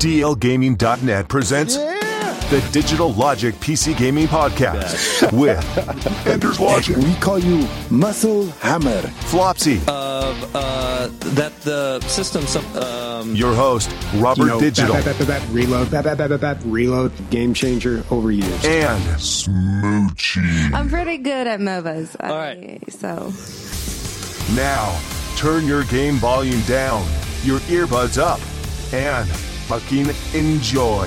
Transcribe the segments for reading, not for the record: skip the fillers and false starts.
DLGaming.net presents the Digital Logic PC Gaming Podcast with Ender's Logic. We call you Muscle Hammer. Flopsy. That the system. Your host, Robert Digital. Reload. Game changer over years. And Smoochie. I'm pretty good at MOBAs. All right. So Now, turn your game volume down, your earbuds up, and fucking enjoy.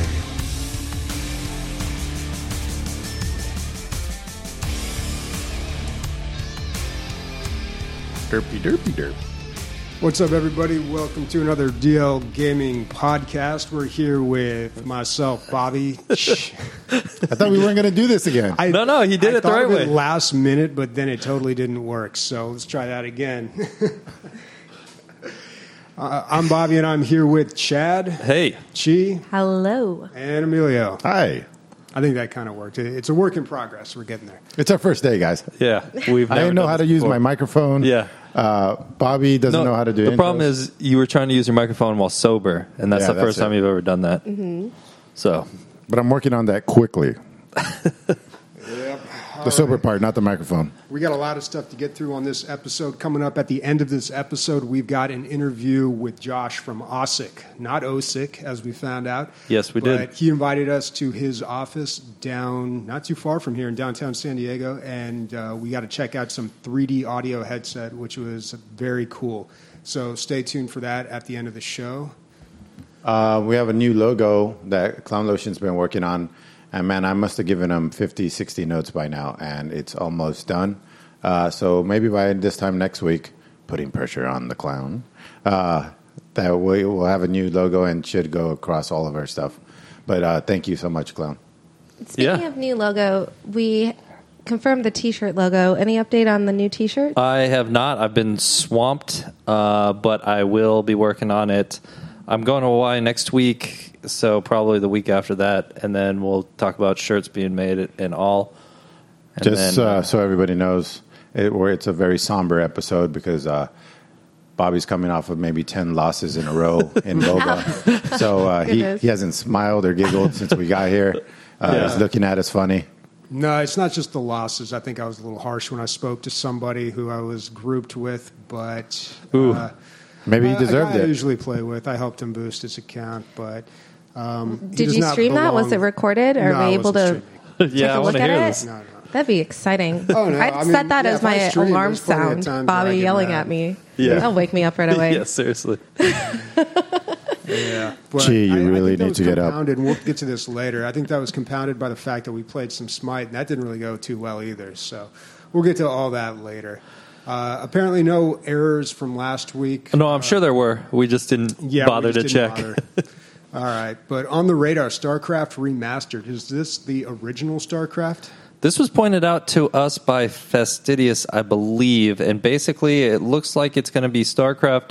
Derp. What's up, everybody? Welcome to another DL Gaming Podcast. We're here with myself, Bobby. I thought we weren't going to do this again. No, he did it the right way. Last minute, but then it totally didn't work. So let's try that again. I'm Bobby, and I'm here with Chad. Hey. Chi. hello. And Emilio. Hi. I think that kind of worked. It's a work in progress. We're getting there. It's our first day, guys. Yeah, I didn't know how to use my microphone. Yeah. Bobby doesn't know how to do it. The problem is you were trying to use your microphone while sober, and that's Yeah, the first that's time it. you've ever done that. Mm-hmm. So, But I'm working on that quickly. Yep. The sober part, not the microphone. We got a lot of stuff to get through on this episode. Coming up at the end of this episode, we've got an interview with Josh from OSIC, not OSIC, as we found out. Yes, we did. But he invited us to his office down, not too far from here in downtown San Diego, and we got to check out some 3D audio headset, which was very cool. So stay tuned for that at the end of the show. We have a new logo that Clown Lotion's been working on. And, man, I must have given him 50, 60 notes by now, and it's almost done. So maybe by this time next week, putting pressure on the clown, that we will have a new logo and should go across all of our stuff. But thank you so much, Clown. Speaking of new logo, we confirmed the T-shirt logo. Any update on the new T-shirt? I have not. I've been swamped, but I will be working on it. I'm going to Hawaii next week, so probably the week after that, and then we'll talk about shirts being made and all. And Just then, so everybody knows, it's a very somber episode because Bobby's coming off of maybe 10 losses in a row in MOBA. So he hasn't smiled or giggled since we got here. He's looking at us funny. No, it's not just the losses. I think I was a little harsh when I spoke to somebody who I was grouped with, but... Maybe he deserved a guy I it. usually play with. I helped him boost his account, but Did you stream that? Was it recorded? Or No, were I you able wasn't to streaming. yeah, I take a want look to at hear it? this. No. That'd be exciting. Oh, no, I'd set that as if I my stream, alarm there's plenty of sound. times where I Bobby get yelling mad. at me. Yeah. That'll wake me up right away. Yeah, seriously. Yeah, but Gee, you really think that need was to get up. compounded, and we'll get to this later. I think that was compounded by the fact that we played some Smite, and that didn't really go too well either. So we'll get to all that later. Apparently, no errors from last week. No, I'm sure there were. We just didn't bother to check. All right, but on the radar, StarCraft Remastered. Is this the original StarCraft? This was pointed out to us by Fastidious, I believe, and basically it looks like it's going to be StarCraft.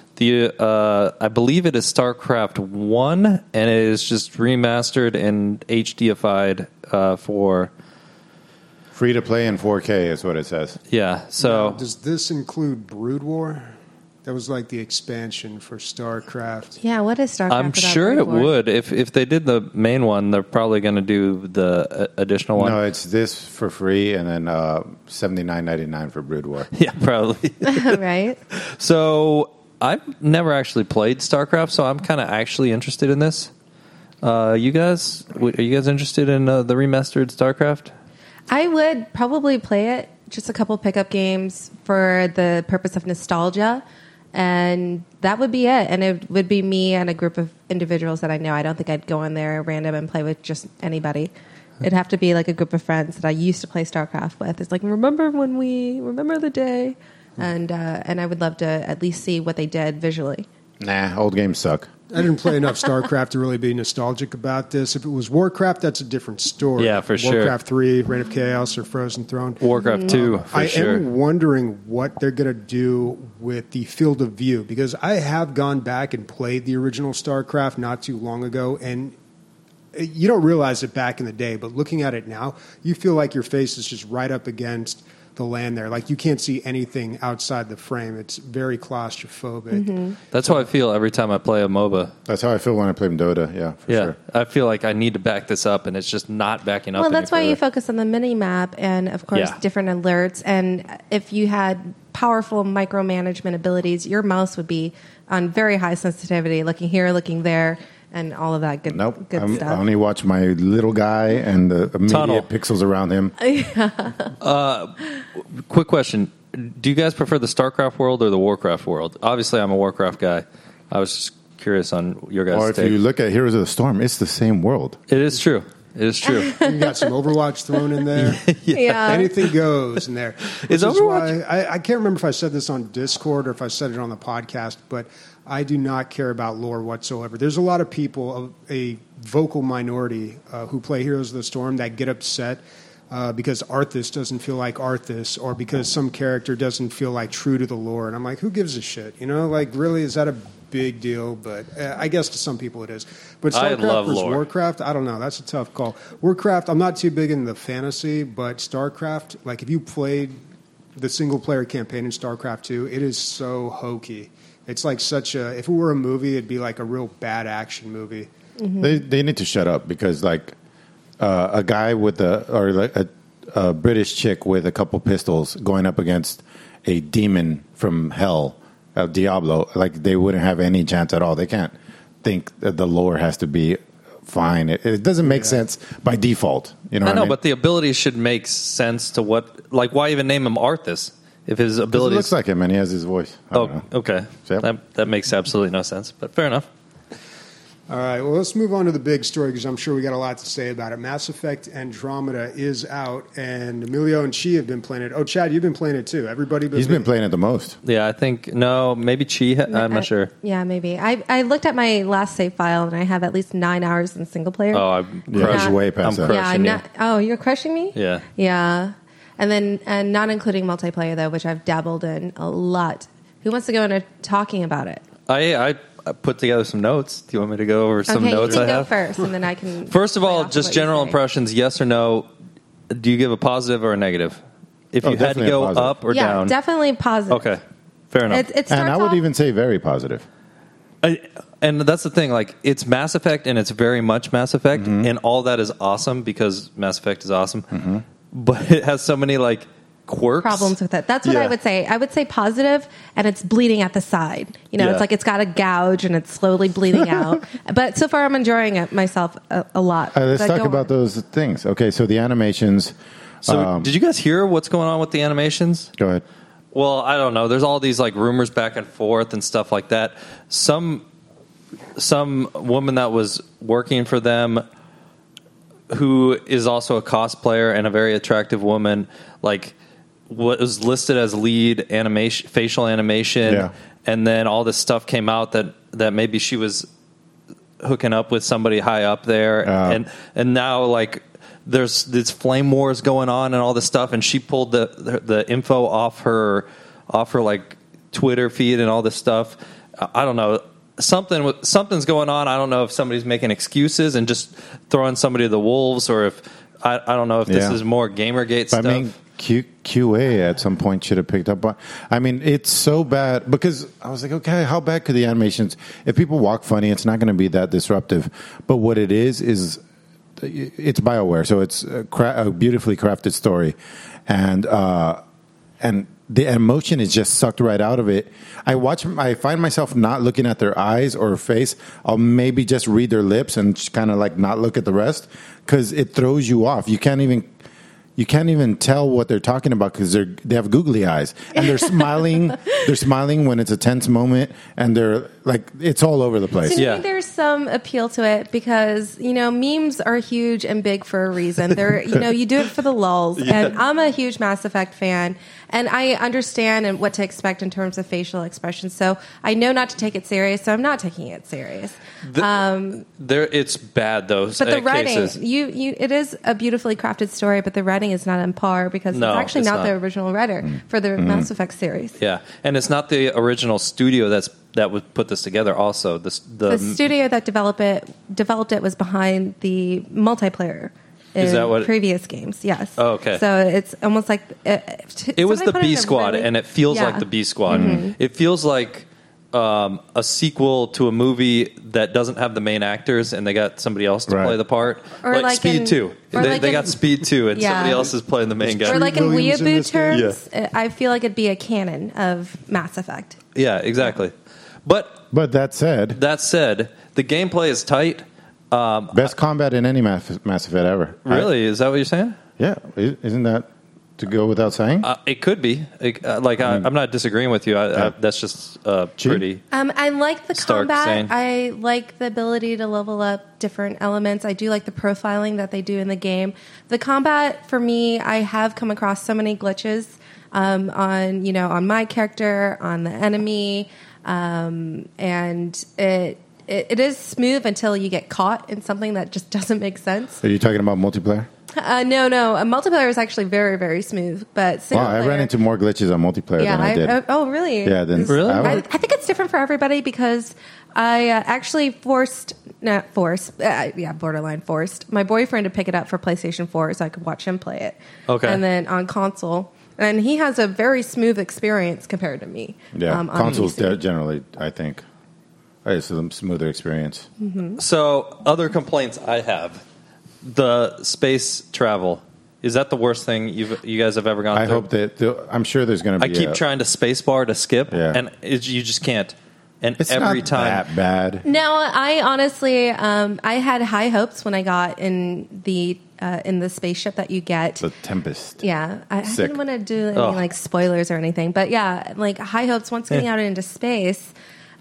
I believe it is StarCraft 1, and it is just remastered and HDified for... Free to play in 4K is what it says. Yeah, so... Now, does this include Brood War? That was like the expansion for StarCraft. Yeah, what is StarCraft? I'm without sure Brood it War? would. If they did the main one, they're probably going to do the additional one. No, it's this for free and then $79.99 for Brood War. Yeah, probably. Right? So I've never actually played StarCraft, so I'm kind of actually interested in this. Are you guys interested in the remastered StarCraft? I would probably play it, just a couple pickup games for the purpose of nostalgia, and that would be it. And it would be me and a group of individuals that I know. I don't think I'd go in there random and play with just anybody. It'd have to be like a group of friends that I used to play StarCraft with. It's like, remember the day? And I would love to at least see what they did visually. Nah, old games suck. I didn't play enough StarCraft to really be nostalgic about this. If it was Warcraft, that's a different story. Yeah, for sure. Warcraft 3, Reign of Chaos, or Frozen Throne. Warcraft 2, for I sure. am wondering what they're going to do with the field of view, because I have gone back and played the original StarCraft not too long ago, and you don't realize it back in the day, but looking at it now, you feel like your face is just right up against the land there. Like you can't see anything outside the frame. It's very claustrophobic. That's how I feel every time I play a MOBA. That's how I feel when I play Dota. Yeah, for Yeah, sure. I feel like I need to back this up, and it's just not backing up. Well, that's any why you further. focus on the mini map and, of course, Yeah. different alerts. And if you had powerful micromanagement abilities, your mouse would be on very high sensitivity, looking here, looking there, and all of that good, Nope. good I stuff. only watch my little guy and the Tunnel. immediate pixels around him. Quick question: do you guys prefer the StarCraft world or the Warcraft world? Obviously, I'm a Warcraft guy. I was just curious on your guys' Or if take. you look at Heroes of the Storm, it's the same world. It is true. It is true. You got some Overwatch thrown in there. Yeah. Anything goes in there. Is Which Overwatch- why I can't remember if I said this on Discord or if I said it on the podcast, but I do not care about lore whatsoever. There's a lot of people, a vocal minority, who play Heroes of the Storm that get upset because Arthas doesn't feel like Arthas, or because some character doesn't feel like true to the lore. And I'm like, who gives a shit? You know, like, really, is that a big deal? But I guess to some people it is. But I StarCraft love versus lore. Warcraft, I don't know. That's a tough call. Warcraft, I'm not too big in the fantasy, but StarCraft, like, if you played the single-player campaign in StarCraft 2, it is so hokey. It's like such a... If it were a movie, it'd be like a real bad action movie. They need to shut up because like a guy with a British chick with a couple pistols going up against a demon from hell, Diablo, like they wouldn't have any chance at all. They can't think that the lore has to be fine. It doesn't make sense by default. You know, I what know, mean? but the abilities should make sense to what. Like, why even name him Arthas if his 'Cause it abilities? looks like him and he has his voice. I don't Oh, know. okay. Yep. That makes absolutely no sense, but fair enough. All right, well, let's move on to the big story because I'm sure we got a lot to say about it. Mass Effect Andromeda is out, and Emilio and Chi have been playing it. Oh, Chad, you've been playing it too. Everybody He's been playing it the most. Yeah, I think no, maybe Chi. I'm not sure. Yeah, maybe. I looked at my last save file, and I have at least 9 hours in single player. Oh, I'm Yeah, crushing. he's way past I'm that. yeah, crushing you. oh, you're crushing me? Yeah. Yeah. And not including multiplayer, though, which I've dabbled in a lot. Who wants to go into talking about it? I put together some notes. Do you want me to go over some okay, notes you I can go have? first, and then I can... First of play all, off of just what you general say. impressions, yes or no. Do you give a positive or a negative? If Oh, you had to definitely a go positive. up or Yeah, down. definitely positive. Okay, fair enough. It starts And I would off- even say very positive. And that's the thing, like, it's Mass Effect and it's very much Mass Effect, Mm-hmm. and all that is awesome because Mass Effect is awesome. But it has so many, like, quirks. problems with it. That's what Yeah. I would say. I would say positive, and it's bleeding at the side. You know, Yeah. it's like it's got a gouge and it's slowly bleeding out. But so far, I'm enjoying it myself a lot. Let's But talk go about on. those things. Okay, so the animations. So, did you guys hear what's going on with the animations? Go ahead. Well, I don't know. There's all these, like, rumors back and forth and stuff like that. Some woman that was working for them, who is also a cosplayer and a very attractive woman, like, was listed as lead animation, facial animation, Yeah. and then all this stuff came out that maybe she was hooking up with somebody high up there, and now, like, there's this flame wars going on and all this stuff, and she pulled the info off her like Twitter feed and all this stuff. I don't know. Something's going on. I don't know if somebody's making excuses and just throwing somebody to the wolves, or if I don't know if this Yeah. is more Gamergate stuff. I mean, QA at some point should have picked up on. I mean, it's so bad because I was like, okay, how bad could the animations? If people walk funny, it's not going to be that disruptive. But what it is it's BioWare, so it's a beautifully crafted story, and the emotion is just sucked right out of it. I find myself not looking at their eyes or face. I'll maybe just read their lips and just kind of like not look at the rest because it throws you off. You can't even tell what they're talking about because they have googly eyes and they're smiling. They're smiling when it's a tense moment, and they're like, it's all over the place. To Yeah. me, there's some appeal to it because, you know, memes are huge and big for a reason. They're, you know, you do it for the lulz. And I'm a huge Mass Effect fan, and I understand and what to expect in terms of facial expressions. So I know not to take it serious, so I'm not taking it serious. It's bad though. But the writing, cases. it is a beautifully crafted story, but the writing is not on par because No, it's actually it's not not. the original writer for the Mass Effect series. Yeah, and it's not the original studio that would put this together. Also, The studio that developed it was behind the multiplayer in Is that what- previous games. Yes. Oh, okay. So it's almost like It was the B Squad, and it feels like the B Squad. It feels like a sequel to a movie that doesn't have the main actors, and they got somebody else to Right. play the part. Or like like Speed in- 2. or They, like they in- got Speed 2, and Yeah. somebody else is playing the main guy. Or like in Williams in weeaboo this game? terms, I feel like it'd be a canon of Mass Effect. Yeah, exactly. But But that said, that said, the gameplay is tight. best combat in any Mass Effect ever. Really? Is that what you're saying? Yeah. Isn't that to go without saying? It could be. I'm not disagreeing with you. That's just pretty. I like the Stark combat. saying. I like the ability to level up different elements. I do like the profiling that they do in the game. The combat, for me, I have come across so many glitches on my character, on the enemy, and it is smooth until you get caught in something that just doesn't make sense. Are you talking about multiplayer? No. Multiplayer is actually very, very smooth, but single Wow, I player, ran into more glitches on multiplayer than I did. oh, really? Yeah, then Really? I think it's different for everybody because I actually borderline forced my boyfriend to pick it up for PlayStation 4 so I could watch him play it. Okay. And then on console. And he has a very smooth experience compared to me. Yeah, on consoles PC. generally, I think, it's a smoother experience. So, other complaints I have: the space travel. Is that the worst thing you guys have ever gone I through? hope that I'm sure there's going to I be. keep trying to space bar to skip, Yeah. and you just can't. And It's every not time, that bad. No, I honestly, I had high hopes when I got in the spaceship that you get. The Tempest. Yeah, I Sick. didn't want to do any Oh. like spoilers or anything, but yeah, like high hopes once getting out into space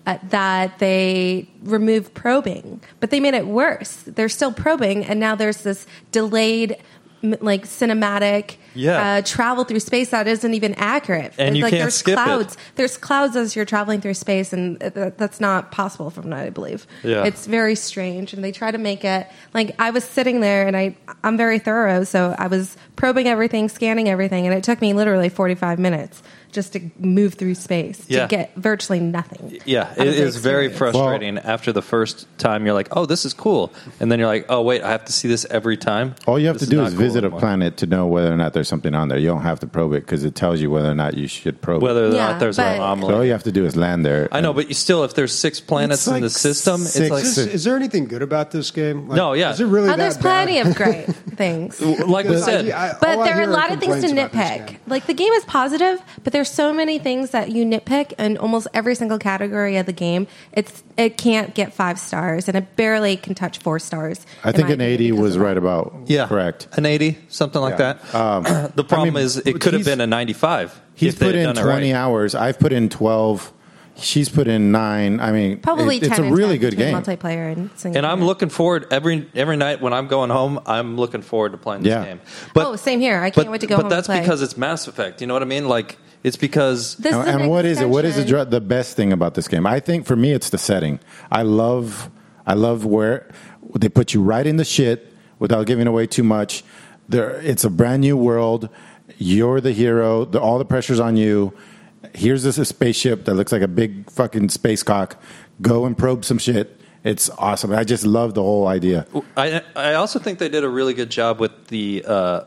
that they removed probing, but they made it worse. They're still probing, and now there's this delayed, like cinematic travel through space that isn't even accurate. And you like, can't there's skip it. clouds. There's clouds as you're traveling through space, and that's not possible from what I believe. Yeah. It's very strange, and they try to make it like I was sitting there, and I'm very thorough, so I was probing everything, scanning everything, and it took me literally 45 minutes just to move through space Yeah. to get virtually nothing. yeah, out it of the is very experience. frustrating. After the first time, you're like, "Oh, this is cool," and then you're like, "Oh, wait, I have to see this every time." All you have This to do not is cool visit a anymore. planet to know whether or not there's something on there. You don't have to probe it because it tells you whether or not you should probe Whether or it. Yeah, not there's an but- anomaly. So all you have to do is land there. I know, but you still, if there's 6 planets It's in like the system, it's six- like Is there anything good about this game? Like, No, yeah. Is it really Oh, there's that bad? plenty of great things. like we said. But there are a lot of things to nitpick. Game. Like the game is positive, but there's so many things that you nitpick in almost every single category of the game. It can't get 5 stars, and it barely can touch 4 stars. I in think my an opinion, 80 because was of that. right about correct. An 80, something like Yeah. that. The problem is it could have he's- been a 95. He's if they'd put in done it 20 right. hours. I've put in 12. She's put in 9. I mean, Probably it's 10 a and really 10 good between game. multiplayer and single And I'm player. looking forward every night when I'm going home. I'm looking forward to playing this Yeah. game. Oh, same here. I can't wait to go home But that's and play. because it's Mass Effect. You know what I mean? Like it's because This is And an what is it? What is extension. the best thing about this game? I think for me, it's the setting. I love where they put you right in the shit without giving away too much. It's a brand new world. You're the hero. All the pressure's on you. Here's this spaceship that looks like a big fucking space cock. Go and probe some shit. It's awesome. I just love the whole idea. I also think they did a really good job with the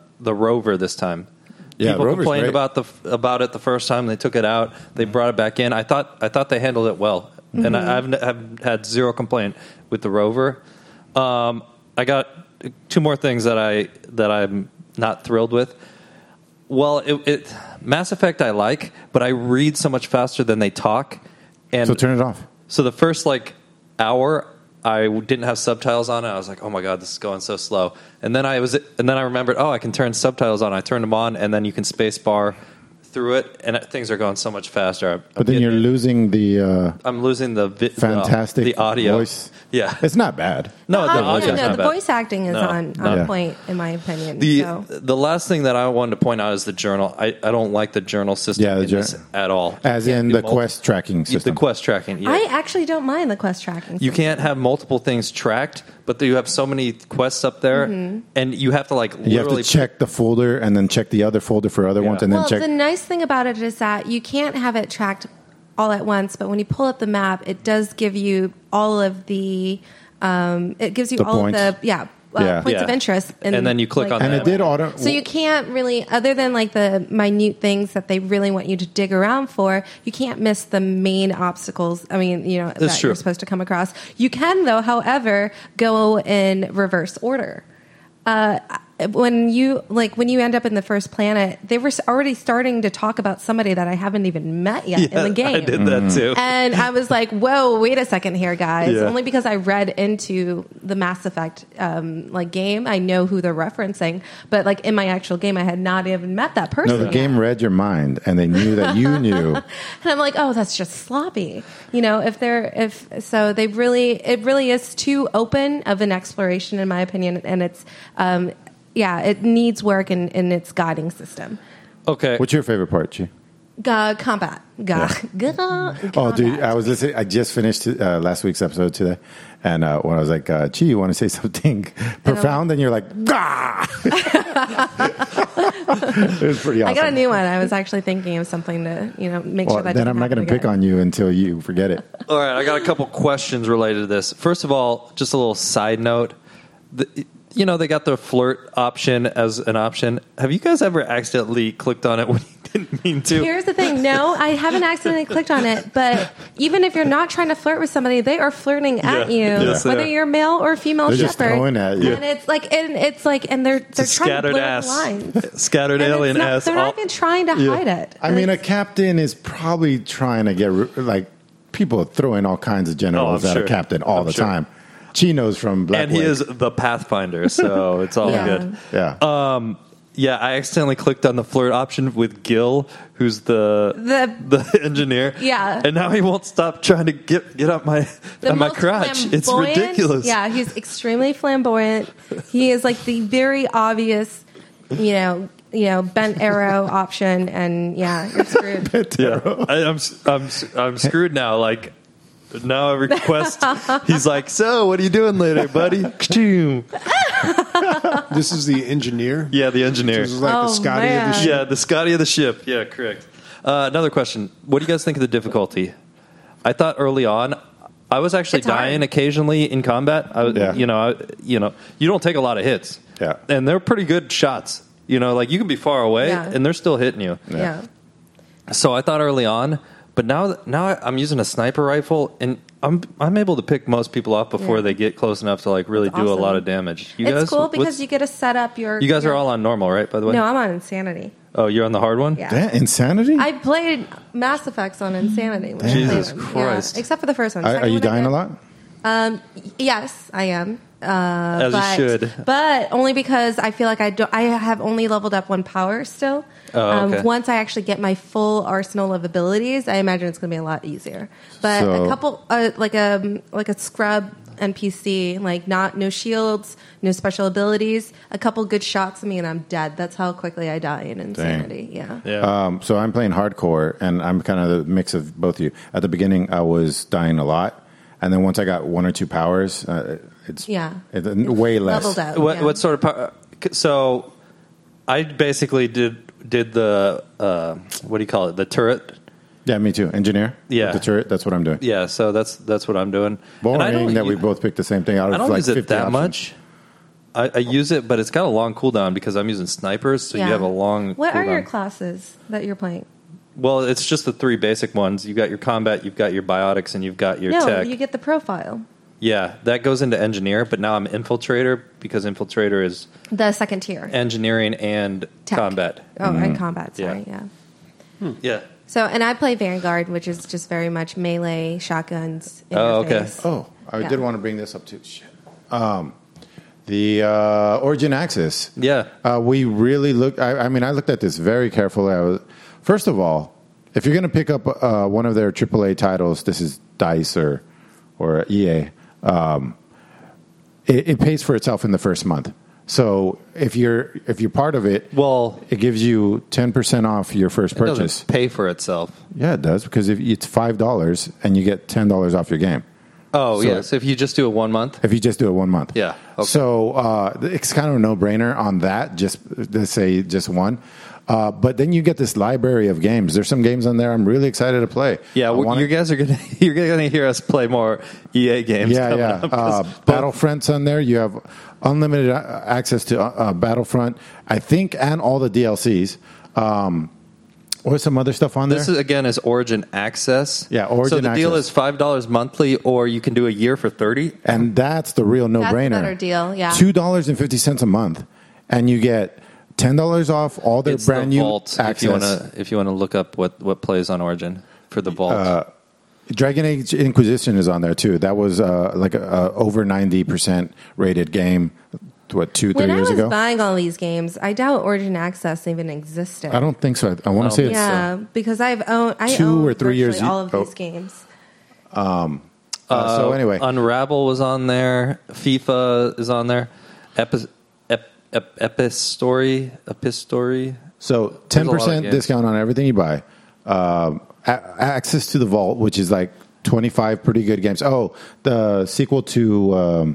rover this time. Yeah, People the rover's complained great. about it the first time. They took it out. They brought it back in. I thought they handled it well, and I've had zero complaint with the rover. I got 2 more things that I'm not thrilled with. Well, Mass Effect I like, but I read so much faster than they talk. And So turn it off. so the first hour, I didn't have subtitles on it. I was like, "Oh my god, this is going so slow." And then I remembered, "Oh, I can turn subtitles on." I turned them on, and then you can space bar through it, and things are going so much faster. But then you're losing the I'm losing the fantastic the audio. voice. Yeah, It's not bad. no, the audio's no, not the bad. voice acting is No, on no. point, in my opinion. so. The last thing that I wanted to point out is the journal. I don't like the journal system Yeah, the in this at all. As You can't in do the quest tracking system. The quest tracking. Yeah. I actually don't mind the quest tracking. You can't have multiple things tracked, but you have so many quests up there, and you have to You have literally to check the folder and then check the other folder for other ones and then Well, check. the nice thing about it is that you can't have it tracked all at once, but when you pull up the map, it does give you all of the. It gives you The all points. of the points of interest. And then you click on And that. it did auto. So you can't really, other than like the minute things that they really want you to dig around for, you can't miss the main obstacles. I mean, that true. you're supposed to come across. You can, though, however, go in reverse order. When you end up in the first planet, they were already starting to talk about somebody that I haven't even met yet in the game. I did that too. And I was like, whoa, wait a second here, guys. Yeah. Only because I read into the Mass Effect game, I know who they're referencing. But like in my actual game, I had not even met that person. No, the yet. game read your mind, and they knew that you knew. And I'm like, oh, that's just sloppy. It really is too open of an exploration, in my opinion, and it's it needs work in its guiding system. Okay. What's your favorite part, Chi? Combat. Oh, dude, I was listening. I just finished last week's episode today, and when I was like, "Chi, you want to say something profound?" and you're like, "Gah!" It was pretty awesome. I got a new one. I was actually thinking of something to make sure that. Then I'm not going to pick on you until you forget it. All right, I got a couple questions related to this. First of all, just a little side note. They got the flirt option as an option. Have you guys ever accidentally clicked on it when you didn't mean to? Here's the thing. No, I haven't accidentally clicked on it. But even if you're not trying to flirt with somebody, they are flirting at you, Yes, they whether are. you're male or female They're just shepherd. throwing at you. And it's like, and they're It's a trying to scattered blur ass. the lines. Scattered And alien it's not, ass. they're not even trying to hide it. I mean, a captain is probably trying to get people throwing all kinds of genitals I'm at sure. a captain all I'm the sure. time. Chino's from Black And he Lake. is the Pathfinder, so it's all Yeah. good. Yeah. Yeah, I accidentally clicked on the flirt option with Gil, who's the engineer. Yeah. And now he won't stop trying to get up my most crotch. It's flamboyant- ridiculous. Yeah, he's extremely flamboyant. He is like the very obvious, bent arrow option, and you're screwed. Yeah. I'm screwed now. Like, now every quest, he's like, so what are you doing later, buddy? This is the engineer. Yeah, the engineer. This is like Oh, the Scotty of the man. ship. Yeah, the Scotty of the ship. Yeah, correct. Another question. What do you guys think of the difficulty? I thought early on, I was actually It's hard. dying occasionally in combat. Yeah. You don't take a lot of hits. Yeah. And they're pretty good shots. You can be far away, Yeah. and they're still hitting you. Yeah. So I thought early on, but now I'm using a sniper rifle, and I'm able to pick most people off before Yeah. they get close enough to really That's do a awesome. lot of damage. You It's guys, cool because what's- you get to set up your. you guys are all on normal, right? By the way, No, I'm on Insanity. Oh, you're on the hard one. Yeah. That insanity? I played Mass Effects on Insanity. when I Jesus played them. Christ. Yeah, except for the first one. Are Second you one I dying did. a lot? Yes, I am. As you should. But only because I feel like I have only leveled up one power still. Oh, okay. Once I actually get my full arsenal of abilities, I imagine it's going to be a lot easier. But So- a couple, like a scrub NPC, no shields, no special abilities, a couple good shots of me and I'm dead. That's how quickly I die in Insanity. Yeah. Yeah. So I'm playing hardcore, and I'm kind of the mix of both of you. At the beginning, I was dying a lot, and then once I got one or two powers, it's way less. Leveled out. What yeah. what sort of power? So I basically did the what do you call it? The turret. Yeah, me too. Engineer. Yeah. With the turret. That's what I'm doing. Yeah. So that's what I'm doing. And I Boring don't that we u- both picked the same thing out of I don't like use it 50 that options. much. I use it, but it's got a long cooldown because I'm using snipers, so Yeah. you have a long. What are cooldown. your classes that you're playing? Well, it's just the three basic ones. You got your combat, you've got your biotics, and you've got your No, tech. you get the profile. Yeah, that goes into engineer, but now I'm infiltrator because infiltrator is The second tier. engineering and Tech. combat. Oh, and combat, Yeah. sorry, yeah. Yeah. So, and I play Vanguard, which is just very much melee, shotguns, Oh, okay. interface. Oh, I Yeah. did want to bring this up too. Shit. The Origin Axis. Yeah. We really looked. I mean, I looked at this very carefully. First of all, if you're going to pick up one of their AAA titles, this is DICE or EA. It pays for itself in the first month. So if you're part of it, Well, it gives you 10% off your first it purchase. doesn't pay for itself. Yeah, it does because if it's $5 and you get $10 off your game. Oh, So- yeah. So if you just do it 1 month? If you just do it 1 month. Yeah, okay. So it's kind of a no-brainer on that, just to say just one. But then you get this library of games. There's some games on there I'm really excited to play. Yeah, you guys are gonna you're gonna hear us play more EA games. Yeah, coming yeah. up. Battlefront's on there. You have unlimited access to Battlefront, I think, and all the DLCs. What's some other stuff on there? This is Origin Access. Yeah, Origin So the deal Access. is $5 monthly, or you can do a year for $30. And that's the real no-brainer. That's a better deal, yeah. $2.50 a month, and you get $10 off all their It's brand the new Vault. access. If you wanna look up what plays on Origin for the Vault. Dragon Age Inquisition is on there too. That was like a over 90% rated game. What, 2-3 When I years was ago? buying all these games, I doubt Origin Access even existed. I don't think so. I want to say it's Yeah, because I 2 own or 3 years virtually all of oh. these games. so anyway. Unravel was on there. FIFA is on there. Epistory. So There's a lot of 10% games. discount on everything you buy. Access to the Vault, which is like 25 pretty good games. Oh, the sequel to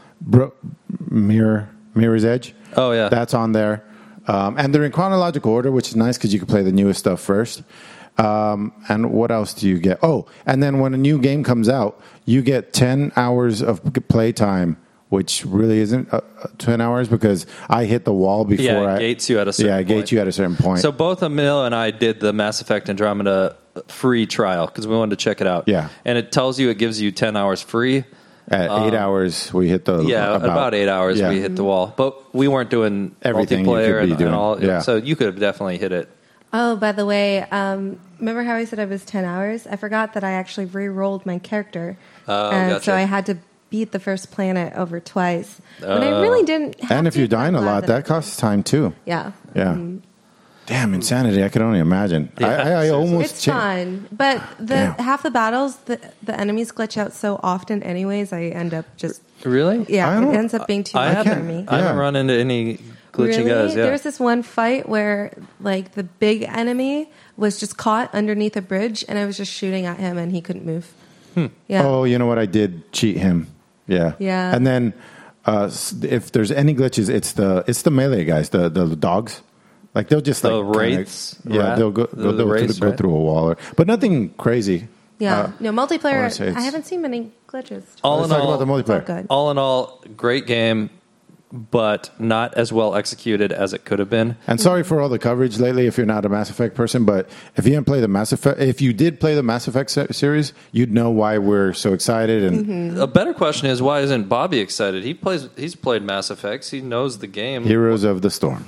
Mirror's Edge. Oh, yeah. That's on there. And they're in chronological order, which is nice because you can play the newest stuff first. And what else do you get? Oh, and then when a new game comes out, you get 10 hours of play time, which really isn't 10 hours because I hit the wall before Yeah, it gates you at a certain Yeah, it gates point. you at a certain point. So both Emil and I did the Mass Effect Andromeda free trial because we wanted to check it out. Yeah. And it tells you it gives you 10 hours free. At 8 hours, we hit the About 8 hours yeah. we hit the wall. But we weren't doing Everything you multiplayer could be and doing. all. Yeah. So you could have definitely hit it. Oh, by the way, remember how I said it was 10 hours? I forgot that I actually re-rolled my character. And gotcha. so I had to beat the first planet over twice. When I really didn't have And if to, you're dying a I'm glad lot, that I costs time too. did. Yeah. Yeah. Damn, insanity. I could only imagine. Yeah, I almost It's fun. But Damn. half the battles, the enemies glitch out so often anyways, I end up just... Really? I Yeah, don't- it ends up being too I much for haven't, me. I haven't Yeah. run into any glitchy Really? guys. Yeah. There's this one fight where like the big enemy was just caught underneath a bridge and I was just shooting at him and he couldn't move. Yeah. Oh, you know what? I did cheat him. Yeah. Yeah. And then if there's any glitches, it's the melee guys, the dogs. Like they'll just The like kinda- wraiths? Yeah, Rat? they'll go The wraiths, go right? through a wall, but nothing crazy. Yeah. No, I wanna say multiplayer, it's- I haven't seen many glitches. all Let's in talk all, about the It's all multiplayer. good. all in all, great game, but not as well executed as it could have been. And sorry for all the coverage lately if you're not a Mass Effect person, but if you didn't play the Mass Effect, if you did play the Mass Effect series, you'd know why we're so excited. And A better question is, why isn't Bobby excited? He's played Mass Effects. He knows the game. Heroes of the Storm.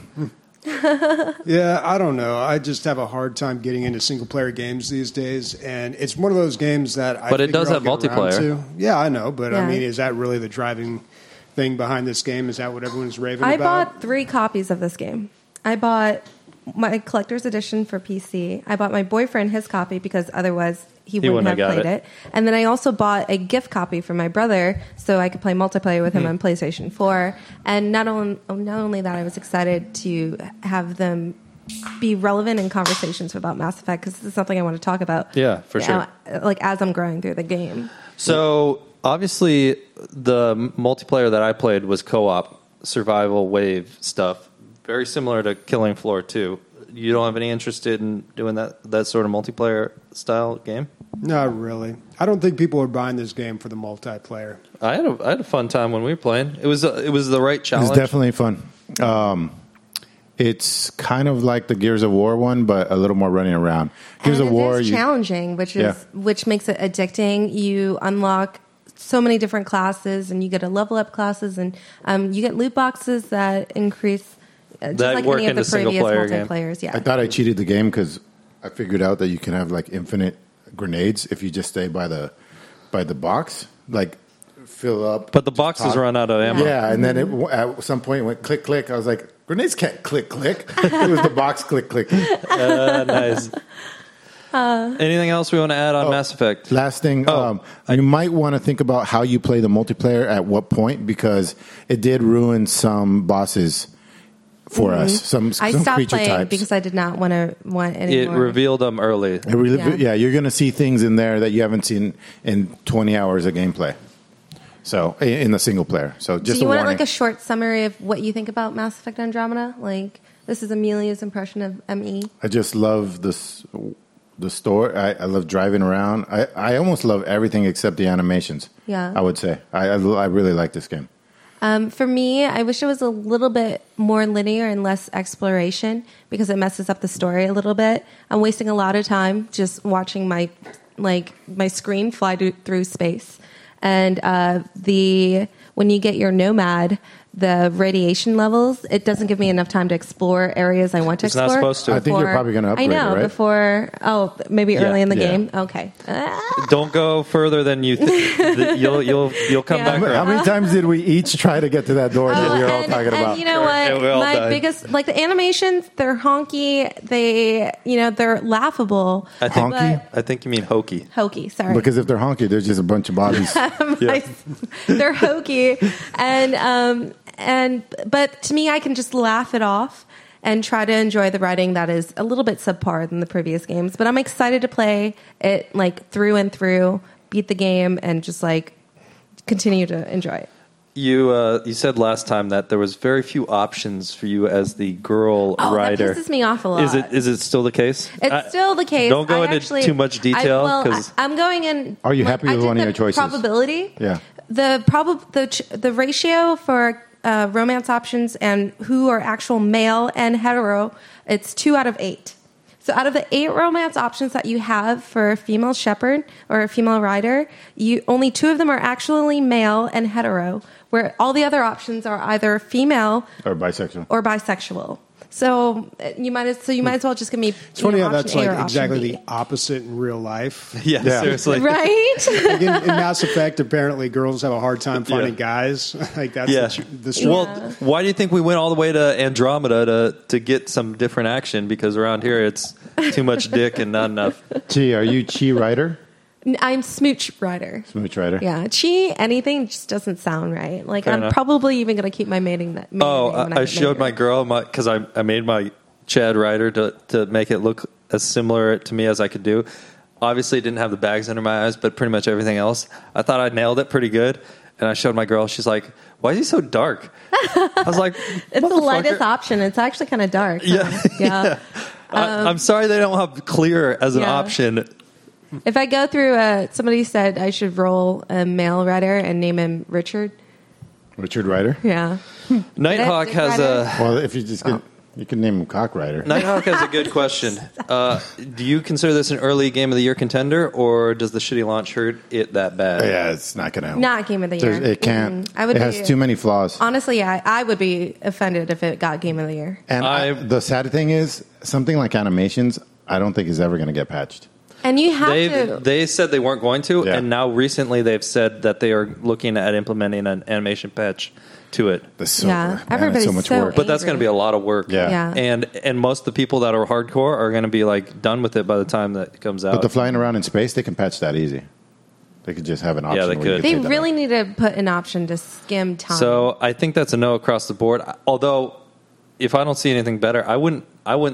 Yeah, I don't know. I just have a hard time getting into single player games these days, and it's one of those games that I. But it figure does I'll have get around multiplayer. to. Yeah, I know, but Yeah. I mean, is that really the driving thing behind this game? Is that what everyone's raving I about? bought 3 copies of this game. I bought my collector's edition for PC. I bought my boyfriend his copy because otherwise he wouldn't have got played it. And then I also bought a gift copy for my brother so I could play multiplayer with him on PlayStation 4. And not only that, I was excited to have them be relevant in conversations about Mass Effect because this is something I want to talk about. Yeah, for sure. Like as I'm growing through the game. So obviously, the multiplayer that I played was co-op survival wave stuff, very similar to Killing Floor 2. You don't have any interest in doing that sort of multiplayer style game? Not really. I don't think people are buying this game for the multiplayer. I had a fun time when we were playing. It was the right challenge. It's definitely fun. It's kind of like the Gears of War one, but a little more running around. Gears and of War, it is challenging, which makes it addicting. You unlock so many different classes, and you get to level up classes, and you get loot boxes that increase. Just That like work any of in the the single previous player game. multiplayers, yeah. I thought I cheated the game because I figured out that you can have like infinite grenades if you just stay by the box, like fill up. But the boxes run out of ammo. Yeah, and then at some point it went click click. I was like, grenades can't click click. It was the box click click. Nice. Anything else we want to add on Mass Effect? Last thing, you might want to think about how you play the multiplayer at what point because it did ruin some bosses for us. Some I stopped creature playing types. because I did not want It anymore. revealed them early. Yeah, you're going to see things in there that you haven't seen in 20 hours of gameplay. So in the single player. So just Do you a want warning. like a short summary of what you think about Mass Effect Andromeda? Like, this is Amelia's impression of ME. I just love the story. I love driving around. I almost love everything except the animations. Yeah. I would say I really like this game. For me, I wish it was a little bit more linear and less exploration because it messes up the story a little bit. I'm wasting a lot of time just watching my screen fly through space. And when you get your Nomad, the radiation levels, it doesn't give me enough time to explore areas I want to It's not explore. supposed to. I think you're probably gonna upgrade I know, it, right? before, maybe early in the Yeah. game. Okay. Don't go further than you. You'll come Yeah. back How around. many times did we each try to get to that door that we were all talking about? And you know what? And we all My died. biggest, like the animations, they're honky. They're laughable. I think. Honky? I think you mean hokey. Hokey, sorry. Because if they're honky, there's just a bunch of bodies. They're hokey, but to me, I can just laugh it off and try to enjoy the writing that is a little bit subpar than the previous games. But I'm excited to play it like through and through, beat the game, and just like continue to enjoy it. You said last time that there was very few options for you as the girl writer. That pisses me off a lot. Is it still the case? It's still the case. Don't go I into actually- too much detail, I- 'cause- I'm going in. Are you happy I with did one of the your choices? Probability. Yeah. The ratio for romance options and who are actual male and hetero, it's 2 out of 8. So out of the 8 romance options that you have for a female shepherd or a female rider, only 2 of them are actually male and hetero, where all the other options are either female Or bisexual. or bisexual. So you might as well just give me. It's funny how option that's A or like option exactly B. the opposite in real life. Yeah, Yeah. seriously. Right? Like in Mass Effect, apparently girls have a hard time finding guys. Like that's Yeah. the story. Well, why do you think we went all the way to Andromeda to get some different action? Because around here it's too much dick and not enough. Chi, are you Chi Rider? I'm smooch rider. Smooch Rider? Yeah, anything just doesn't sound right. Like Fair I'm enough. probably even going to keep my mating name. I showed my girl because I made my Chad Ryder to make it look as similar to me as I could do. Obviously, it didn't have the bags under my eyes, but pretty much everything else, I thought I nailed it pretty good. And I showed my girl. She's like, "Why is he so dark?" I was like, It's the lightest "Motherfucker." option. It's actually kind of dark. Yeah. Huh? Yeah. I'm sorry they don't have clear as an Yeah. option. If I go through, somebody said I should roll a male rider and name him Richard. Richard Rider? Yeah. Nighthawk Dick has Rider? a Well, if you just get, you can name him Cock Rider. Nighthawk has a good question. Do you consider this an early game of the year contender, or does the shitty launch hurt it that bad? Yeah, it's not going to. Not game of the year. It can't. I would it has be- too many flaws. Honestly, yeah, I would be offended if it got game of the year. And the sad thing is, something like animations, I don't think is ever going to get patched. And you have to. They said they weren't going to, Yeah. and now recently they've said that they are looking at implementing an animation patch to it. That's so, Yeah, man, it's everybody's so much so work. But that's angry. going to be a lot of work. Yeah. Yeah. And most of the people that are hardcore are going to be like done with it by the time that it comes out. But the flying around in space, they can patch that easy. They could just have an option. Yeah, they where you could. can They take that really out. need to put an option to skim time. So I think that's a no across the board. Although, if I don't see anything better, I wouldn't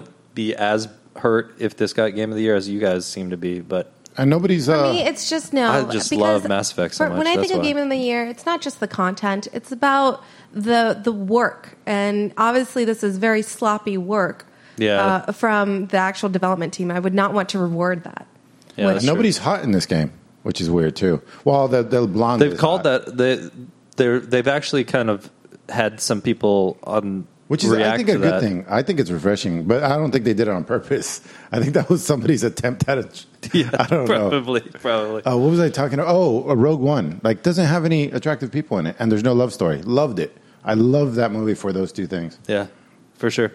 be as hurt if this got game of the year as you guys seem to be. But And nobody's. For me, it's just no. I just because love Mass Effect so much, When I that's think of why. Game of the Year, it's not just the content; it's about the work. And obviously, this is very sloppy work. Yeah. From the actual development team, I would not want to reward that. Yeah, that's true. nobody's hot in this game, which is weird too. Well, the blonde. They've is called hot, that they've actually kind of had some people on which is react I think a to good that. thing. I think it's refreshing, but I don't think they did it on purpose. I think that was somebody's attempt at it. Yeah, I don't know. Probably. What was I talking about? Oh, Rogue One. Like, doesn't have any attractive people in it, and there's no love story. Loved it. I love that movie for those two things. Yeah, for sure.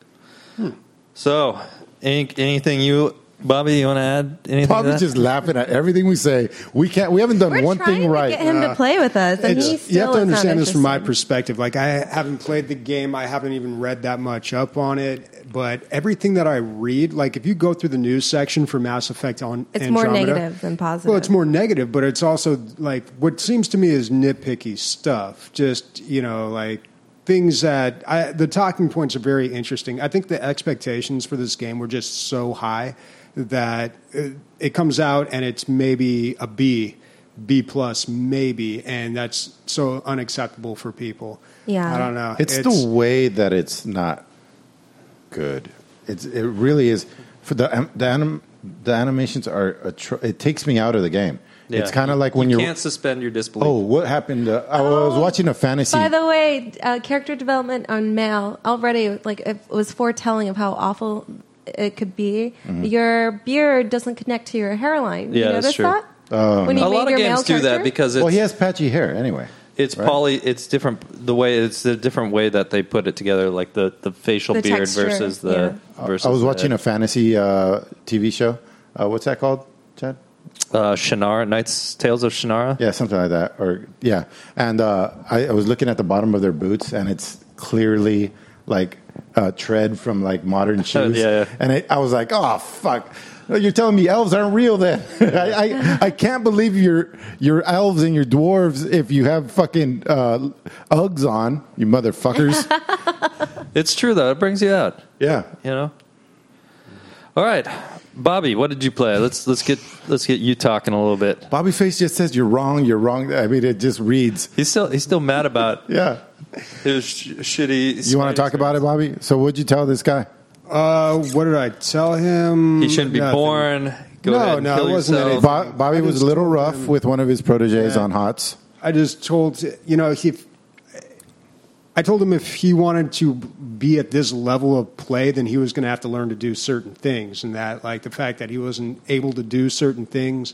So, anything you, Bobby, you want to add? Anything? Bobby's to that? just laughing at everything we say. We haven't done We're one trying thing right. to get him to play with us, and he still you have to is not understand this from my interested. perspective. Like, I haven't played the game. I haven't even read that much up on it. But everything that I read, like if you go through the news section for Mass Effect on It's Andromeda, more negative than positive. Well, it's more negative, but it's also like what seems to me is nitpicky stuff. Just, like things that the talking points are very interesting. I think the expectations for this game were just so high that it comes out and it's maybe a B plus maybe, and that's so unacceptable for people. Yeah. I don't know. It's the way that it's not good. It really is. For the animations are it takes me out of the game. Yeah. It's kind of like when you you're can't suspend your disbelief. Oh, what happened? I was watching a fantasy. By the way, character development on male already, like, it was foretelling of how awful it could be. Mm-hmm. Your beard doesn't connect to your hairline. Yeah, you that's notice true. that? When you A made lot of your games male do that character? because it's Well, he has patchy hair anyway. it's right? It's different. It's a different way that they put it together, like the facial The beard texture, versus the yeah. versus. I was the watching head. a fantasy TV show. What's that called, Chad? Shannara, Tales of Shannara. Yeah, something like that. Or yeah, and I was looking at the bottom of their boots, and it's clearly like tread from like modern shoes. Yeah. And I was like, oh fuck. You're telling me elves aren't real then? I can't believe your elves and your dwarves if you have fucking Uggs on, you motherfuckers. It's true though; it brings you out. Yeah. You know. All right, Bobby, what did you play? Let's get you talking a little bit. Bobby Face just says you're wrong. You're wrong. I mean, it just reads. He's still mad about Yeah. his shitty. You want to talk about it, Bobby? So what'd you tell this guy? What did I tell him? He shouldn't be Nothing. born. Go ahead and kill it wasn't yourself. anything. Bobby was a little rough with one of his proteges on HOTS. I just told I told him if he wanted to be at this level of play, then he was going to have to learn to do certain things, and that, like, the fact that he wasn't able to do certain things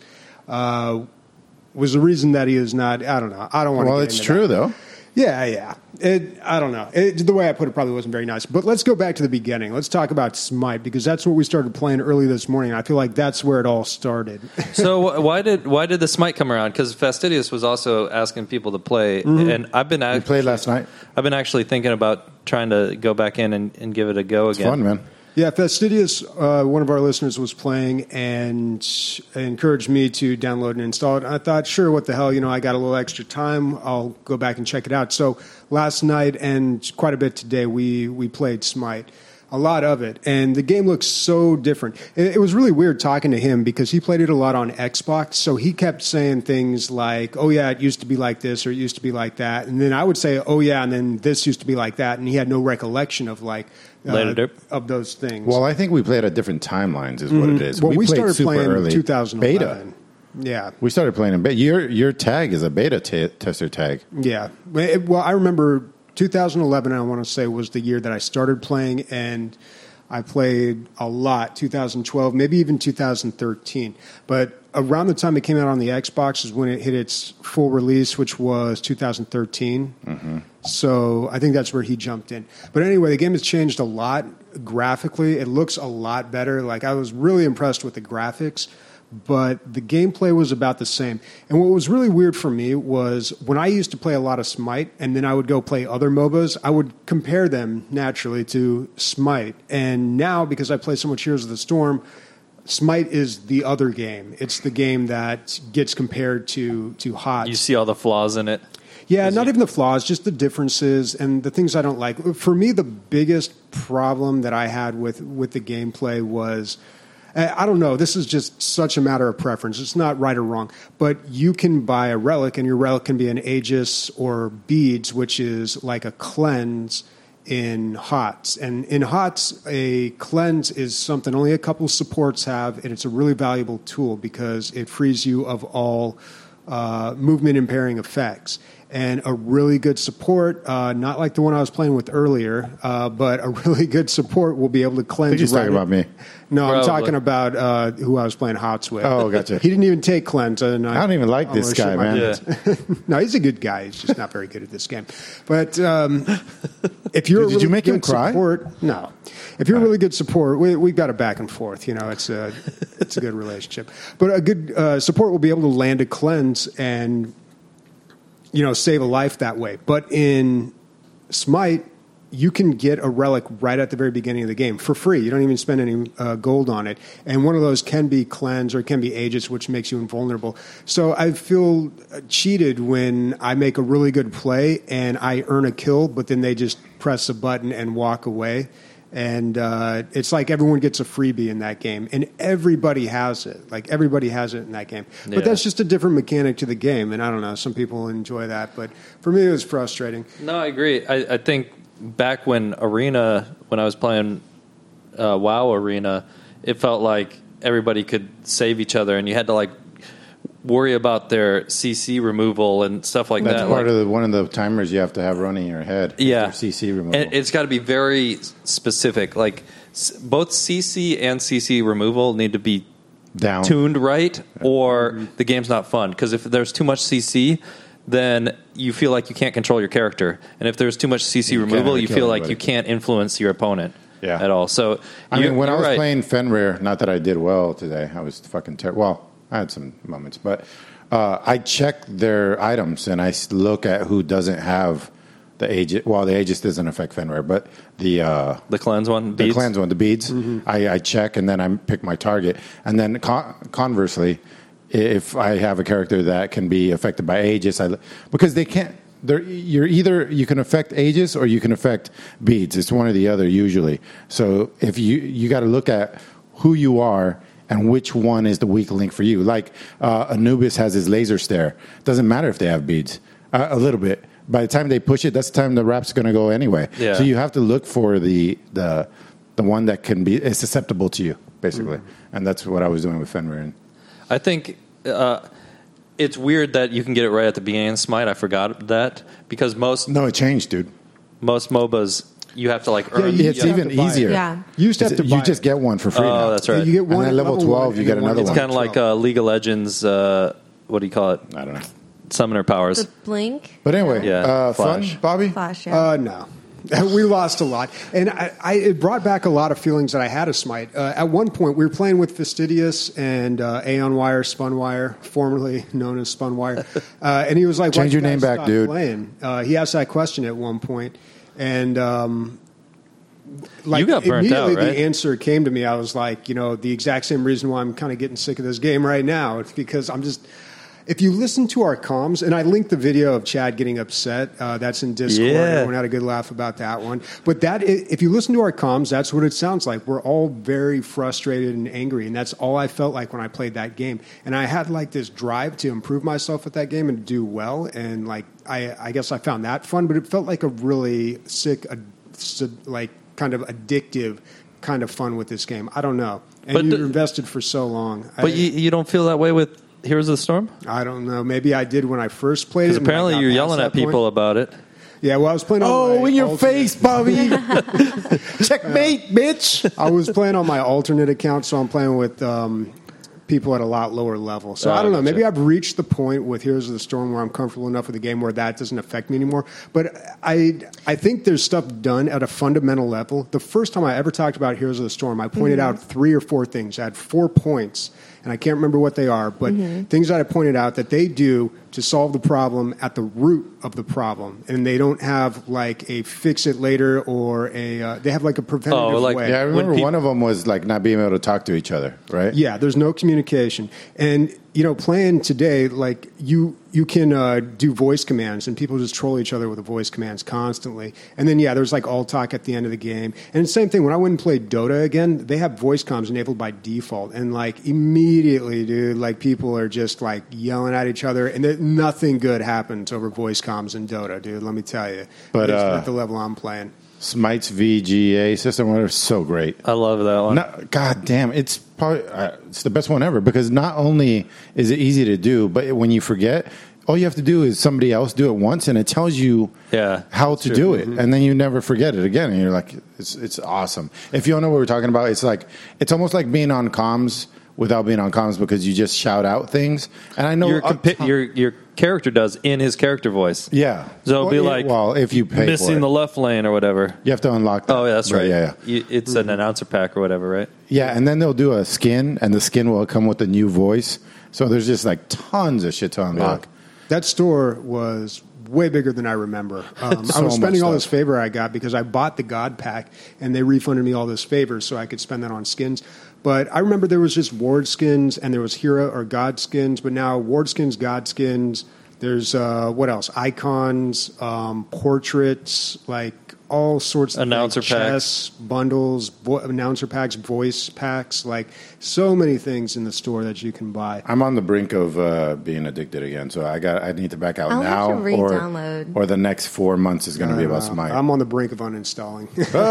was the reason that he is not. I don't know. I don't want to. Well, get it's into true, that. though. Yeah. I don't know. The way I put it probably wasn't very nice. But let's go back to the beginning. Let's talk about Smite, because that's what we started playing early this morning. I feel like that's where it all started. So why did the Smite come around? Because Fastidious was also asking people to play, and I've been We played last night. I've been actually thinking about trying to go back in and give it a go It's again. fun, man. Yeah, Fastidious, one of our listeners, was playing and encouraged me to download and install it. And I thought, sure, what the hell, I got a little extra time. I'll go back and check it out. So last night and quite a bit today, we played Smite, a lot of it. And the game looks so different. It was really weird talking to him because he played it a lot on Xbox. So he kept saying things like, oh, yeah, it used to be like this or it used to be like that. And then I would say, oh, yeah, and then this used to be like that. And he had no recollection of of those things. Well, I think we played at different timelines is what it is. Well, we played started super playing early. 2011. Beta. Yeah. We started playing in beta. Your tag is a beta tester tag. Yeah. Well, I remember 2011, I want to say, was the year that I started playing, and I played a lot, 2012, maybe even 2013. But around the time it came out on the Xbox is when it hit its full release, which was 2013. Mm-hmm. So I think that's where he jumped in. But anyway, the game has changed a lot graphically. It looks a lot better. Like, I was really impressed with the graphics, but the gameplay was about the same. And what was really weird for me was when I used to play a lot of Smite and then I would go play other MOBAs, I would compare them naturally to Smite. And now, because I play so much Heroes of the Storm, Smite is the other game. It's the game that gets compared to HOTS. You see all the flaws in it. Yeah, not even the flaws, just the differences and the things I don't like. For me, the biggest problem that I had with the gameplay was, I don't know, this is just such a matter of preference. It's not right or wrong. But you can buy a relic, and your relic can be an Aegis or beads, which is like a cleanse in HOTS. And in HOTS, a cleanse is something only a couple supports have, and it's a really valuable tool because it frees you of all movement impairing effects. And a really good support, not like the one I was playing with earlier, but a really good support will be able to cleanse. I think he's talking about me. No, Probably. I'm talking about who I was playing HOTS with. Oh, gotcha. He didn't even take cleanse. And I don't even like this almost shit guy, my man. pants. No, he's a good guy. He's just not very good at this game. But if you're Did you make him good cry? support, no. If you're a really good support, we've got a back and forth. It's a good relationship. But a good support will be able to land a cleanse and save a life that way. But in Smite, you can get a relic right at the very beginning of the game for free. You don't even spend any gold on it. And one of those can be cleanse or it can be Aegis, which makes you invulnerable. So I feel cheated when I make a really good play and I earn a kill, but then they just press a button and walk away. And it's like everyone gets a freebie in that game, and everybody has it. Like, everybody has it in that game. Yeah. But that's just a different mechanic to the game, and I don't know. Some people enjoy that, but for me, it was frustrating. No, I agree. I think back when I was playing WoW Arena, it felt like everybody could save each other, and you had to, like, worry about their CC removal and stuff like That's that. part of one of the timers you have to have running in your head. Yeah. Your CC removal. And it's got to be very specific. Like, both CC and CC removal need to be down. tuned right, or the game's not fun. Because if there's too much CC, then you feel like you can't control your character. And if there's too much CC removal, you feel like you can't influence your opponent at all. So, I mean, when I was right. playing Fenrir, not that I did well today, I was fucking terrible. Well, I had some moments, but I check their items and I look at who doesn't have the Aegis. Well, the Aegis doesn't affect Fenrir, but the cleanse one, the cleanse one, the beads. I check and then I pick my target. And then conversely, if I have a character that can be affected by Aegis, because they can't. You can affect Aegis or you can affect beads. It's one or the other usually. So if you got to look at who you are and which one is the weak link for you. Like Anubis has his laser stare. Doesn't matter if they have beads. A little bit. By the time they push it, that's the time the rap's going to go anyway. Yeah. So you have to look for the one that is susceptible to you, basically. And that's what I was doing with Fenrir. I think it's weird that you can get it right at the beginning of Smite. I forgot that because No, it changed, dude. most MOBAs you have to like earn. It's even easier. Yeah. You used to have to buy You just get one for free now. Oh, that's right. You get one And at level 12, you get another It's one. kind of like League of Legends. What do you call it? I don't know. Summoner powers. The blink. But anyway, Yeah, fun, Flash. Bobby? Flash, yeah. No. We lost a lot. And it brought back a lot of feelings that I had of Smite. At one point, we were playing with Fastidious and Aeon Wire, Spunwire, formerly known as Spunwire. And he was like, Change "Why'd you your name guys back, stop dude." Playing? He asked that question at one point. And You got burnt out, immediately right? the answer came to me. I was like, the exact same reason why I'm kind of getting sick of this game right now. It's because I'm just... If you listen to our comms, and I linked the video of Chad getting upset, that's in Discord. Yeah. Everyone had a good laugh about that one. But if you listen to our comms, that's what it sounds like. We're all very frustrated and angry, and that's all I felt like when I played that game. And I had like this drive to improve myself with that game and do well. And like I guess I found that fun, but it felt like a really sick, like kind of addictive kind of fun with this game. I don't know. And But you invested for so long. But you don't feel that way with Heroes of the Storm? I don't know. Maybe I did when I first played it. Because apparently and I got you're past yelling that at people point. about it. Yeah, well, I was playing on my in your alternate- face, Bobby. Checkmate, bitch. I was playing on my alternate account, so I'm playing with people at a lot lower level. So Oh, I don't know. gotcha. Maybe I've reached the point with Heroes of the Storm where I'm comfortable enough with the game where that doesn't affect me anymore. But I think there's stuff done at a fundamental level. The first time I ever talked about Heroes of the Storm, I pointed out 3 or 4 things. I had 4 points, and I can't remember what they are, but things that I pointed out that they do to solve the problem at the root of the problem. And they don't have like a fix it later or they have like a preventative way. Yeah, I remember When one of them was like not being able to talk to each other, right? Yeah, there's no communication. And, playing today, like, you can do voice commands, and people just troll each other with the voice commands constantly. And then, there's, like, all talk at the end of the game. And the same thing, when I went and played Dota again, they have voice comms enabled by default. And, like, immediately, dude, like, people are just, like, yelling at each other. And nothing good happens over voice comms in Dota, dude, let me tell you. But, It's at the level I'm playing. Smite's VGA system, whatever, is so great. I love that one. God damn, it's probably it's the best one ever because not only is it easy to do, but when you forget, all you have to do is somebody else do it once, and it tells you how to do it, and then you never forget it again. And you're like, it's awesome. If you don't know what we're talking about, it's almost like being on comms without being on comms because you just shout out things. And I know your character does in his character voice. Yeah. So it'll be like if you pay missing for it. the left lane or whatever. You have to unlock that. Oh, yeah, that's But right. Yeah. It's an announcer pack or whatever, right? Yeah, and then they'll do a skin, and the skin will come with a new voice. So there's just like tons of shit to unlock. That store was way bigger than I remember. I So was spending much all stuff. this favor I got because I bought the God pack, and they refunded me all this favor so I could spend that on skins. But I remember there was just Ward skins, and there was Hero or God skins, but now Ward skins, God skins, there's, what else? Icons, portraits, like all sorts of Announcer things. Chess, bundles, announcer packs, voice packs, like so many things in the store that you can buy. I'm on the brink of being addicted again, so I need to back out I'll now, have to re-download. or the next 4 months is going to be about Smite. I'm on the brink of uninstalling.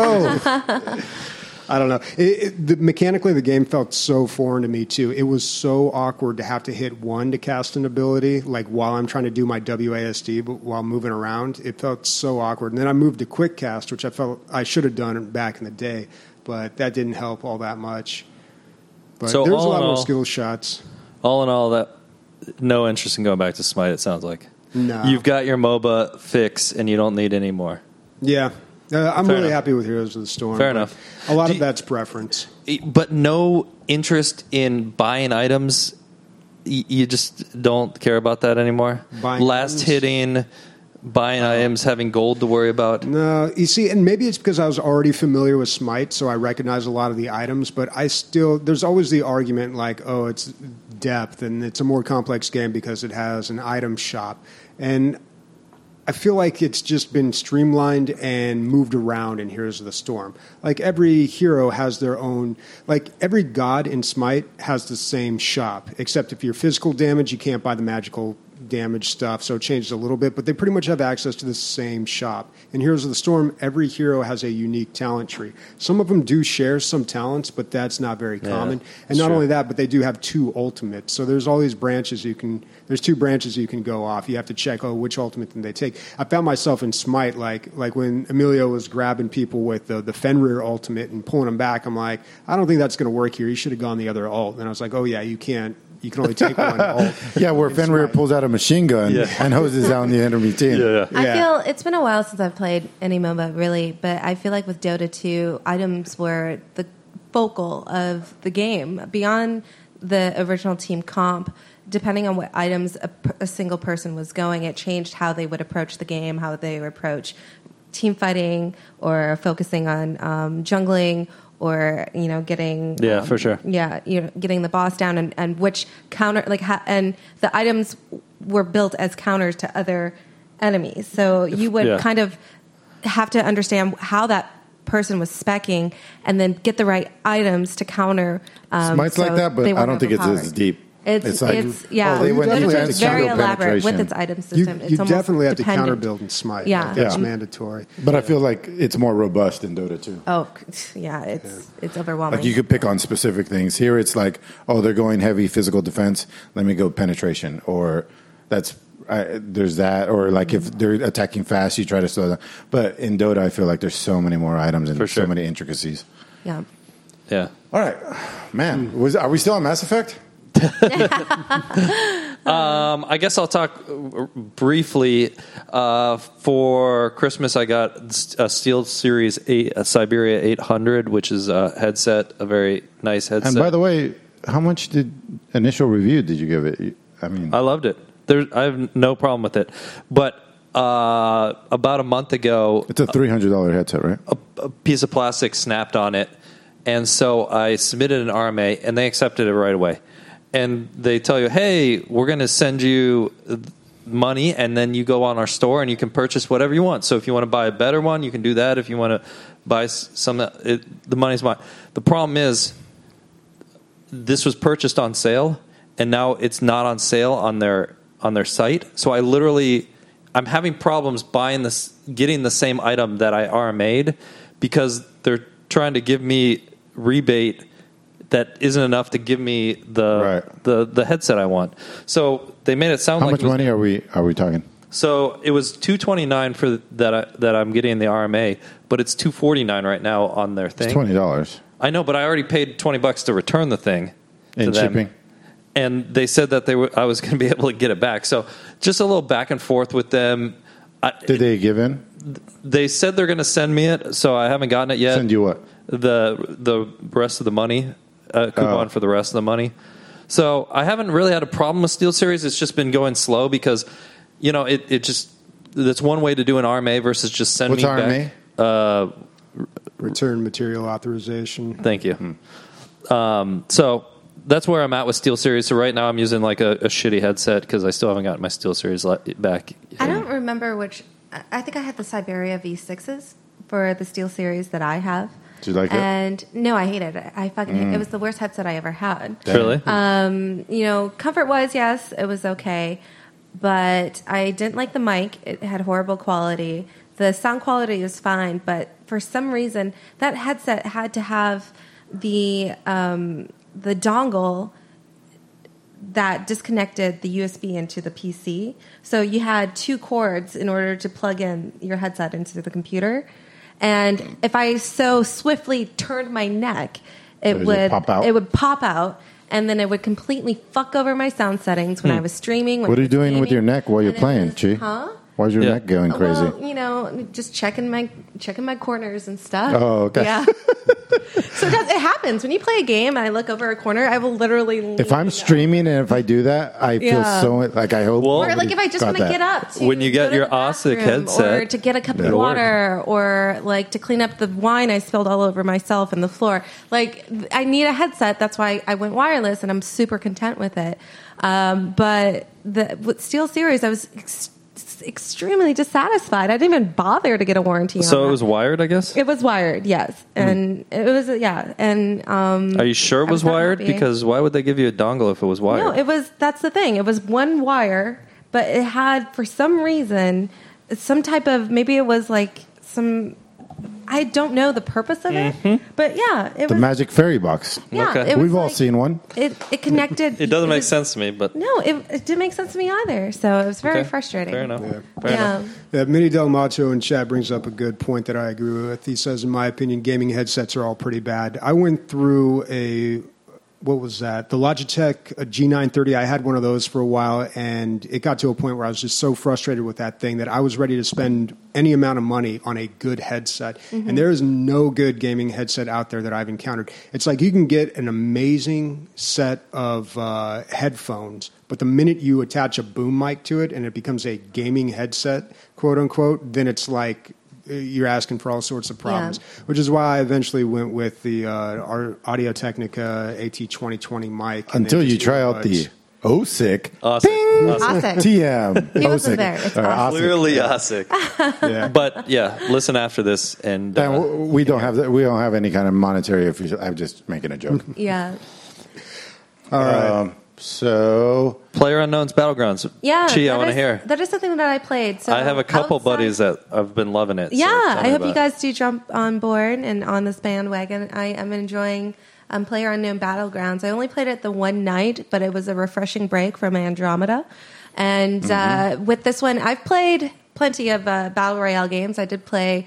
Oh, I don't know. Mechanically, the game felt so foreign to me, too. It was so awkward to have to hit one to cast an ability, like while I'm trying to do my WASD, but while moving around. It felt so awkward. And then I moved to quick cast, which I felt I should have done back in the day, but that didn't help all that much. But So there's a all lot in more all- skill shots. All in all, that no interest in going back to Smite, it sounds like. No. You've got your MOBA fix, and you don't need any more. Yeah. I'm Fair really enough. happy with Heroes of the Storm. Fair but enough. A lot Do of you- that's preference. But no interest in buying items. You just don't care about that anymore. Buying Last items? hitting, buying items, having gold to worry about. No, you see, and maybe it's because I was already familiar with Smite, so I recognize a lot of the items, but there's always the argument like, oh, it's depth, and it's a more complex game because it has an item shop. And I feel like it's just been streamlined and moved around in Heroes of the Storm. Like every hero has their own, like every god in Smite has the same shop, except if you're physical damage, you can't buy the magical damage stuff, so it changed a little bit, but they pretty much have access to the same shop. In Heroes of the Storm, every hero has a unique talent tree. Some of them do share some talents, but that's not very common. And not only that, but they do have 2 ultimates. So there's all these branches there's 2 branches you can go off. You have to check, which ultimate did they take? I found myself in Smite, like when Emilio was grabbing people with the Fenrir ultimate and pulling them back, I'm like, I don't think that's going to work here. You should have gone the other ult. And I was like, oh yeah, you can't. You can only take one ult. yeah, where in Fenrir Smite. pulls out a machine gun and hoses down the enemy team. I feel it's been a while since I've played any MOBA, really, but I feel like with Dota 2, items were the focal of the game. Beyond the original team comp, depending on what items a single person was going, it changed how they would approach the game, how they would approach team fighting or focusing on jungling or getting For sure. getting the boss down and which counter and the items were built as counters to other enemies, so you would kind of have to understand how that person was speccing and then get the right items to counter. Smite's so like that, but they I weren't don't think it's as overpowered. deep. It's like, they went definitely into have to it's very counter elaborate with penetration. its item system. You It's almost definitely have to dependent. counter build in Smite. Yeah. Like, that's Yeah. mandatory. But I feel like it's more robust in Dota 2. Oh, yeah, it's overwhelming. Like you could pick on specific things. Here it's like, oh, they're going heavy physical defense. Let me go penetration. Or there's that. Or like if they're attacking fast, you try to slow down. But in Dota, I feel like there's so many more items and For sure. so many intricacies. Yeah. Yeah. All right, man. Are we still on Mass Effect? I guess I'll talk briefly. For Christmas, I got a SteelSeries 8, a Siberia 800, which is a headset, a very nice headset. And by the way, how much initial review did you give it? I mean, I loved it. I have no problem with it. But about a month ago, it's a $300 headset, right? a piece of plastic snapped on it, and so I submitted an RMA, and they accepted it right away. And they tell you, hey, we're going to send you money, and then you go on our store, and you can purchase whatever you want. So if you want to buy a better one, you can do that. If you want to buy some, the money's mine. The problem is, this was purchased on sale, and now it's not on sale on their site. So I'm having problems getting the same item that I RMA'd because they're trying to give me rebate that isn't enough to give me the headset I want. So they made it sound How like much money are we talking? So it was $229 for that I'm getting the RMA, but it's $249 right now on their thing. It's $20 I know, but I already paid $20 to return the thing in to them. shipping. And they said that I was going to be able to get it back. So just a little back and forth with them. Did they give in? They said they're going to send me it, so I haven't gotten it yet. Send you what? The rest of the money, coupon for the rest of the money. So I haven't really had a problem with SteelSeries. It's just been going slow because, it just that's one way to do an RMA versus just send What's me RMA? back. Return material authorization. Thank you. So that's where I'm at with SteelSeries. So right now I'm using like a shitty headset because I still haven't gotten my SteelSeries back. I don't remember which. I think I had the Siberia V6s for the SteelSeries that I have. Did you like it? And no, I hated it. I fucking it was the worst headset I ever had. Really? Comfort wise, yes, it was okay, but I didn't like the mic. It had horrible quality. The sound quality was fine, but for some reason that headset had to have the dongle that disconnected the USB into the PC. So you had two cords in order to plug in your headset into the computer. And if I so swiftly turned my neck, it would pop out, and then it would completely fuck over my sound settings when I was streaming. What are you doing with your neck while you're playing, Chi? Huh? Why's your neck going crazy? Well, just checking my corners and stuff. Oh, okay. Yeah. So it happens when you play a game. And I look over a corner. I will literally. If I'm streaming and if I do that, I feel so like I hope. Or like if I just want to get up to when you get go to your the OSIC bathroom, headset, or to get a cup of water, or like to clean up the wine I spilled all over myself and the floor. Like I need a headset. That's why I went wireless, and I'm super content with it. But with SteelSeries, I was extremely dissatisfied. I didn't even bother to get a warranty on So it was wired, I guess? It was wired, yes. And it was, yeah. And are you sure it was wired? Because why would they give you a dongle if it was wired? No, it was, that's the thing. It was one wire, but it had, for some reason, some type of, maybe it was like some, I don't know the purpose of it, but yeah, it the was Magic Fairy Box. Yeah, Okay. it was We've all like- seen one. It connected. It doesn't make was- sense to me, but No, it didn't make sense to me either. So it was very okay. frustrating. Fair enough. Yeah. Fair enough. Mini Del Macho in chat brings up a good point that I agree with. He says, in my opinion, gaming headsets are all pretty bad. I went through what was that? The Logitech G930. I had one of those for a while, and it got to a point where I was just so frustrated with that thing that I was ready to spend any amount of money on a good headset. And there is no good gaming headset out there that I've encountered. It's like you can get an amazing set of headphones, but the minute you attach a boom mic to it and it becomes a gaming headset, quote unquote, then it's like you're asking for all sorts of problems, which is why I eventually went with the Audio Technica AT2020 mic. Until you try out the OSIC. Awesome. Awesome. TM. He wasn't OSIC. there. It's Or awesome. OSIC. Clearly ASIC. Yeah. But yeah, listen after this and And we don't have any kind of monetary. I'm just making a joke. Yeah. All right. So PlayerUnknown's Battlegrounds. Yeah. Chi, I that want to is- hear. That is something that I played. So I have a couple outside- buddies that have been loving it. so Yeah, tell me I hope about you it. guys do jump on board and on this bandwagon. I am enjoying PlayerUnknown Battlegrounds. I only played it the one night, but it was a refreshing break from Andromeda. And with this one, I've played plenty of Battle Royale games. I did play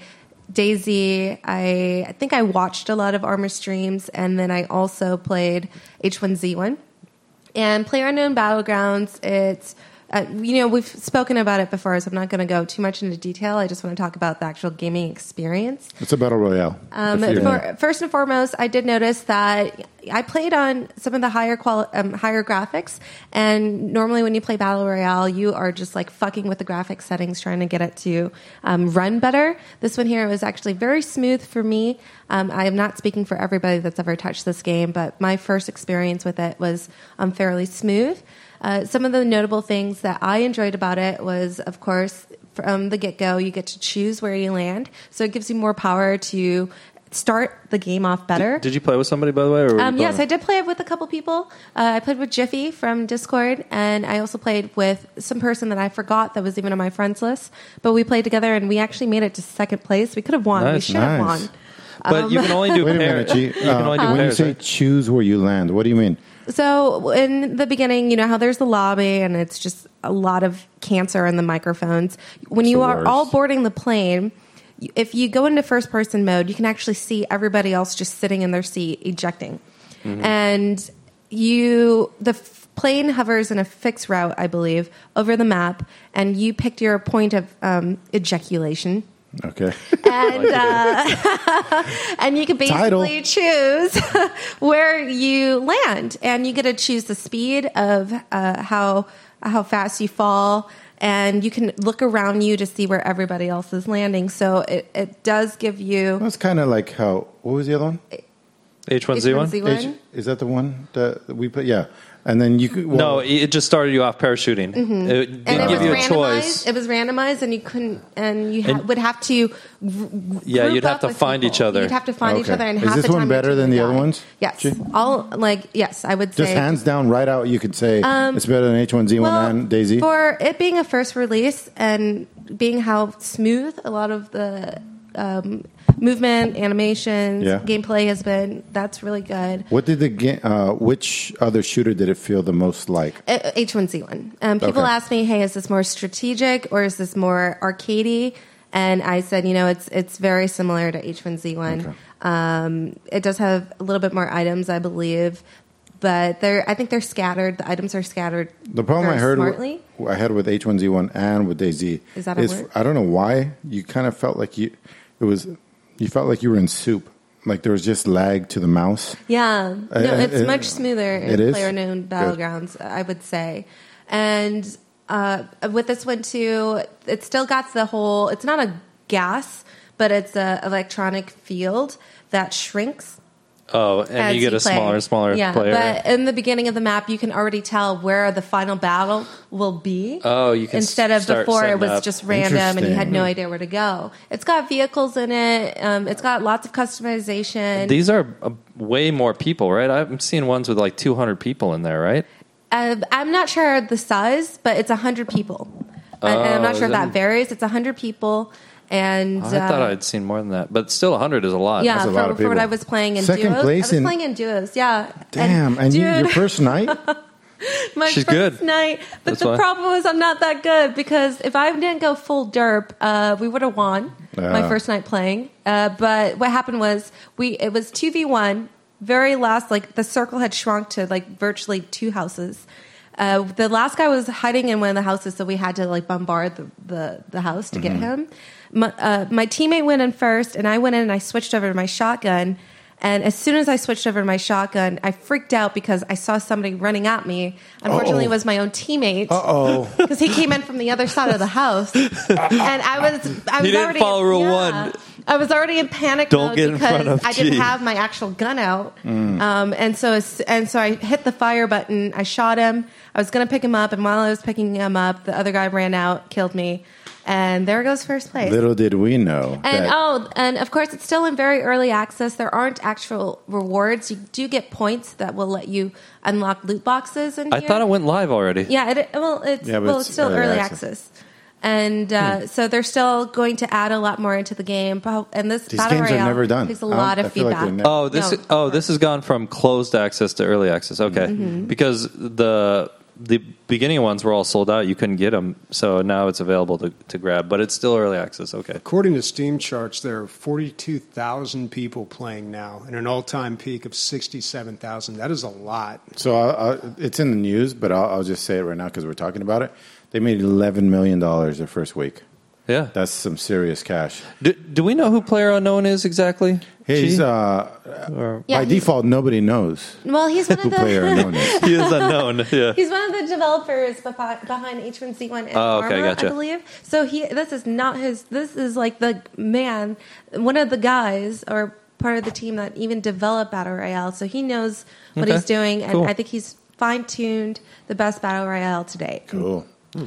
DayZ. I think I watched a lot of Armor streams, and then I also played H1Z1. And PlayerUnknown Battlegrounds, it's, we've spoken about it before, so I'm not going to go too much into detail. I just want to talk about the actual gaming experience. it's a battle royale. If you're new. First and foremost, I did notice that I played on some of the higher graphics, and normally when you play Battle Royale, you are just like fucking with the graphics settings, trying to get it to run better. This one here was actually very smooth for me. I am not speaking for everybody that's ever touched this game, but my first experience with it was fairly smooth. Some of the notable things that I enjoyed about it was, of course, from the get-go, you get to choose where you land. So it gives you more power to start the game off better. Did you play with somebody, by the way? Or were you Yes, playing- I did play with a couple people. I played with Jiffy from Discord, and I also played with some person that I forgot that was even on my friends list. But we played together, and we actually made it to second place. We could have won. We Nice, should have nice. won. But you can only do Wait a pairs. minute, Chi. You can only do when you pairs, say right? choose where you land, what do you mean? So in the beginning, you know how there's the lobby and it's just a lot of cancer in the microphones. When you the are all worst. boarding the plane, if you go into first person mode, you can actually see everybody else just sitting in their seat ejecting. And plane hovers in a fixed route, I believe, over the map, and you picked your point of ejaculation. Okay. And and you can basically choose where you land, and you get to choose the speed of how fast you fall, and you can look around you to see where everybody else is landing. So it does give you That's kind of like how. What was the other one? H1Z1? Is that the one that we put? Yeah, and then you could. No, it just started you off parachuting. It didn't and it give was you a randomized. choice. It was randomized, and you couldn't, and you would have to. Yeah, group you'd have up to with find people. each other. You'd have to find each Okay. other, and Is half this the time one better you'd than the other die. ones? Yes, Gee. yes, I would Just say hands down, right out, you could say it's better than H1Z1 and DayZ. For it being a first release and being how smooth a lot of the movement, animations, Yeah. gameplay has been, that's really good. What did the game? Which other shooter did it feel the most like? H1Z1. People Okay. ask me, hey, is this more strategic or is this more arcadey? And I said, it's very similar to H1Z1. Okay. It does have a little bit more items, I believe, but I think they're scattered. The items are scattered. The problem very I heard smartly. I had with H1Z1 and with DayZ Is that a word? I don't know why you kind of felt like you felt like you were in soup. Like there was just lag to the mouse. Yeah, no, it's much smoother it in is? player-known battlegrounds, I would say. And with this one too, it's still got the whole. It's not a gas, but it's a electronic field that shrinks. Oh, and as you get a play. smaller and smaller yeah, player. But in the beginning of the map, you can already tell where the final battle will be. Oh, you can instead of start before it setting was up. just random and you had no Interesting. idea where to go. It's got vehicles in it. It's got lots of customization. These are way more people, right? I'm seeing ones with like 200 people in there, right? I'm not sure the size, but it's 100 people. And I'm not sure if that varies. It's 100 people. And I thought I'd seen more than that, but still 100 is a lot. yeah, That's a lot of for what people. I was playing in Second duos. place I was in- playing in duos, yeah. Damn, and dude, your first night? my She's first good. night. But That's the why. problem was I'm not that good because if I didn't go full derp, we would have won my first night playing. But what happened was it was 2v1. Very last, like the circle had shrunk to like virtually 2 houses. The last guy was hiding in one of the houses, so we had to like bombard the house to get him. My teammate went in first, and I went in and I switched over to my shotgun. And as soon as I switched over to my shotgun, I freaked out because I saw somebody running at me. Unfortunately, it was my own teammate. Because he came in from the other side of the house, and I was He didn't already follow rule 1. I was already in panic Don't mode get in because front of I didn't G. have my actual gun out, and so I hit the fire button. I shot him. I was going to pick him up, and while I was picking him up, the other guy ran out, killed me, and there goes first place. Little did we know. And and of course, it's still in very early access. There aren't actual rewards. You do get points that will let you unlock loot boxes. In I here. thought it went live already. Yeah, it's it's still early early access. access. And so they're still going to add a lot more into the game. And this These Battle games Royale are never done. takes a I don't- lot I of feel like feedback. they're never- This has gone from closed access to early access. Okay, Mm-hmm. because the beginning ones were all sold out. You couldn't get them, so now it's available to grab. But it's still early access. Okay. According to Steam charts, there are 42,000 people playing now, and an all-time peak of 67,000. That is a lot. So it's in the news, but I'll just say it right now because we're talking about it. They made $11 million their first week. Yeah. That's some serious cash. Do we know who PlayerUnknown is exactly? He's G? by Yeah, he's- default, nobody knows Well, he's one who of the PlayerUnknown is. He is unknown. Yeah. he's one of the developers behind H1Z1 and Oh, okay, Arma, gotcha. I believe. So this is not his. This is like the man, one of the guys or part of the team that even developed Battle Royale. So he knows what Okay, he's doing, and cool. I think he's fine-tuned the best Battle Royale to date. Cool.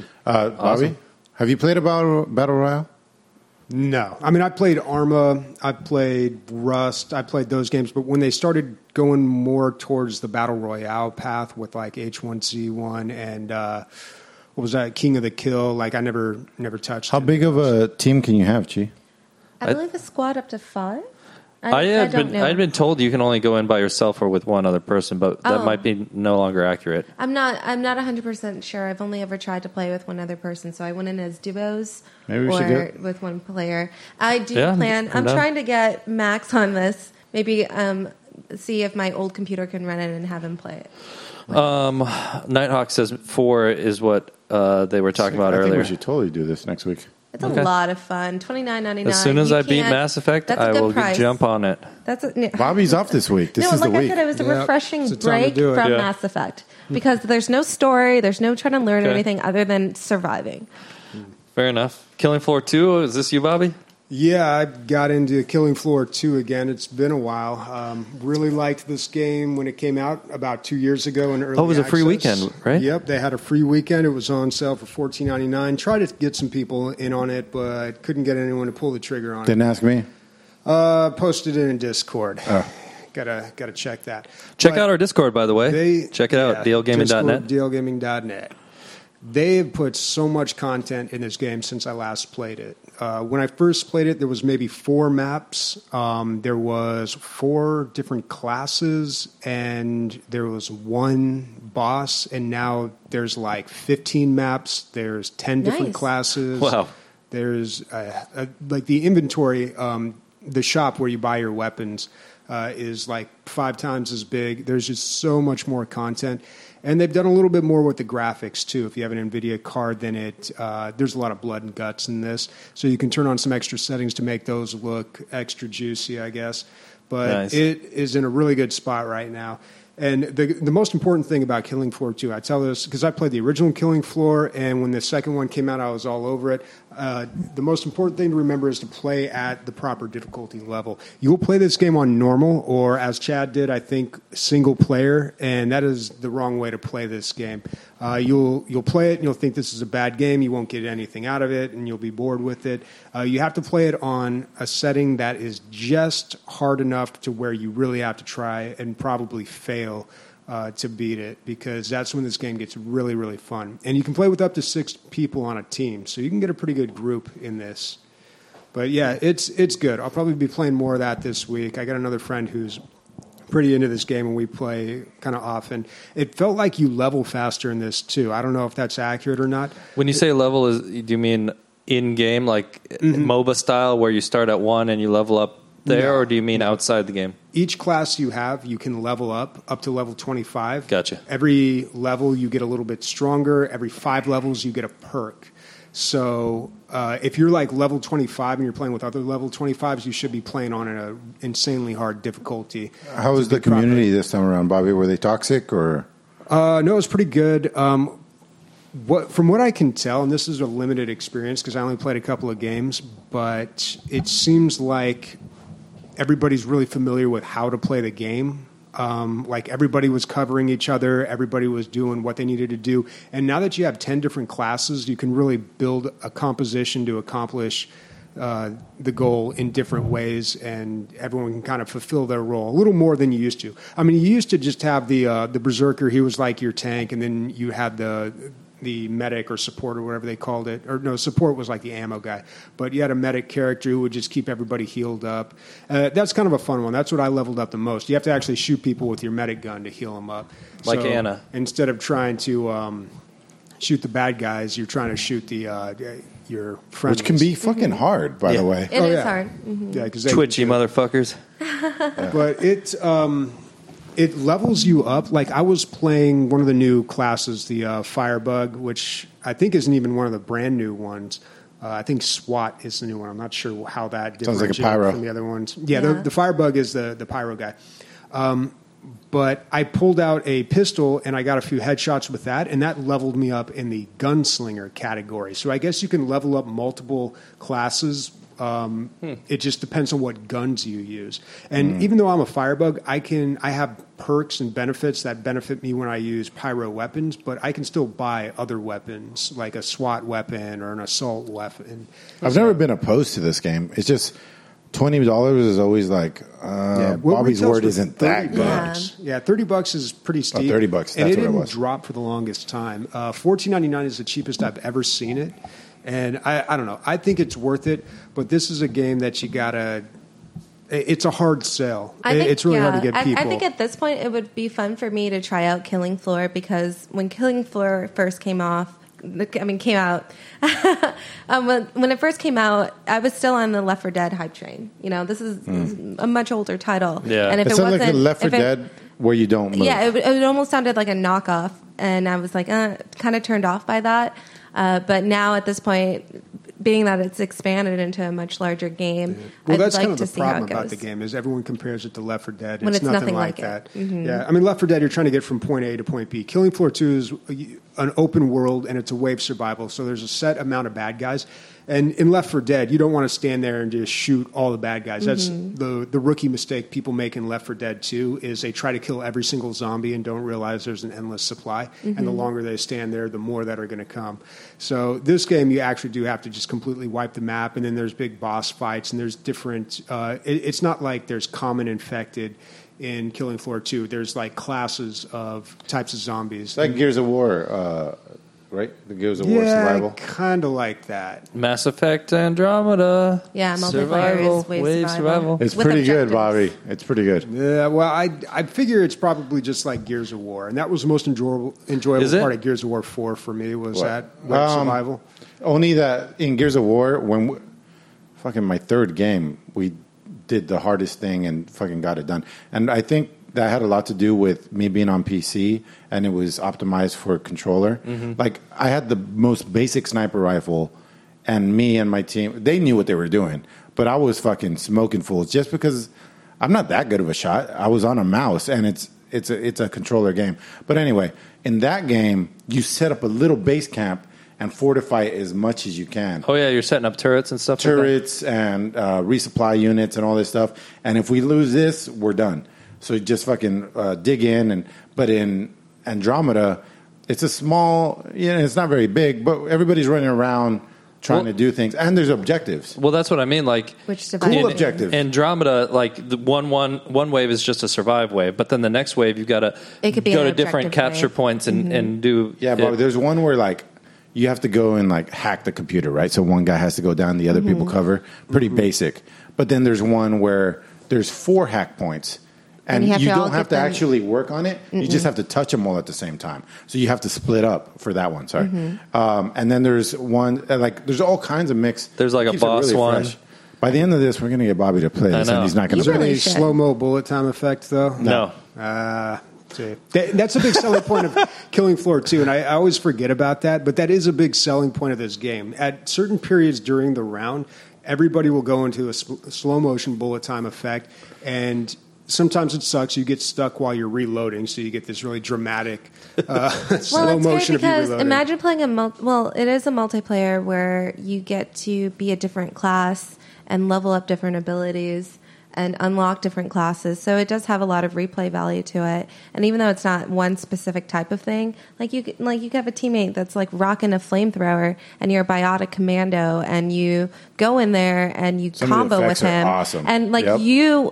Bobby, have you played a Battle Royale? No. I mean, I played Arma, I played Rust, I played those games, but when they started going more towards the Battle Royale path with like H1Z1 and what was that, King of the Kill, like I never touched How it. big of a team can you have, Chi? I believe a squad up to 5. I don't know. had been told you can only go in by yourself or with one other person, but that Oh. might be no longer accurate. I'm not 100% sure. I've only ever tried to play with one other person, so I went in as duos Maybe we should or get- with one player. I do Yeah, plan. I'm I'm down. trying to get Max on this. Maybe see if my old computer can run it and have him play it. Nighthawk says 4 is what they were talking about I think earlier. we should totally do this next week. It's a lot of fun. $29.99. As soon as I beat Mass Effect, that's a I good will price. jump on it. Bobby's off this week. This is like the week. I said, it was a refreshing it's the time to break do it. from Yeah. Mass Effect because there's no story, there's no trying to learn Okay. anything other than surviving. Fair enough. Killing Floor 2, is this you, Bobby? Yeah, I got into Killing Floor 2 again. It's been a while. Really liked this game when it came out about 2 years ago in early Oh, it was a free access. weekend, right? Yep, they had a free weekend. It was on sale for $14.99. Tried to get some people in on it, but couldn't get anyone to pull the trigger on Didn't ask me. it. Posted it in Discord. Gotta check that. Check But out our Discord, by the way. Check it out, dlgaming.net. Discord, dlgaming.net. They have put so much content in this game since I last played it. When I first played it, there was maybe 4 maps. There was 4 different classes, and there was 1 boss. And now there's like 15 maps. There's 10 different Nice. classes. Wow. There's like the inventory, the shop where you buy your weapons is like 5 times as big. There's just so much more content. And they've done a little bit more with the graphics, too. If you have an NVIDIA card, then there's a lot of blood and guts in this. So you can turn on some extra settings to make those look extra juicy, I guess. But Nice. it is in a really good spot right now. And the most important thing about Killing Floor 2, I tell this because I played the original Killing Floor, and when the second one came out, I was all over it. The most important thing to remember is to play at the proper difficulty level. You'll play this game on normal, or as Chad did, I think, single player, and that is the wrong way to play this game. You'll play it, and you'll think this is a bad game. You won't get anything out of it, and you'll be bored with it. You have to play it on a setting that is just hard enough to where you really have to try and probably fail to beat it, because that's when this game gets really, really fun. And you can play with up to 6 people on a team, so you can get a pretty good group in this. But yeah, it's good. I'll probably be playing more of that this week. I got another friend who's pretty into this game, and we play kind of often. It felt like you level faster in this too. I don't know if that's accurate or not. When you say level, do you mean in-game, like MOBA style, where you start at 1 and you level up there, No. or do you mean outside the game? Each class you have, you can level up to level 25. Gotcha. Every level you get a little bit stronger. Every 5 levels you get a perk. So if you're like level 25 and you're playing with other level 25s, you should be playing on an insanely hard difficulty. How was the community this time around, Bobby? Were they toxic or? No, it was pretty good. From what I can tell, and this is a limited experience because I only played a couple of games, but it seems like everybody's really familiar with how to play the game. Like everybody was covering each other, everybody was doing what they needed to do. And now that you have 10 different classes, you can really build a composition to accomplish the goal in different ways, and everyone can kind of fulfill their role a little more than you used to. I mean, you used to just have the berserker. He was like your tank, and then you had the medic or support or whatever they called it. Or no, support was like the ammo guy. But you had a medic character who would just keep everybody healed up. That's kind of a fun one. That's what I leveled up the most. You have to actually shoot people with your medic gun to heal them up. Like So Anna. Instead of trying to shoot the bad guys, you're trying to shoot your friends. Which can be fucking hard, by the way. It is yeah. hard. Yeah, 'cause Twitchy motherfuckers. But it levels you up. Like I was playing one of the new classes, the Firebug, which I think isn't even one of the brand new ones. I think SWAT is the new one. I'm not sure how that Sounds like a differentiates pyro. from the other ones. Yeah, Yeah. The Firebug is the pyro guy. But I pulled out a pistol and I got a few headshots with that, and that leveled me up in the gunslinger category. So I guess you can level up multiple classes. It just depends on what guns you use. And even though I'm a Firebug, I have perks and benefits that benefit me when I use pyro weapons, but I can still buy other weapons like a SWAT weapon or an assault weapon. I've never been opposed to this game. It's just $20 is always like Well, Bobby's retails word for isn't that $30. good. Yeah, $30 is pretty steep. $30, and that's it what it didn't was. drop for the longest time. $14.99 is the cheapest I've ever seen it, and I don't know. I think it's worth it, but this is a game that you gotta. It's a hard sell. It's really hard to get people. I think at this point it would be fun for me to try out Killing Floor, because when Killing Floor first came out. When it first came out, I was still on the Left 4 Dead hype train. You know, this is a much older title. Yeah. And if It it sounds wasn't like a Left 4 if it- Dead where you don't move. Yeah, it almost sounded like a knockoff, and I was like, kind of turned off by that. But now at this point, being that it's expanded into a much larger game, Well, I'd that's like kind of to the see how problem it about goes. the game is everyone compares it to Left 4 Dead. When it's nothing like like it. that. Yeah, I mean, Left 4 Dead, you're trying to get from point A to point B. Killing Floor 2 is an open world, and it's a wave survival, so there's a set amount of bad guys. And in Left 4 Dead, you don't want to stand there and just shoot all the bad guys. That's the rookie mistake people make in Left 4 Dead 2 is they try to kill every single zombie and don't realize there's an endless supply. And the longer they stand there, the more that are going to come. So this game, you actually do have to just completely wipe the map, and then there's big boss fights, and there's different... it's not like there's common infected in Killing Floor 2. There's like classes of types of zombies. It's like Gears of War, right? The Gears of War survival. Kind of like that. Mass Effect Andromeda. Yeah, multiplayer Survival, is wave survival. It's With pretty good, objectives. Bobby. It's pretty good. Yeah, well, I figure it's probably just like Gears of War, and that was the most enjoyable Is it? part of Gears of War 4 for me was What? that web survival. Only that in Gears of War, fucking my third game, we did the hardest thing and fucking got it done. And I think that had a lot to do with me being on PC and it was optimized for a controller. Like I had the most basic sniper rifle, and me and my team, they knew what they were doing, but I was fucking smoking fools just because I'm not that good of a shot. I was on a mouse, and it's a controller game. But anyway, in that game, you set up a little base camp and fortify it as much as you can. Oh yeah, you're setting up turrets and stuff. Turrets and resupply units and all this stuff. And if we lose this, we're done. So you just fucking dig in. But in Andromeda, it's a small, it's not very big, but everybody's running around trying to do things. And there's objectives. Well, that's what I mean. Like Which Cool divides objectives. Andromeda, like the one wave is just a survive wave, but then the next wave you've got to It could be go an to different objective capture wave. points and do. Yeah, but there's one where like you have to go and like hack the computer, right? So one guy has to go down, the other people cover. Pretty basic. But then there's one where there's 4 hack points. And you have you to all don't have get to them- actually work on it. You just have to touch them all at the same time. So you have to split up for that one. Sorry. And then there's one, like, there's all kinds of mix. There's like a Keeps it boss one. fresh. By the end of this, we're going to get Bobby to play this, know. and he's not going Is to there play. any really should. slow-mo bullet time effect, though? No. See. That's a big selling point of Killing Floor 2, and I always forget about that, but that is a big selling point of this game. At certain periods during the round, everybody will go into a slow-motion bullet time effect, and sometimes it sucks. You get stuck while you're reloading, so you get this really dramatic slow Well, it's motion great of you because reloading. imagine playing it is a multiplayer where you get to be a different class and level up different abilities and unlock different classes. So it does have a lot of replay value to it. And even though it's not one specific type of thing, like you could have a teammate that's like rocking a flamethrower and you're a biotic commando and you go in there and you Some of the combo with effects are him. awesome. And like Yep. you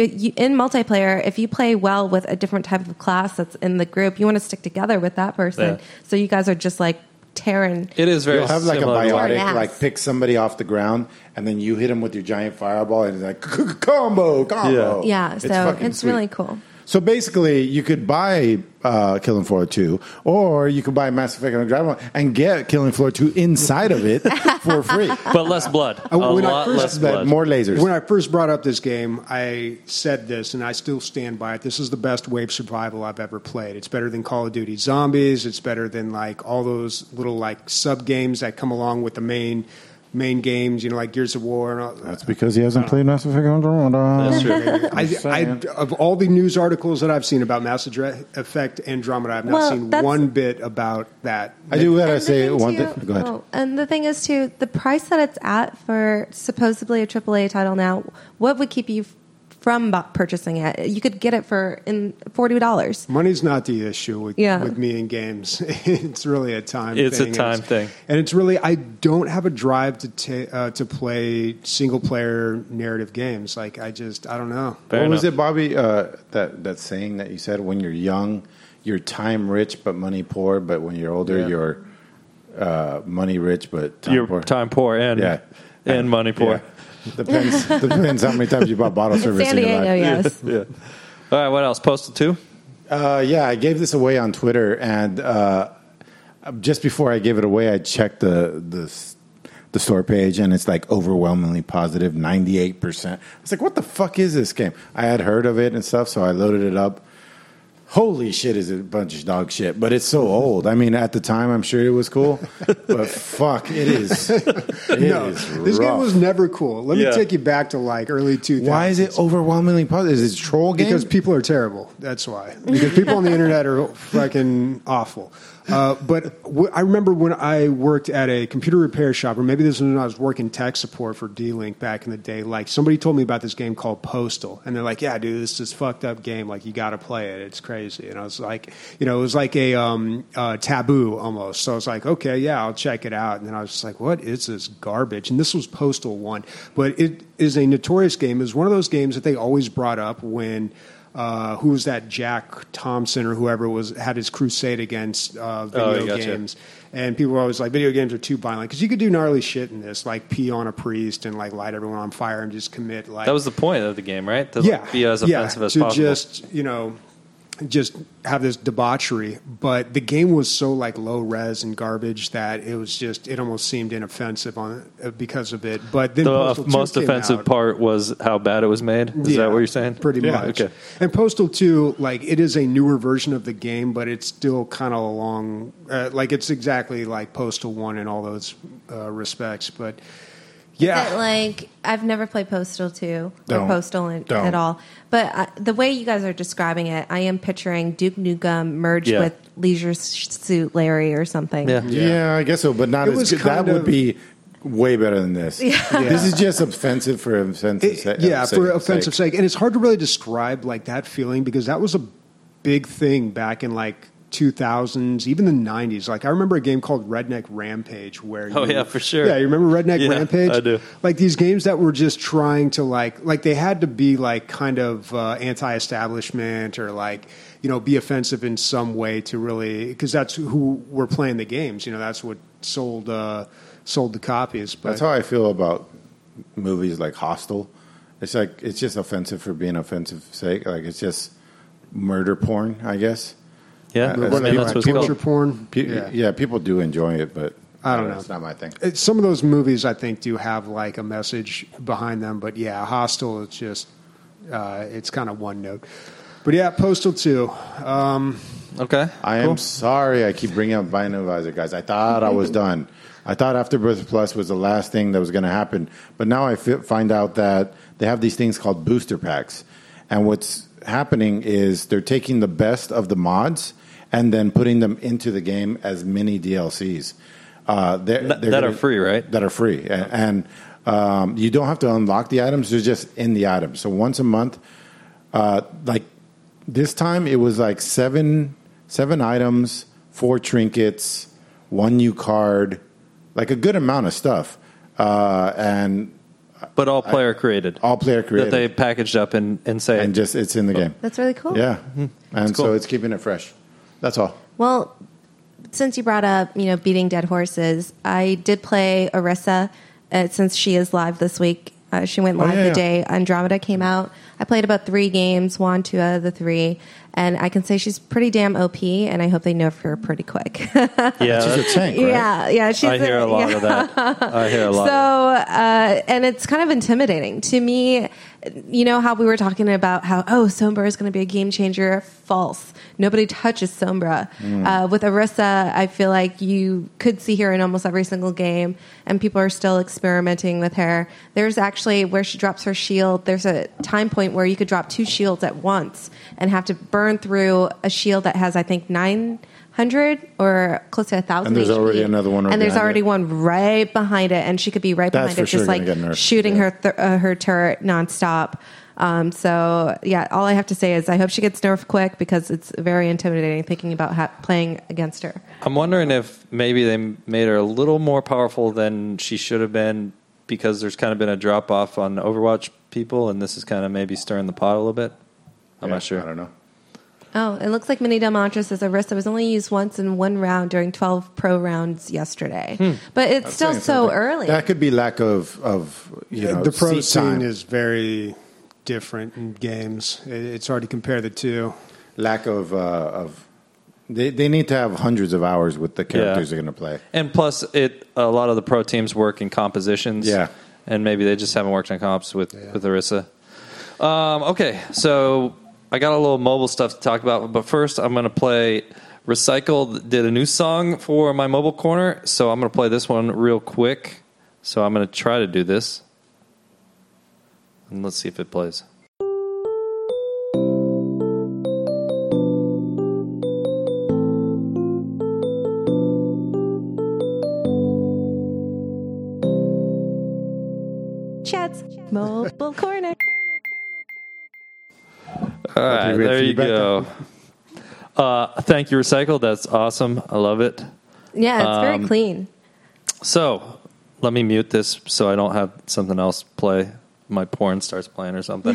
in multiplayer, if you play well with a different type of class that's in the group, you want to stick together with that person. Yeah. So you guys are just like tearing. It is very You'll have like a similar to what- biotic, Ass. like pick somebody off the ground, and then you hit him with your giant fireball, and it's like combo. Yeah, so fucking it's sweet. really cool. So basically, you could buy Killing Floor 2, or you could buy Mass Effect Andromeda and get Killing Floor 2 inside of it for free. but less blood. A when I lot first- less But blood. more lasers. When I first brought up this game, I said this, and I still stand by it. This is the best wave survival I've ever played. It's better than Call of Duty Zombies. It's better than like all those little like sub games that come along with the main games. Like Gears of War. And all. That's because he hasn't played Mass Effect Andromeda. That's true. Of all the news articles that I've seen about Mass Effect Andromeda, I've not Well, seen that's- one bit about that. I do gotta And the say thing one too- thing. Go ahead. and the thing is too, the price that it's at for supposedly a AAA title now, what would keep you from purchasing it? You could get it for $40. Money's not the issue with me in games. It's really a time thing. It's a time thing. And it's really, I don't have a drive to play single-player narrative games. Like, I don't know. Fair What was enough. it, Bobby? That saying that you said, when you're young, you're time rich but money poor, but when you're older, you're money rich but time You're poor. time poor and money poor. Yeah. Depends how many times you bought bottle service San in your Diego, life. yes. Yeah. All right. What else? Postal 2? Yeah, I gave this away on Twitter, and just before I gave it away, I checked the store page, and it's like overwhelmingly positive, 98%. I was like, what the fuck is this game? I had heard of it and stuff, so I loaded it up. holy shit, is it a bunch of dog shit. But it's so old. I mean, at the time, I'm sure it was cool. But fuck, it is. This game was never cool. Let me take you back to like early 2000s. Why is it overwhelmingly positive? Is it a troll game? Because people are terrible. That's why. Because people on the internet are fucking awful. But I remember when I worked at a computer repair shop, or maybe this was when I was working tech support for D-Link back in the day. Like somebody told me about this game called Postal, and they're like, "Yeah, dude, this is this fucked up game. Like you got to play it. It's crazy." And I was like, it was like a taboo almost. So I was like, "Okay, yeah, I'll check it out." And then I was just like, "What is this garbage?" And this was Postal 1, but it is a notorious game. It was one of those games that they always brought up when. Who was that? Jack Thompson or whoever had his crusade against video games, and people were always like, "Video games are too violent," because you could do gnarly shit in this, like pee on a priest and like light everyone on fire and just commit like that was the point of the game, right? To be as offensive as possible. Just have this debauchery, but the game was so like low res and garbage that it almost seemed inoffensive because of it. But then the most offensive part was how bad it was made. Is that what you're saying? Pretty much. Okay. And Postal 2, like it is a newer version of the game, but it's still kind of along. Like it's exactly like Postal 1 in all those respects, but. Yeah, like I've never played Postal 2 or Postal at all. But the way you guys are describing it, I am picturing Duke Nukem merged with Leisure Suit Larry or something. Yeah, I guess so, but not as good. That would be way better than this. Yeah. This is just offensive for offensive sake. For offensive sake. And it's hard to really describe like that feeling because that was a big thing back in like 2000s, even the 90s. Like I remember a game called Redneck Rampage where for sure. Yeah, you remember Redneck Rampage? I do. Like these games that were just trying to like they had to be like kind of anti-establishment or like, be offensive in some way to really, because that's who were playing the games. That's what sold the copies. But that's how I feel about movies like Hostel. It's like it's just offensive for being offensive sake. Like it's just murder porn, I guess. Yeah, that's what's picture porn. People do enjoy it, but I don't know. It's not my thing. Some of those movies, I think, do have like a message behind them, but yeah, Hostel, it's just it's kind of one note. But yeah, Postal 2. Okay, I am sorry. I keep bringing up Binding of Isaac, guys. I thought I was done. I thought Afterbirth Plus was the last thing that was going to happen, but now I find out that they have these things called booster packs, and what's happening is they're taking the best of the mods and then putting them into the game as mini DLCs. That are free, right? That are free. And you don't have to unlock the items. They're just in the items. So once a month, like this time, it was like seven items, 4 trinkets, 1 new card, like a good amount of stuff. But all player created. All player created. That they packaged up and say. And just it's in the game. That's really cool. Yeah. And so it's keeping it fresh. That's all. Well, since you brought up, beating dead horses, I did play Orisa since she is live this week. She went live the day Andromeda came out. I played about 3 games, won 2 out of the 3, and I can say she's pretty damn OP, and I hope they nerf her pretty quick. Yeah, she's a tank, right? Yeah. I hear a lot of that. I hear a lot. So, and it's kind of intimidating to me. How we were talking about how Sombra is going to be a game changer. False. Nobody touches Sombra. With Orisa, I feel like you could see her in almost every single game, and people are still experimenting with her. There's actually where she drops her shield. There's a time point where you could drop 2 shields at once and have to burn through a shield that has, I think, 900 or close to 1,000. And there's HP. already another one. And there's already one right behind it, and she could be right behind it, just like shooting her turret nonstop. So yeah, all I have to say is I hope she gets nerfed quick because it's very intimidating thinking about playing against her. I'm wondering if maybe they made her a little more powerful than she should have been because there's kind of been a drop off on Overwatch people, and this is kind of maybe stirring the pot a little bit. I'm not sure. I don't know. Oh, it looks like Mini Del Montre says Orisa was only used once in 1 round during 12 pro rounds yesterday. But it's still so early. That could be lack of the pro scene time. is very different in games. It's hard to compare the two. Lack of they need to have hundreds of hours with the characters they're going to play. And plus, a lot of the pro teams work in compositions. Yeah. And maybe they just haven't worked on comps with Orisa. Okay, so I got a little mobile stuff to talk about, but first I'm going to play. Recycle did a new song for my mobile corner, so I'm going to play this one real quick. So I'm going to try to do this, and let's see if it plays. Chad's mobile corner. All right, there you go. Thank you, Recycle. That's awesome. I love it. Yeah, it's very clean. So let me mute this so I don't have something else play. My porn starts playing or something.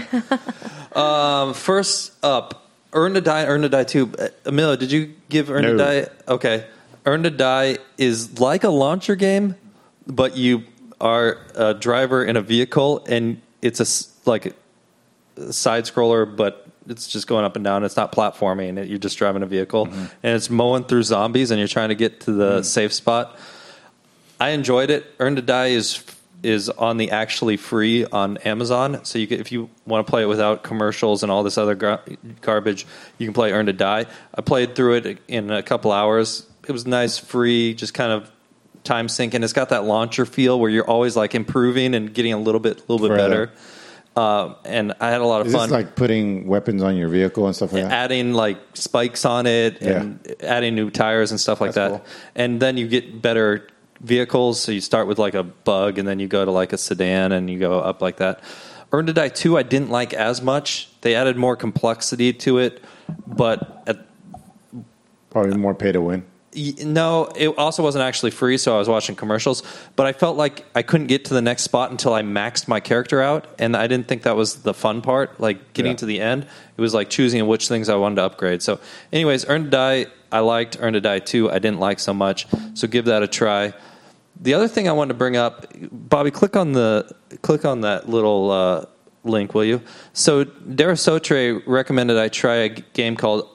First up, Earn to Die 2. Emilio, did you give Earn to Die? Okay. Earn to Die is like a launcher game, but you are a driver in a vehicle, and it's like a side scroller, but it's just going up and down. It's not platforming. You're just driving a vehicle, and it's mowing through zombies, and you're trying to get to the safe spot. I enjoyed it. Earn to Die is on the actually free on Amazon, so you can, if you want to play it without commercials and all this other garbage, you can play Earn to Die. I played through it in a couple hours. It was nice, free, just kind of time sinking. It's got that launcher feel where you're always like improving and getting a little bit better. And I had a lot of fun. Is this like putting weapons on your vehicle and stuff like that? Adding like spikes on it and adding new tires and stuff like that. Cool. And then you get better vehicles. So you start with like a Bug, and then you go to like a sedan, and you go up like that. Earn to Die 2 I didn't like as much. They added more complexity to it, but Probably more pay to win. No, it also wasn't actually free, so I was watching commercials. But I felt like I couldn't get to the next spot until I maxed my character out, and I didn't think that was the fun part, like getting to the end. It was like choosing which things I wanted to upgrade. So anyways, Earn to Die, I liked. Earn to Die 2, I didn't like so much, so give that a try. The other thing I wanted to bring up, Bobby, click on that little link, will you? So Darasotre recommended I try a game called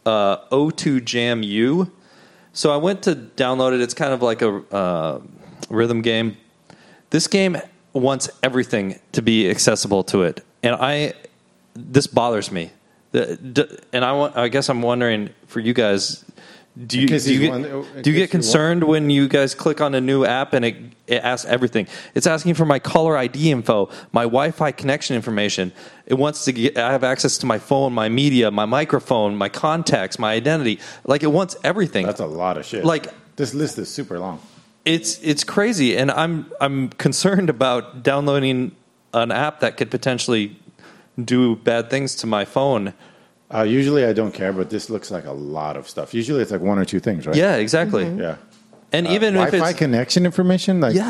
O2 Jam U. So I went to download it. It's kind of like a rhythm game. This game wants everything to be accessible to it, and this bothers me. And I guess I'm wondering for you guys, do you get concerned when you guys click on a new app and it asks everything? It's asking for my caller ID info, my Wi-Fi connection information. It wants to I have access to my phone, my media, my microphone, my contacts, my identity. Like it wants everything. That's a lot of shit. Like this list is super long. It's crazy, and I'm concerned about downloading an app that could potentially do bad things to my phone. Usually I don't care, but this looks like a lot of stuff. Usually it's like one or two things, right? Yeah, exactly. Mm-hmm. Yeah. And even if Wi-Fi it's connection information, like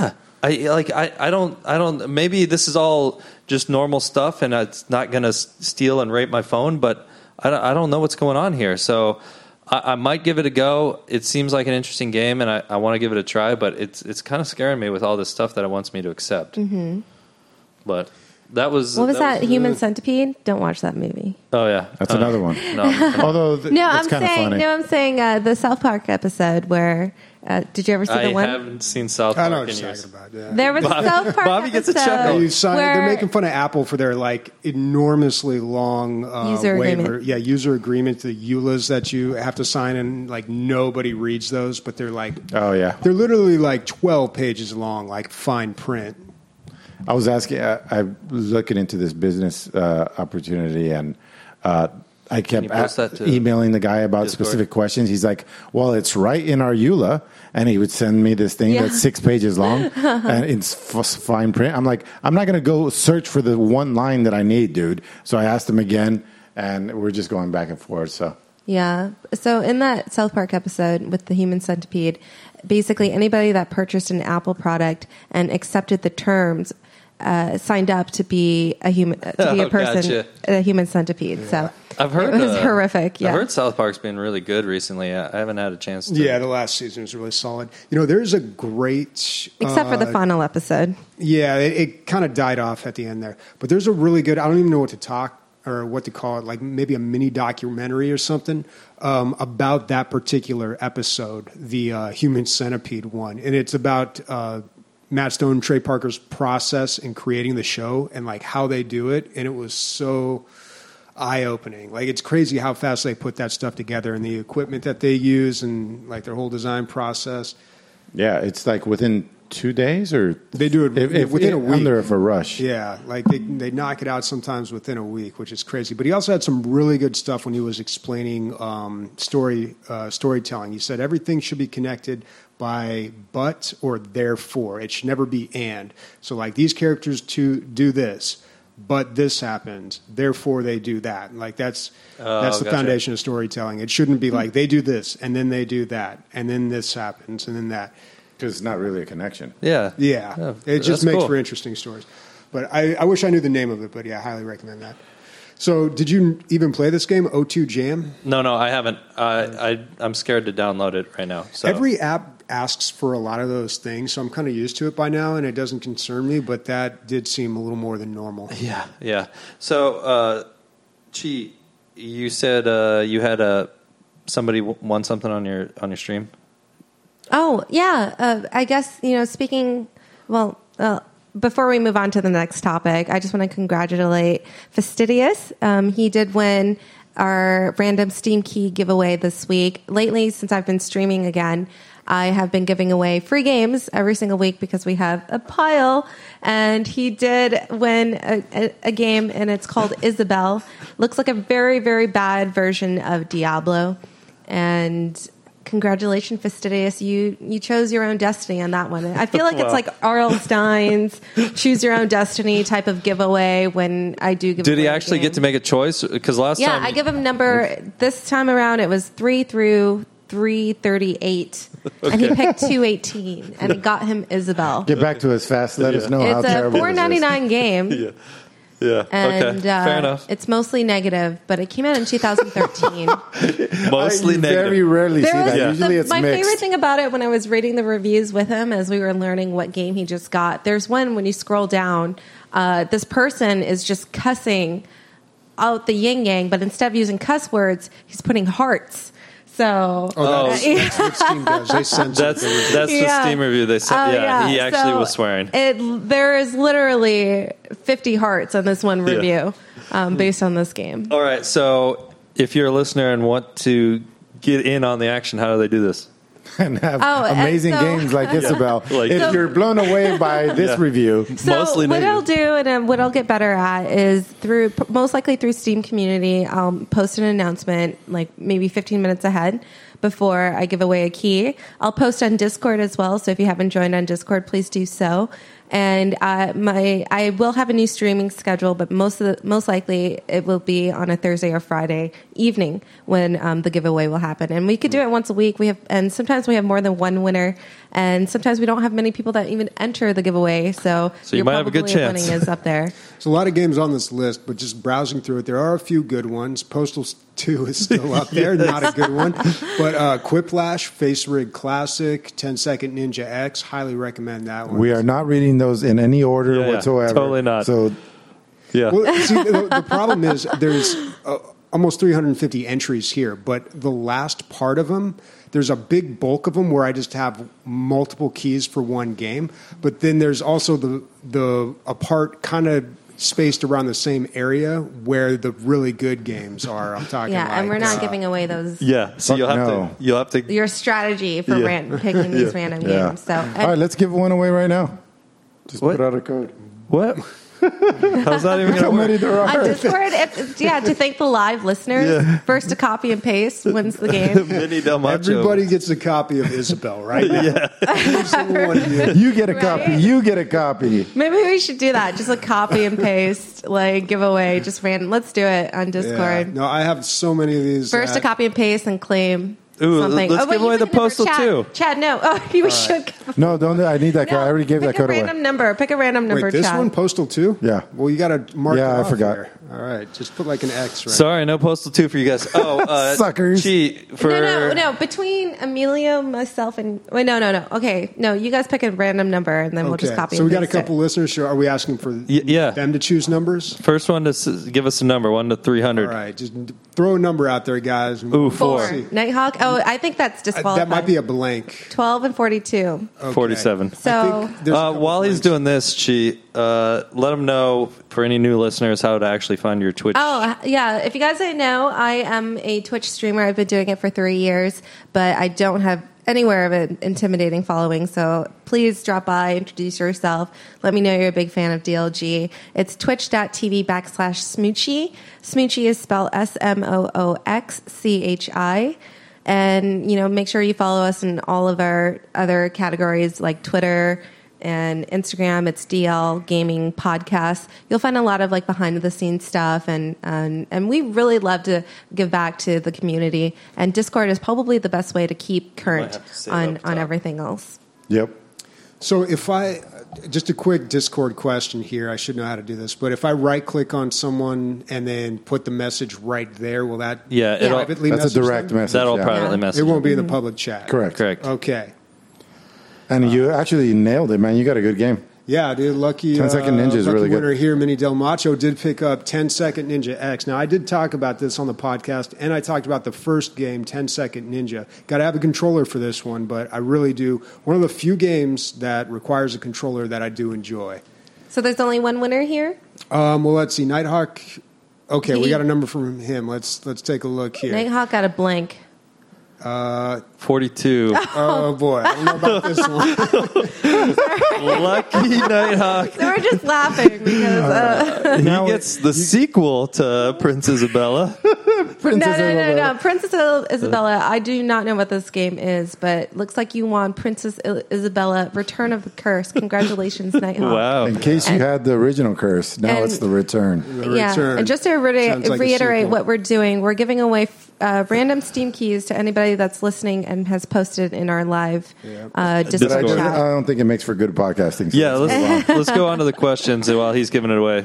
I don't. Maybe this is all just normal stuff, and it's not going to steal and rape my phone. But I don't know what's going on here. So I might give it a go. It seems like an interesting game, and I want to give it a try. But it's kind of scaring me with all this stuff that it wants me to accept. Mm-hmm. But that was what was that Human Centipede? Don't watch that movie. Oh yeah, that's another one. No, although I'm saying the South Park episode where. Did you ever see the one? I haven't seen South Park. I know what in you're years. talking about. Yeah. There was a South Park Bobby gets a episode chuckle. They're making fun of Apple for their like enormously long user waiver. agreement. Yeah, user agreement, the EULAs that you have to sign, and like nobody reads those, but they're like, they're literally like 12 pages long, like fine print. I was asking, I was looking into this business opportunity, and I kept emailing the guy about specific questions. He's like, well, it's right in our EULA. And he would send me this thing that's 6 pages long, and it's fine print. I'm like, I'm not going to go search for the one line that I need, dude. So I asked him again, and we're just going back and forth. So yeah. So in that South Park episode with the Human Centipede, basically anybody that purchased an Apple product and accepted the terms signed up to be a human, a person, a human centipede. Yeah. So I've heard it was horrific. Yeah, I've heard South Park's been really good recently. I haven't had a chance to. Yeah, the last season was really solid. You know, there's a great, except for the final episode. Yeah, it kind of died off at the end there. But there's a really good. I don't even know what to talk or what to call it. Like maybe a mini documentary or something about that particular episode, the Human Centipede one, and it's about. Matt Stone and Trey Parker's process in creating the show and like how they do it. And it was so, eye-opening. Like, it's crazy how fast they put that stuff together and the equipment that they use and like their whole design process. Yeah, it's like within 2 days, or They do it within a week. Under a rush. Yeah, like they knock it out sometimes within a week, which is crazy. But he also had some really good stuff when he was explaining storytelling. He said everything should be connected by but or therefore. It should never be and. So like these characters do this, but this happened, therefore they do that. Like that's the gotcha. foundation of storytelling. It shouldn't be like they do this and then they do that and then this happens and then that. Because it's not really a connection. Yeah. Yeah, it just that's makes cool. for interesting stories. But I wish I knew the name of it, but yeah, I highly recommend that. So did you even play this game, O2 Jam? No, I haven't. I'm scared to download it right now. So. Every app asks for a lot of those things, so I'm kind of used to it by now, and it doesn't concern me, but that did seem a little more than normal. Yeah. So, Chi, you said you had somebody won something on your stream? Oh, yeah. I guess, speaking, before we move on to the next topic, I just want to congratulate Fastidious. He did win our random Steam Key giveaway this week. Lately, since I've been streaming again, I have been giving away free games every single week because we have a pile. And he did win a game, and it's called Isabel. Looks like a very, very bad version of Diablo. And congratulations, Fastidious. You chose your own destiny on that one. I feel like it's like R.L. Stein's choose your own destiny type of giveaway when I do give Did away he a actually game. get to make a choice? Because last time... Yeah, I give him number... This time around, it was 3 through 338. And he picked 218. And it got him Isabel. Get back to us fast. Let us know how It's a terrible this is. $4.99 game. Yeah. And Okay. Fair enough. it's mostly negative, but it came out in 2013. Mostly I negative. very rarely see There was that. Usually it's my mixed. favorite thing about it when I was reading the reviews with him as we were learning what game he just got. There's one when you scroll down, this person is just cussing out the yin yang, but instead of using cuss words, he's putting hearts. So That's what Steam does. They censor That's things. the Yeah. Steam review they said. He actually So was swearing. There is literally 50 hearts on this one review based on this game. All right, so if you're a listener and want to get in on the action, how do they do this? and have and amazing so- games like Isabel. Like- if So- you're blown away by this review, So Mostly what negative. I'll do and what I'll get better at is most likely through Steam Community, I'll post an announcement like maybe 15 minutes ahead before I give away a key. I'll post on Discord as well, so if you haven't joined on Discord, please do so. And I will have a new streaming schedule, but most likely it will be on a Thursday or Friday evening when the giveaway will happen. And we could do it once a week. And sometimes we have more than one winner, and sometimes we don't have many people that even enter the giveaway. So you your might have a good probability of chance. winning is up there. There's a lot of games on this list, but just browsing through it, there are a few good ones. Postal 2 is still up there, not a good one. But Quiplash, Face Rig Classic, 10 Second Ninja X, highly recommend that one. we are not reading those in any order Yeah, whatsoever. totally not. So Yeah. Well, see, the problem is there's almost 350 entries here, but the last part of them, there's a big bulk of them where I just have multiple keys for one game. But then there's also a part kind of spaced around the same area where the really good games are. I'm talking Yeah, like, and we're not giving away those. Yeah. So Fuck you'll have to Your strategy for picking these random games. So, all right, let's give one away right now. Just What? put out a code. what? How's that even How going to many work? there on are? Discord, to thank the live listeners. First to copy and paste wins the game. Vinny Del Macho. Everybody gets a copy of Isabel right now. Every single one of you. You get a copy. You get a copy. Maybe we should do that. Just like copy and paste, like giveaway, just random. Let's do it on Yeah. Discord. No, I have so many of these. First to copy and paste and claim Ooh, something. let's wait, give you away pick the a number. Postal Chad, too. Chad, no. Oh, you should. Give No, don't. I need that code. I already gave that pick a code away. random number. Pick a random number, Wait, this Chad. one, Postal 2? Yeah. Well, you got to mark Yeah, it I off forgot. here. All right, just put like an X right. Sorry, no Postal 2 for you guys. Oh, Suckers. Gee, for No. Between Emilio, myself, and wait, no. Okay, no. You guys pick a random number, and then we'll just copy. So and we got a paste it. couple listeners. So are we asking for yeah. them to choose numbers? First one to give us a number, 1 to 300. All right, just throw a number out there, guys. and Ooh, we'll 4. see. Nighthawk. Oh, I think that's disqualified. That might be a blank. 12 and 42. Okay. 47. So I think there's a couple While he's blanks. doing this, let him know, for any new listeners, how to actually find your Twitch? Oh, yeah. If you guys didn't know, I am a Twitch streamer. I've been doing it for 3 years, but I don't have anywhere of an intimidating following. So please drop by, introduce yourself. Let me know you're a big fan of DLG. It's twitch.tv/Smoochie. Smoochie is spelled SMOOXCHI. And, make sure you follow us in all of our other categories like Twitter and Instagram. It's DL Gaming Podcast. You'll find a lot of behind the scenes stuff, and we really love to give back to the community. And Discord is probably the best way to keep current on everything else. Yep. So just a quick Discord question here. I should know how to do this, but if I right click on someone and then put the message right there, will that privately that's message a direct them? message. That'll privately message. It won't be in the public chat. Correct. Okay. And you actually nailed it, man. You got a good game. Yeah, dude. Lucky 10-second Ninja is lucky really good. winner here. Mini Del Macho did pick up 10-second Ninja X. Now, I did talk about this on the podcast, and I talked about the first game, 10-second Ninja. Got to have a controller for this one, but I really do. One of the few games that requires a controller that I do enjoy. So there's only one winner here? Well, let's see. Nighthawk. Okay, we got a number from him. Let's take a look here. Nighthawk got a blank. 42. Oh, boy. I don't know about this one. Lucky Nighthawk. So we're just laughing because... He gets the sequel to Prince Isabella. No. Princess Isabella, I do not know what this game is, but looks like you won Princess Isabella Return of the Curse. Congratulations, Nighthawk. Wow. In case you had the original curse, now it's the return. Return. And just to Sounds like a reiterate sequel. what we're doing, we're giving away random Steam keys to anybody that's listening and has posted in our live Discord Discord. chat. I don't think it makes for good podcasting. So Yeah, let's go on to the questions while he's giving it away.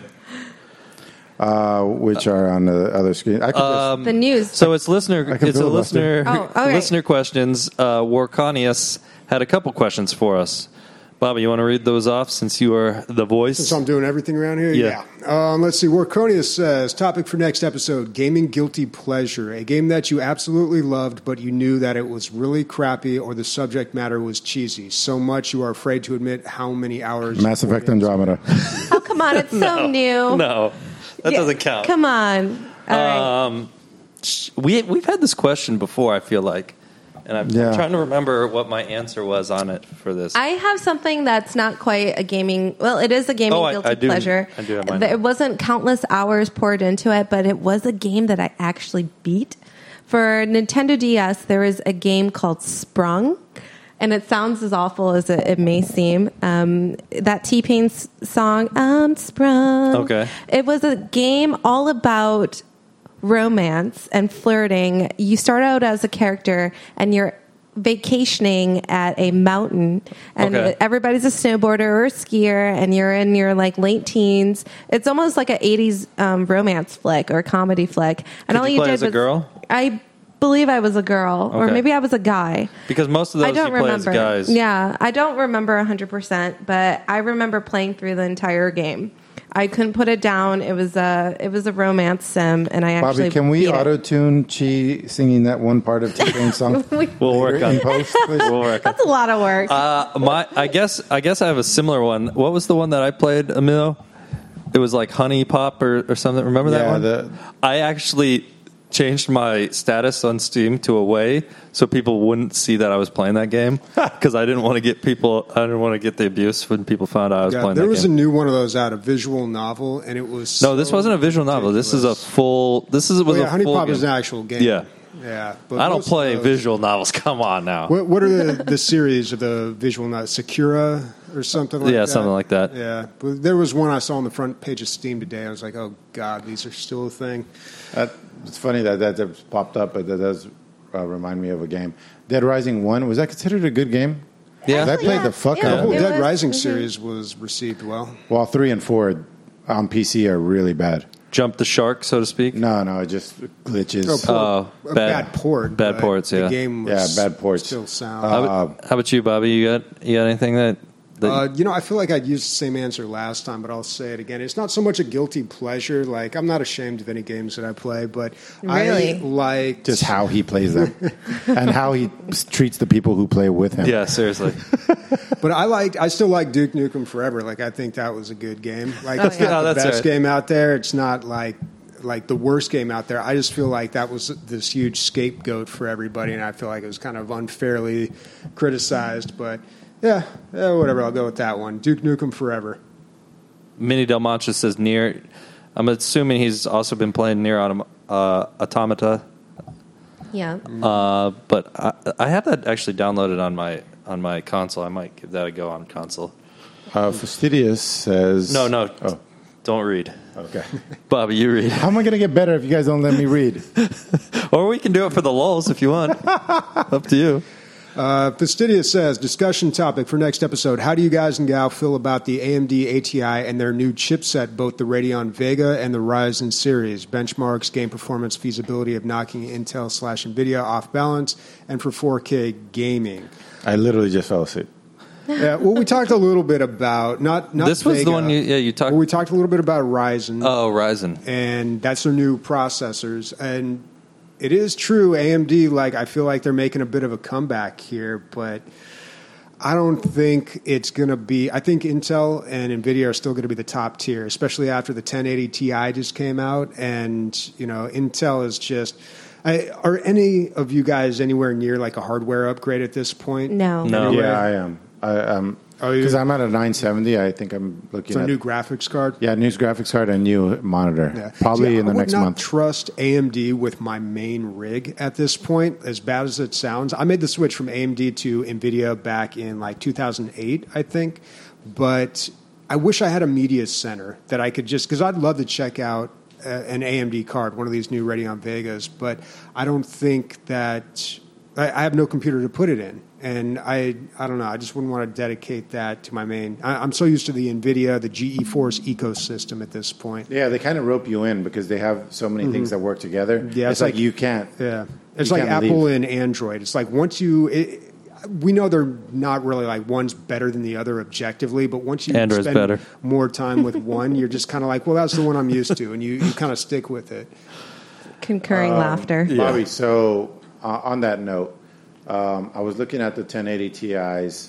which are on the other screen. I could The news. So it's listener Oh, okay. listener questions. Warconius had a couple questions for us. Bobby, you want to read those off since you are the voice? Since I'm doing everything around here? Yeah. Let's see. Warconius says, topic for next episode, gaming guilty pleasure. A game that you absolutely loved, but you knew that it was really crappy or the subject matter was cheesy. So much you are afraid to admit how many hours. Mass Effect Andromeda. Oh, come on. It's so new. No, that Yeah, doesn't count. Come on. All right. We've had this question before, I feel like. And I'm Yeah. trying to remember what my answer was on it for this. I have something that's not quite a gaming. Well, it is a gaming guilty I do, pleasure. I do have mine. It wasn't countless hours poured into it, but it was a game that I actually beat. For Nintendo DS, there is a game called Sprung, and it sounds as awful as it may seem. That T-Pain song, I'm Sprung. Okay. It was a game all about romance and flirting. You start out as a character and you're vacationing at a mountain, and Okay. everybody's a snowboarder or a skier, and you're in your late teens. It's almost like an 80s romance flick or comedy flick. And Did all you you play did as a was, girl? I believe I was a girl, or Okay. maybe I was a guy. Because most of those I don't you play remember. as guys. Yeah, I don't remember 100%, but I remember playing through the entire game. I couldn't put it down. It was a romance sim, and I actually Bobby, can we beat it. auto-tune Chi singing that one part of T-Pain's song? We'll work on in it. post, please? We'll work on That's a lot of work. I guess I have a similar one. What was the one that I played, Emilio? It was like Honey Pop or something. Remember that Yeah, one? I actually changed my status on Steam to away so people wouldn't see that I was playing that game because I didn't want to get the abuse when people found out I was Yeah, playing there that was game. a new one of those out, a visual novel, and it was No, this wasn't a visual novel. This is a full. This is was a Honey full Pop game. is an actual game. Yeah. Yeah. But I don't most of play those- visual novels. Come on now. What are the series of the visual novels? Sakura or something like that? Yeah, something like that. Yeah. But there was one I saw on the front page of Steam today. I was like, oh, God, these are still a thing. It's funny that just popped up, but that does remind me of a game. Dead Rising 1, was that considered a good game? Yeah. I played the fuck The out whole of it. Dead was- Rising mhm. series was received well. Well, 3 and 4 on PC are really bad. Jump the shark, so to speak. No, it just glitches. Oh, a bad. bad port. Bad but ports, yeah. The game was Yeah, bad ports. still sound. How about you, Bobby? You got anything that I feel like I'd used the same answer last time, but I'll say it again. It's not so much a guilty pleasure. Like, I'm not ashamed of any games that I play, but Really? I like Just how he plays them and how he treats the people who play with him. Yeah, seriously. But I still like Duke Nukem Forever. Like, I think that was a good game. Like, it's yeah. not the That's best right. game out there. It's not like the worst game out there. I just feel like that was this huge scapegoat for everybody, and I feel like it was kind of unfairly criticized. But yeah, whatever. I'll go with that one. Duke Nukem Forever. Mini Del Mancha says Nier. I'm assuming he's also been playing Nier Automata. Yeah. But I have that actually downloaded on my console. I might give that a go on console. Fastidious says... No. Oh, Don't read. okay. Bobby, you read. How am I going to get better if you guys don't let me read? Or we can do it for the lulz if you want. Up to you. Fastidious says, discussion topic for next episode. How do you guys and gal feel about the AMD ATI and their new chipset, both the Radeon Vega and the Ryzen series? Benchmarks, game performance, feasibility of knocking Intel/NVIDIA off balance, and for 4K gaming. I literally just fell asleep. Yeah, well, we talked a little bit about, not This was Vega. the one you talked. Well, we talked a little bit about Ryzen. Oh, Ryzen. And that's their new processors. And it is true, AMD, like, I feel like they're making a bit of a comeback here, but I don't think it's going to be... I think Intel and NVIDIA are still going to be the top tier, especially after the 1080 Ti just came out. And, Intel is just... are any of you guys anywhere near, like, a hardware upgrade at this point? No. Yeah, I am. Because I'm at a 970. I think I'm looking It's a at... new graphics card? Yeah, new graphics card and new monitor. Yeah. Probably See, in the next I would not month. trust AMD with my main rig at this point, as bad as it sounds. I made the switch from AMD to NVIDIA back in like 2008, I think. But I wish I had a media center that I could just... Because I'd love to check out an AMD card, one of these new Radeon Vegas, but I don't think that... I have no computer to put it in. And I don't know. I just wouldn't want to dedicate that to my main. I'm so used to the NVIDIA, the GeForce ecosystem at this point. Yeah, they kind of rope you in because they have so many things that work together. Yeah, it's like you can't. Yeah, it's you like can't Apple leave. and Android. It's like once you, we know they're not really like one's better than the other objectively, but once you Android's spend better. more time with one, you're just kind of like, well, that's the one I'm used to, and you kind of stick with it. Concurring laughter. Bobby, so on that note, I was looking at the 1080 Ti's.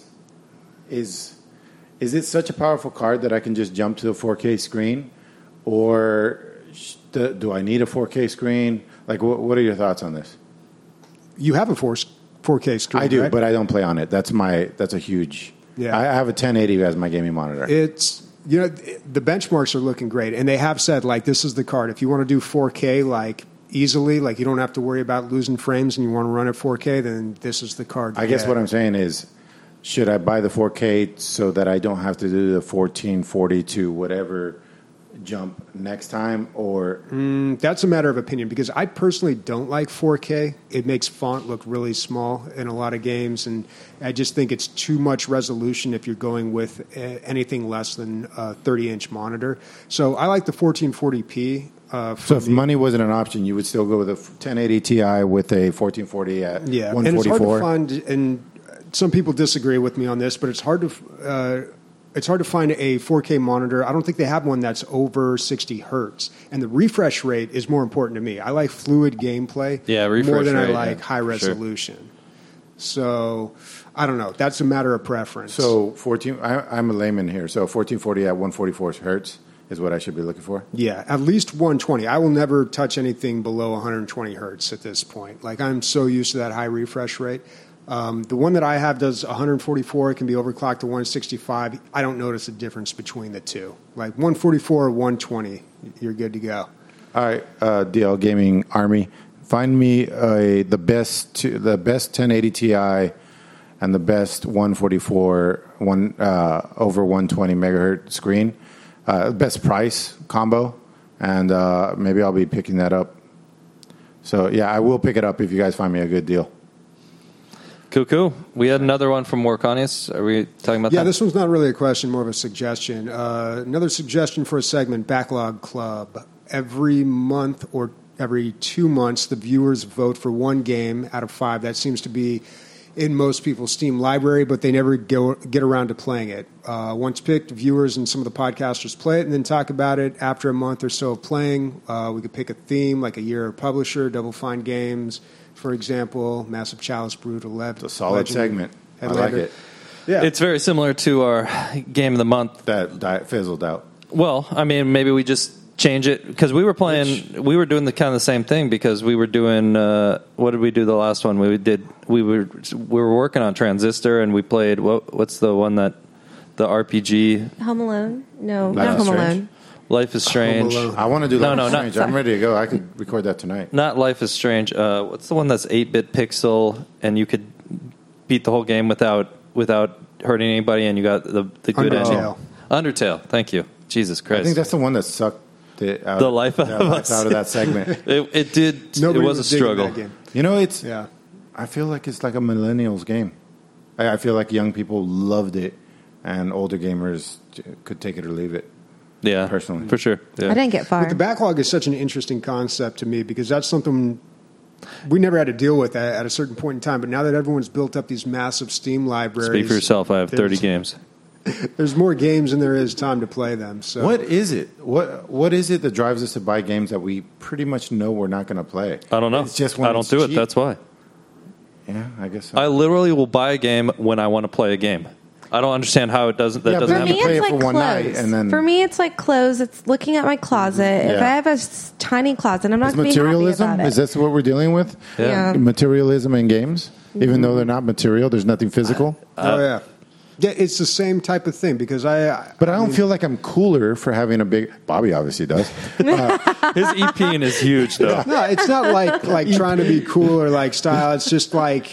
Is it such a powerful card that I can just jump to a 4K screen? Or do I need a 4K screen? Like, what are your thoughts on this? You have a 4K screen. I do, right? but I don't play on it. That's a huge... Yeah. I have a 1080 as my gaming monitor. It's the benchmarks are looking great, and they have said like this is the card. If you want to do 4K like easily, like you don't have to worry about losing frames, and you want to run at 4K, then this is the card. to I guess get. what I'm saying is, should I buy the 4K so that I don't have to do the 1440 to whatever jump next time, or That's a matter of opinion because I personally don't like 4K. It makes font look really small in a lot of games, and I just think it's too much resolution if you're going with anything less than a 30-inch monitor. So I like the 1440p. so if money wasn't an option, you would still go with a 1080 Ti with a 1440 at And it's 144. hard to find, and some people disagree with me on this, but it's hard to find a 4K monitor. I don't think they have one that's over 60 hertz, and the refresh rate is more important to me. I like fluid gameplay refresh more than I rate, like yeah, high sure. resolution. So I don't know. That's a matter of preference. So I'm a layman here. So 1440 at 144 hertz is what I should be looking for. yeah, at least 120. I will never touch anything below 120 hertz at this point. Like I'm so used to that high refresh rate. The one that I have does 144. It can be overclocked to 165. I don't notice a difference between the two. Like 144 or 120, you're good to go. All right, DL Gaming Army, find me the best 1080 Ti and the best 144 over 120 megahertz screen, best price combo, and maybe I'll be picking that up. So yeah, I will pick it up if you guys find me a good deal. Cool. We had another one from Warconius. Are we talking about that? Yeah, this one's not really a question, more of a suggestion. Another suggestion for a segment, Backlog Club. Every month or every 2 months, the viewers vote for one game out of 5 that seems to be in most people's Steam library, but they never get around to playing it. Once picked, viewers and some of the podcasters play it and then talk about it. After a month or so of playing, we could pick a theme, like a year of publisher, Double Fine Games, for example, Massive Chalice Brewed 11. It's a solid segment. I like it. Yeah. It's very similar to our game of the month. That fizzled out. Well, I mean, maybe we just change it because we were doing the kind of the same thing because we were doing. What did we do the last one? We were working on Transistor and we played. What's the one that the RPG? Home Alone? No, Life not is Home Strange. Alone. Life is Strange. Home Alone. I want to do Life is not- Strange. I'm ready to go. I could record that tonight. Not Life is Strange. What's the one that's 8-bit pixel and you could beat the whole game without hurting anybody and you got the good Undertale. ending? Undertale. Thank you. Jesus Christ. I think that's the one that sucked the life out of us. out of that segment. It did. Nobody it was a digging struggle. that game. You know, it's. Yeah. I feel like it's like a millennials game. I feel like young people loved it, and older gamers could take it or leave it. Yeah, Personally. for sure. Yeah. I didn't get far. But the backlog is such an interesting concept to me because that's something we never had to deal with at a certain point in time. But now that everyone's built up these massive Steam libraries, Speak for yourself. I have 30 there's- games. There's more games than there is time to play them. So What is it? What is it that drives us to buy games that we pretty much know we're not going to play? I don't know. It's just when I don't it's do it. cheap. That's why. Yeah, I guess so. I literally will buy a game when I want to play a game. I don't understand how it doesn't. That Yeah, but doesn't For you me, happen. play it's it like for one night clothes. and then- For me, it's like clothes. It's looking at my closet. If Yeah. I have a tiny closet, I'm not Is going to be happy materialism? about it. Is this what we're dealing with? Yeah. Materialism in games? Even though they're not material, there's nothing physical? oh yeah, yeah, it's the same type of thing because But I don't feel like I'm cooler for having a big... Bobby obviously does. His EP is huge, though. No, it's not like trying to be cool or like style. It's just like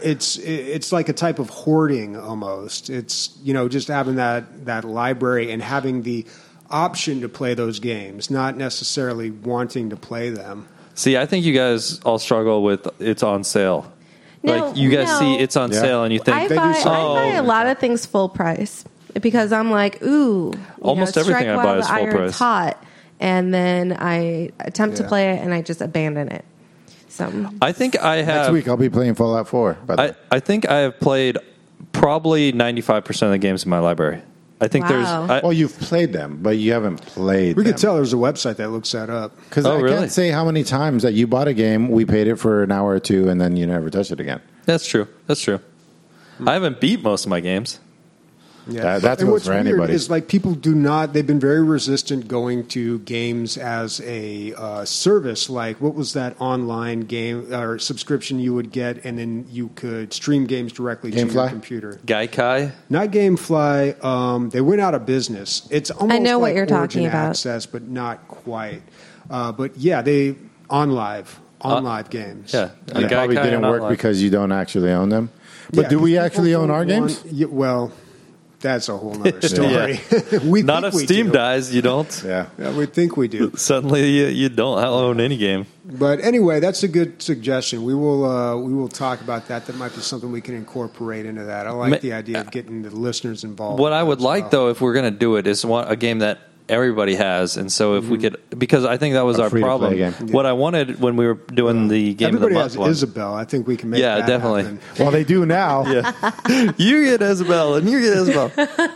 it's like a type of hoarding almost. It's just having that library and having the option to play those games, not necessarily wanting to play them. See, I think you guys all struggle with it's on sale. Like you guys see it's on Yeah. sale and you think I They do buy sell. a lot of things full price because I'm like, ooh, Almost everything strike I buy while is the full iron's price. hot, and then I attempt to Yeah. play it and I just abandon it. So I think I have. Next week I'll be playing Fallout 4. By the way. I think I have played probably 95% of the games in my library. I think Wow. there's. Well, you've played them, but you haven't played We them. could tell there's a website that looks that up. Because Oh, I really? can't say how many times that you bought a game, we paid it for an hour or two, and then you never touched it again. That's true. That's true. I haven't beat most of my games. Yeah, That and goes what's for weird anybody. is like people do not. They've been very resistant going to games as a service. Like what was that online game or subscription you would get, and then you could stream games directly to your Gamefly? computer. Gaikai. Not GameFly. They went out of business. It's almost know what like you're talking Origin about. Access, but not quite. But yeah, they on live games. Yeah. And it probably Gaikai didn't and work online. because you don't actually own them. But Yeah, do we 'cause actually people own our don't games? want- yeah, well, that's a whole other story. we Not think if we Steam do. dies, you don't. Yeah. Yeah, we think we do. Suddenly, you don't own any game. But anyway, that's a good suggestion. We will talk about that. That might be something we can incorporate into that. I like Ma- the idea of getting the listeners involved. What I would as like, well. though, if we're going to do it, is want a game that everybody has. And so if we could, because I think that was A our free-to-play problem. game. What I wanted when we were doing the game everybody of the has month one. Isabel. I think we can make Yeah, that definitely. happen. Well, they do now. You get Isabel, and you get Isabel.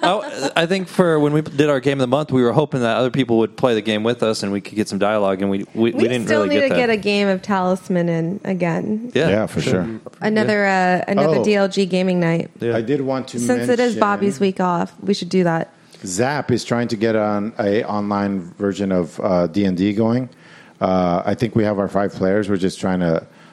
I think for when we did our game of the month, we were hoping that other people would play the game with us, and we could get some dialogue. And we we didn't still really need get to that. get a game of Talisman in again. Yeah, for sure. Another Oh. DLG gaming night. Yeah. I did want to Since it is mention Bobby's week off, we should do that. Zap is trying to get on a online version of D&D going. I think we have our 5 players. We're just trying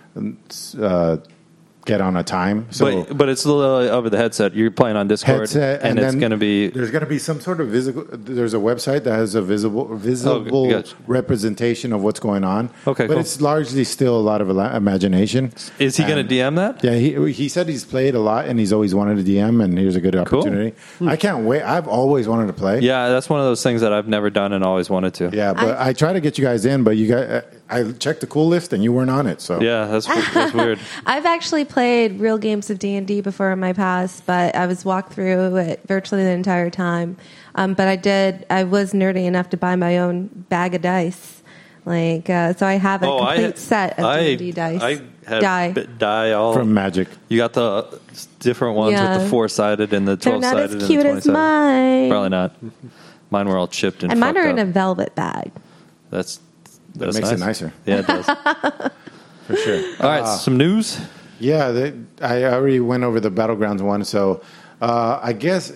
to get on a time. So But it's literally over the headset. You're playing on Discord, headset, and it's then going to be. there's going to be some sort of visible. There's a website that has a visible gotcha. representation of what's going on. Okay, but cool. it's largely still a lot of imagination. Is he going to DM that? Yeah, he said he's played a lot and he's always wanted to DM, and here's a good opportunity. I can't wait. I've always wanted to play. Yeah, that's one of those things that I've never done and always wanted to. Yeah, but I try to get you guys in, but you guys, I checked the cool list and you weren't on it. So Yeah, that's weird. I've actually played real games of D&D before in my past, but I was walked through it virtually the entire time. But I was nerdy enough to buy my own bag of dice Like, so I have a complete set of D&D dice. I had die all From Magic. You got the different ones Yeah. with the 4-sided and the 12-sided. They're not as and the cute as 20-sided. mine. Probably not. Mine were all chipped and mine fucked are in up. a velvet bag. That Makes it nicer. Yeah, it does. For sure. All right, some news. Yeah, I already went over the Battlegrounds one. So I guess,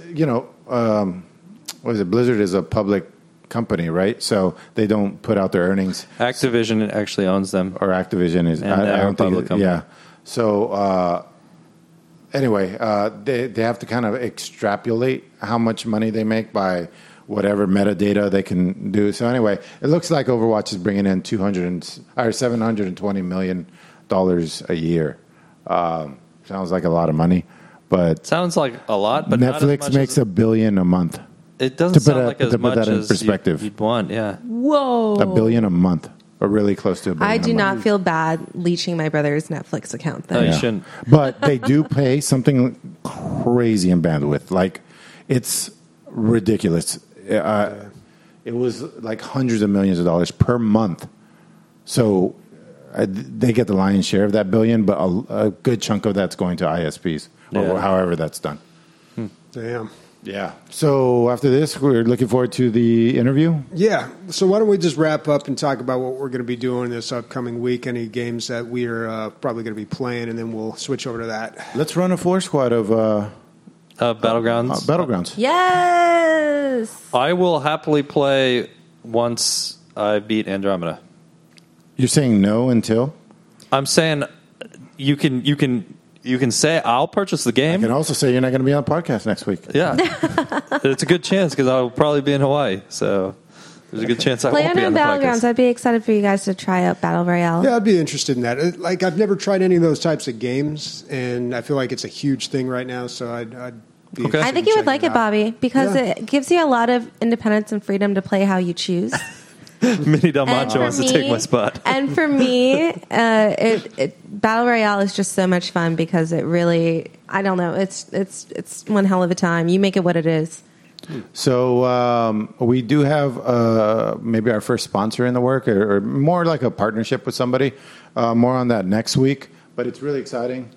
what is it? Blizzard is a public company, right? So they don't put out their earnings. Activision actually owns them. Or Activision is. And they're a public company. Yeah. So anyway, they have to kind of extrapolate how much money they make by whatever metadata they can do. So anyway, it looks like Overwatch is bringing in $720 million a year. Sounds like a lot of money, but Sounds like a lot, but not as Netflix much makes as, $1 billion a month. It doesn't to put sound that- like as to put much that in as perspective. you'd want. Yeah. Whoa. $1 billion a month, or really close to $1 billion. I do a not month. feel bad leeching my brother's Netflix account, though. No, you Yeah. shouldn't. But they do pay something crazy in bandwidth. Like, it's ridiculous. It was like hundreds of millions of dollars per month. So they get the lion's share of that $1 billion, but a good chunk of that's going to ISPs, or Yeah. however that's done. Damn. Yeah. So after this, we're looking forward to the interview. Yeah. So why don't we just wrap up and talk about what we're going to be doing this upcoming week, any games that we are probably going to be playing, and then we'll switch over to that. Let's run a floor squad of Battlegrounds. Battlegrounds. Yes. I will happily play once I beat Andromeda. You're saying no until? I'm saying you can say I'll purchase the I game. can also say you're not going to be on the podcast next week. Yeah, it's a good chance because I'll probably be in Hawaii. So there's a good chance I Play won't be on on the Battlegrounds. podcast. I'd be excited for you guys to try out Battle Royale. Yeah, I'd be interested in that. Like, I've never tried any of those types of games, and I feel like it's a huge thing right now. So I'd be. Okay. I think you would like it, Bobby, because Yeah. it gives you a lot of independence and freedom to play how you choose. Mini Del And Macho for wants to take my spot. And for me, Battle Royale is just so much fun because it really, I don't know, it's one hell of a time. You make it what it is. So we do have maybe our first sponsor in the work, or more like a partnership with somebody. More on that next week, but it's really exciting.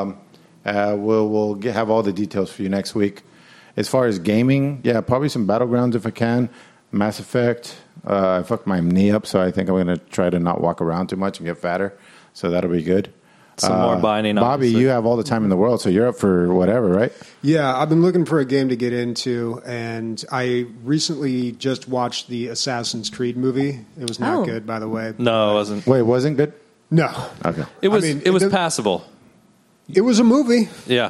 We'll have all the details for you next week. As far as gaming, yeah, probably some Battlegrounds if I can. Mass Effect. I fucked my knee up, so I think I'm going to try to not walk around too much and get fatter. So that'll be good. Some more binding. Bobby, obviously. you have all the time in the world, so you're up for whatever, right? Yeah, I've been looking for a game to get into, and I recently just watched the Assassin's Creed movie. It was not Oh. good, by the way. No, it wasn't. Wait, wasn't good? No. Okay. It was. I mean, it was it- passable. It was a movie. Yeah.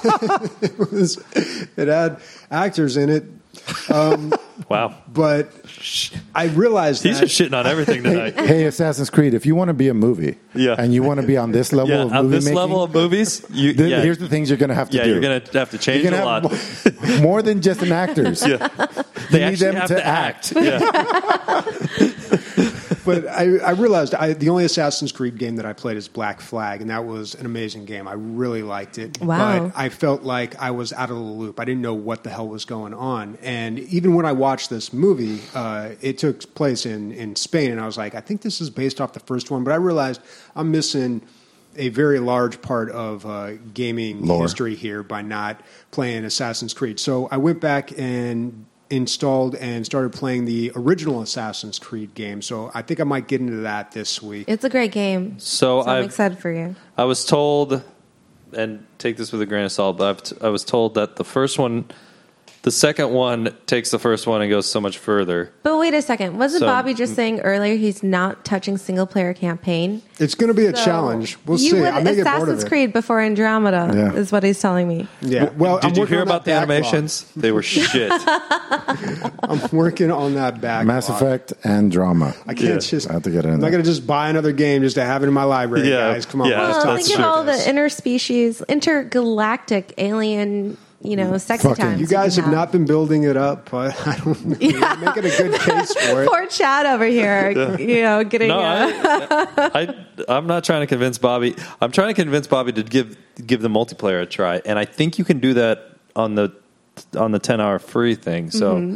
It had actors in it, Wow. but I realized He's that just shitting on everything tonight. Hey, Assassin's Creed, if you want to be a movie, Yeah. and you want to be on this level Yeah, of on movie this making, level of movies, yeah, here's the things you're going to have to yeah, do. you're gonna have to change You're a gonna lot. have more than just an actors. Yeah. You They need actually them have to to act. Yeah. But I realized the only Assassin's Creed game that I played is Black Flag, and that was an amazing game. I really liked it. Wow. But I felt like I was out of the loop. I didn't know what the hell was going on. And even when I watched this movie, it took place in Spain, and I was like, I think this is based off the first one. But I realized I'm missing a very large part of gaming Lore. history here by not playing Assassin's Creed. So I went back and installed and started playing the original Assassin's Creed game. So I think I might get into that this week. It's a great game. So I'm excited for you. I was told, and take this with a grain of salt, but I was told that the second one takes the first one and goes so much further. But wait a second. Wasn't So- Bobby just saying earlier he's not touching single-player campaign? It's going to be a So challenge. We'll you see. would I may get bored of Assassin's it. Creed before Andromeda Yeah. is what he's telling me. Yeah. Well, Did I'm you working hear on about the that backlog. animations? They were shit. I'm working on that backlog. Mass Effect and drama. I can't Yeah. just. I have to get in I'm not there. going to just buy another game just to have it in my library, Yeah. guys. Come on. Yeah. let's Well, talk That's think of about all this. the interspecies, intergalactic alien, sexy Fucking- times. You guys can have not been building it up, but I don't know. You're making a good case for it. Poor Chad over here, getting. No, I'm not trying to convince Bobby. I'm trying to convince Bobby to give the multiplayer a try, and I think you can do that on the 10-hour free thing. So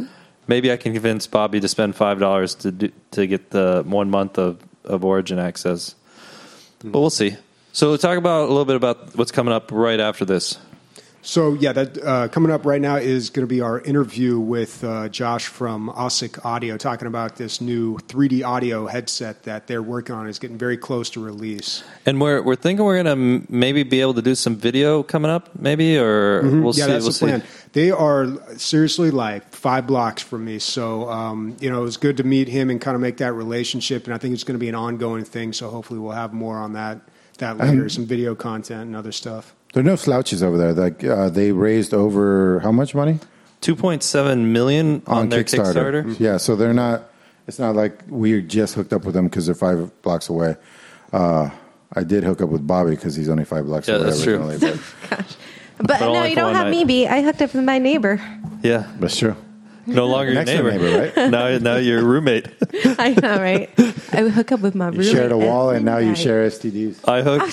maybe I can convince Bobby to spend $5 to get the 1 month of Origin access. But we'll see. So talk about a little bit about what's coming up right after this. So, that coming up right now is going to be our interview with Josh from OSIC Audio, talking about this new 3D audio headset that they're working on. It's getting very close to release. And we're thinking we're going to maybe be able to do some video coming up, maybe, or we'll see. That's we'll the plan. They are seriously like 5 blocks from me. So, it was good to meet him and kind of make that relationship. And I think it's going to be an ongoing thing. So hopefully we'll have more on that later, some video content and other stuff. There are no slouches over there. Like they raised over how much money? $2.7 million on their Kickstarter. Yeah, so they're not. It's not like we just hooked up with them because they're 5 blocks away. I did hook up with Bobby because he's only 5 blocks away. That's originally. true. But no, you don't have me beat. I hooked up with my neighbor. Yeah, that's true. No longer your Next neighbor, right? now you're a roommate. I know, right? I would hook up with my roommate. You shared a wall, and now you night. share STDs.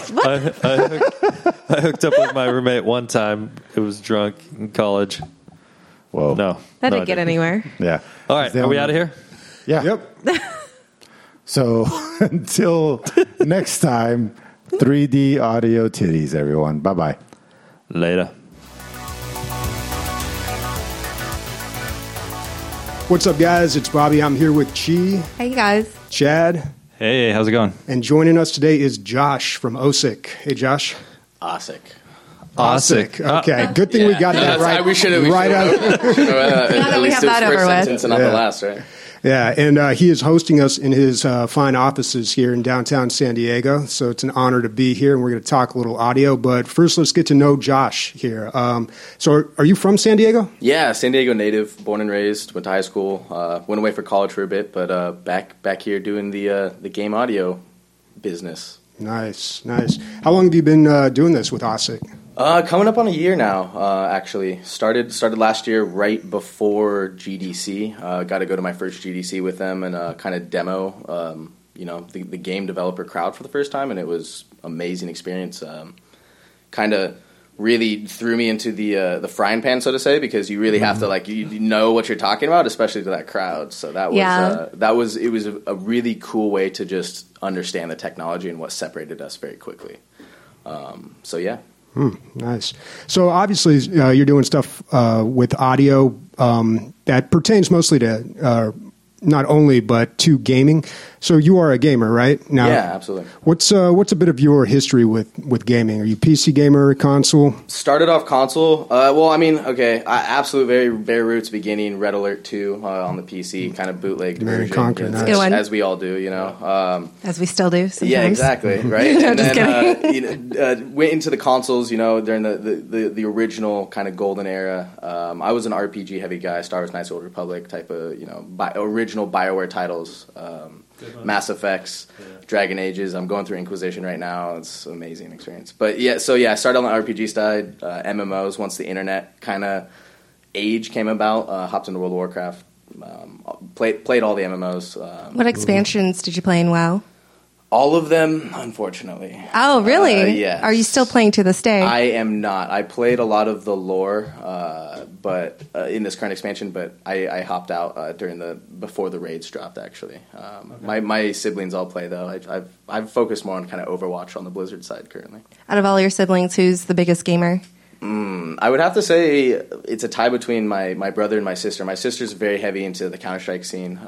I hooked up with my roommate one time. It was drunk in college. Whoa. No. That didn't get anywhere. Yeah. All right. Are we out of here? Yeah. Yep. So until next time, 3D audio titties, everyone. Bye-bye. Later. What's up, guys? It's Bobby. I'm here with Chi, Hey, guys. Chad, Hey, how's it going? and joining us today is Josh from OSIC. Hey, Josh. OSIC. Okay, good thing we got that right. We should have. Right out. At we least have it that was over first with. sentence and not Yeah. the last, right? Yeah, and he is hosting us in his fine offices here in downtown San Diego. So it's an honor to be here, and we're going to talk a little audio. But first, let's get to know Josh here. So are you from San Diego? Yeah, San Diego native, born and raised. Went to high school. Went away for college for a bit, but back here doing the game audio business. Nice. How long have you been doing this with OSIC? Coming up on a year now, actually. Started last year right before GDC. Got to go to my first GDC with them and kind of demo, the game developer crowd for the first time, and it was amazing experience. Kind of really threw me into the frying pan, so to say, because you really have to you know what you're talking about, especially to that crowd. So that was it was a really cool way to just understand the technology and what separated us very quickly. So yeah. Nice. So obviously you're doing stuff with audio that pertains mostly to not only but to gaming. So you are a gamer, right? Now, yeah, absolutely. What's a bit of your history with gaming? Are you PC gamer, console? Started off console. I absolute very very roots beginning. Red Alert 2 on the PC, kind of bootleg version, Conquer, nice. as we all do, you know. As we still do sometimes. Yeah, exactly, right? No, and just then went into the consoles, during the original kind of golden era. I was an RPG heavy guy, Star Wars Knights of the Old Republic type of, original BioWare titles. Mass Effects, Dragon Ages. I'm going through Inquisition right now. It's an amazing experience. But I started on the RPG side, MMOs. Once the internet kind of age came about, hopped into World of Warcraft. Played all the MMOs. What expansions did you play in WoW? All of them, unfortunately. Oh, really? Yes. Are you still playing to this day? I am not. I played a lot of the lore, but in this current expansion, but I hopped out before the raids dropped. Actually, my siblings all play though. I've focused more on kind of Overwatch on the Blizzard side currently. Out of all your siblings, who's the biggest gamer? I would have to say it's a tie between my brother and my sister. My sister's very heavy into the Counter-Strike scene.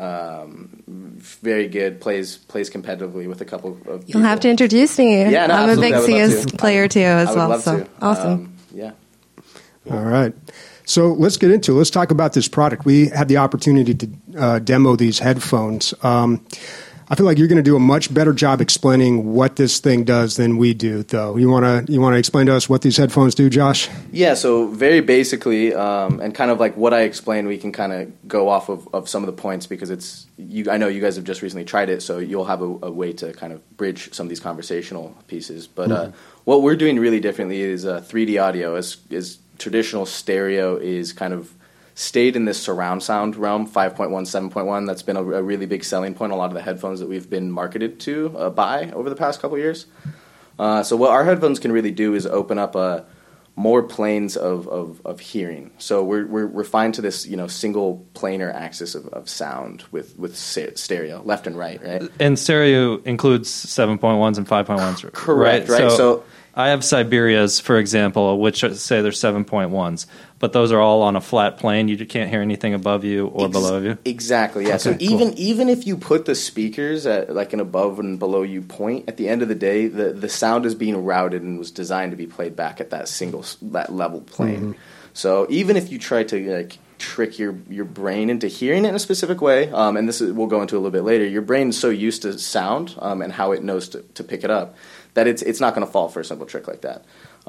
Very good, plays competitively with a couple of people. You'll have to introduce me. Yeah, no, I'm a big absolutely. I would love CS to. player too as I would well. love So to. awesome. Yeah. All right. So let's get into it. Let's talk about this product. We had the opportunity to demo these headphones. I feel like you're going to do a much better job explaining what this thing does than we do, though. You want to explain to us what these headphones do, Josh? Yeah, so very basically, and kind of like what I explained, we can kind of go off of some of the points because I know you guys have just recently tried it, so you'll have a way to kind of bridge some of these conversational pieces. But what we're doing really differently is 3D audio. Is traditional stereo is kind of stayed in this surround sound realm, 5.1, 7.1. That's been a really big selling point. A lot of the headphones that we've been marketed to buy over the past couple of years. So what our headphones can really do is open up more planes of hearing. So we're refined to this, single planar axis of sound with stereo, left and right, right? And stereo includes 7.1s and 5.1s, Correct, right? So I have Siberias, for example, which say they're 7.1s, but those are all on a flat plane. You can't hear anything above you or below you. Exactly, yeah. Okay, So even if you put the speakers at like an above and below you point, at the end of the day, the sound is being routed and was designed to be played back at that level plane. Mm-hmm. So even if you try to trick your brain into hearing it in a specific way, and we'll go into a little bit later, your brain is so used to sound and how it knows to pick it up that it's not going to fall for a simple trick like that.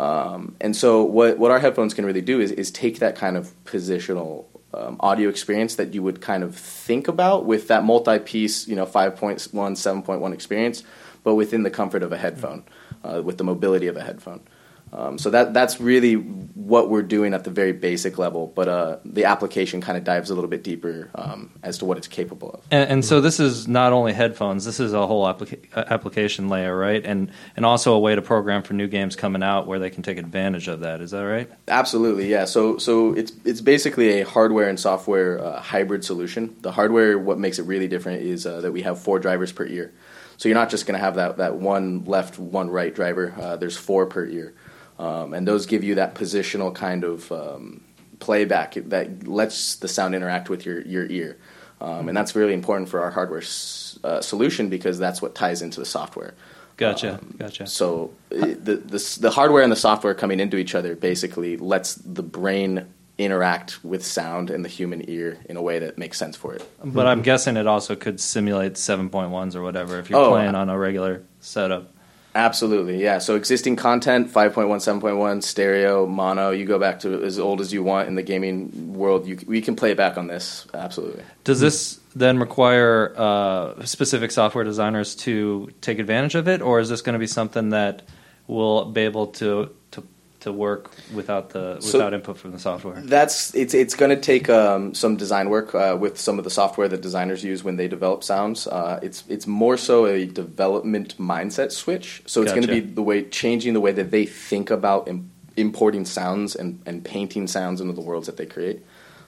And so what our headphones can really do is take that kind of positional audio experience that you would kind of think about with that multi-piece, 5.1, 7.1 experience, but within the comfort of a headphone, with the mobility of a headphone. So that's really what we're doing at the very basic level, but the application kind of dives a little bit deeper as to what it's capable of. And so this is not only headphones, this is a whole application layer, right? And also a way to program for new games coming out where they can take advantage of that. Is that right? Absolutely, yeah. So it's basically a hardware and software hybrid solution. The hardware, what makes it really different is that we have 4 drivers per ear. So you're not just going to have that one left, one right driver. There's 4 per ear. And those give you that positional kind of playback that lets the sound interact with your ear. And that's really important for our hardware solution because that's what ties into the software. Gotcha. So the hardware and the software coming into each other basically lets the brain interact with sound and the human ear in a way that makes sense for it. But I'm guessing it also could simulate 7.1s or whatever if you're playing on a regular setup. Absolutely, yeah. So existing content, 5.1, 7.1, stereo, mono, you go back to as old as you want in the gaming world, we can play back on this, absolutely. Does this then require specific software designers to take advantage of it, or is this going to be something that will be able to work without input from the software? It's going to take some design work with some of the software that designers use when they develop sounds. It's more so a development mindset switch. So it's going to be changing the way that they think about importing sounds and painting sounds into the worlds that they create.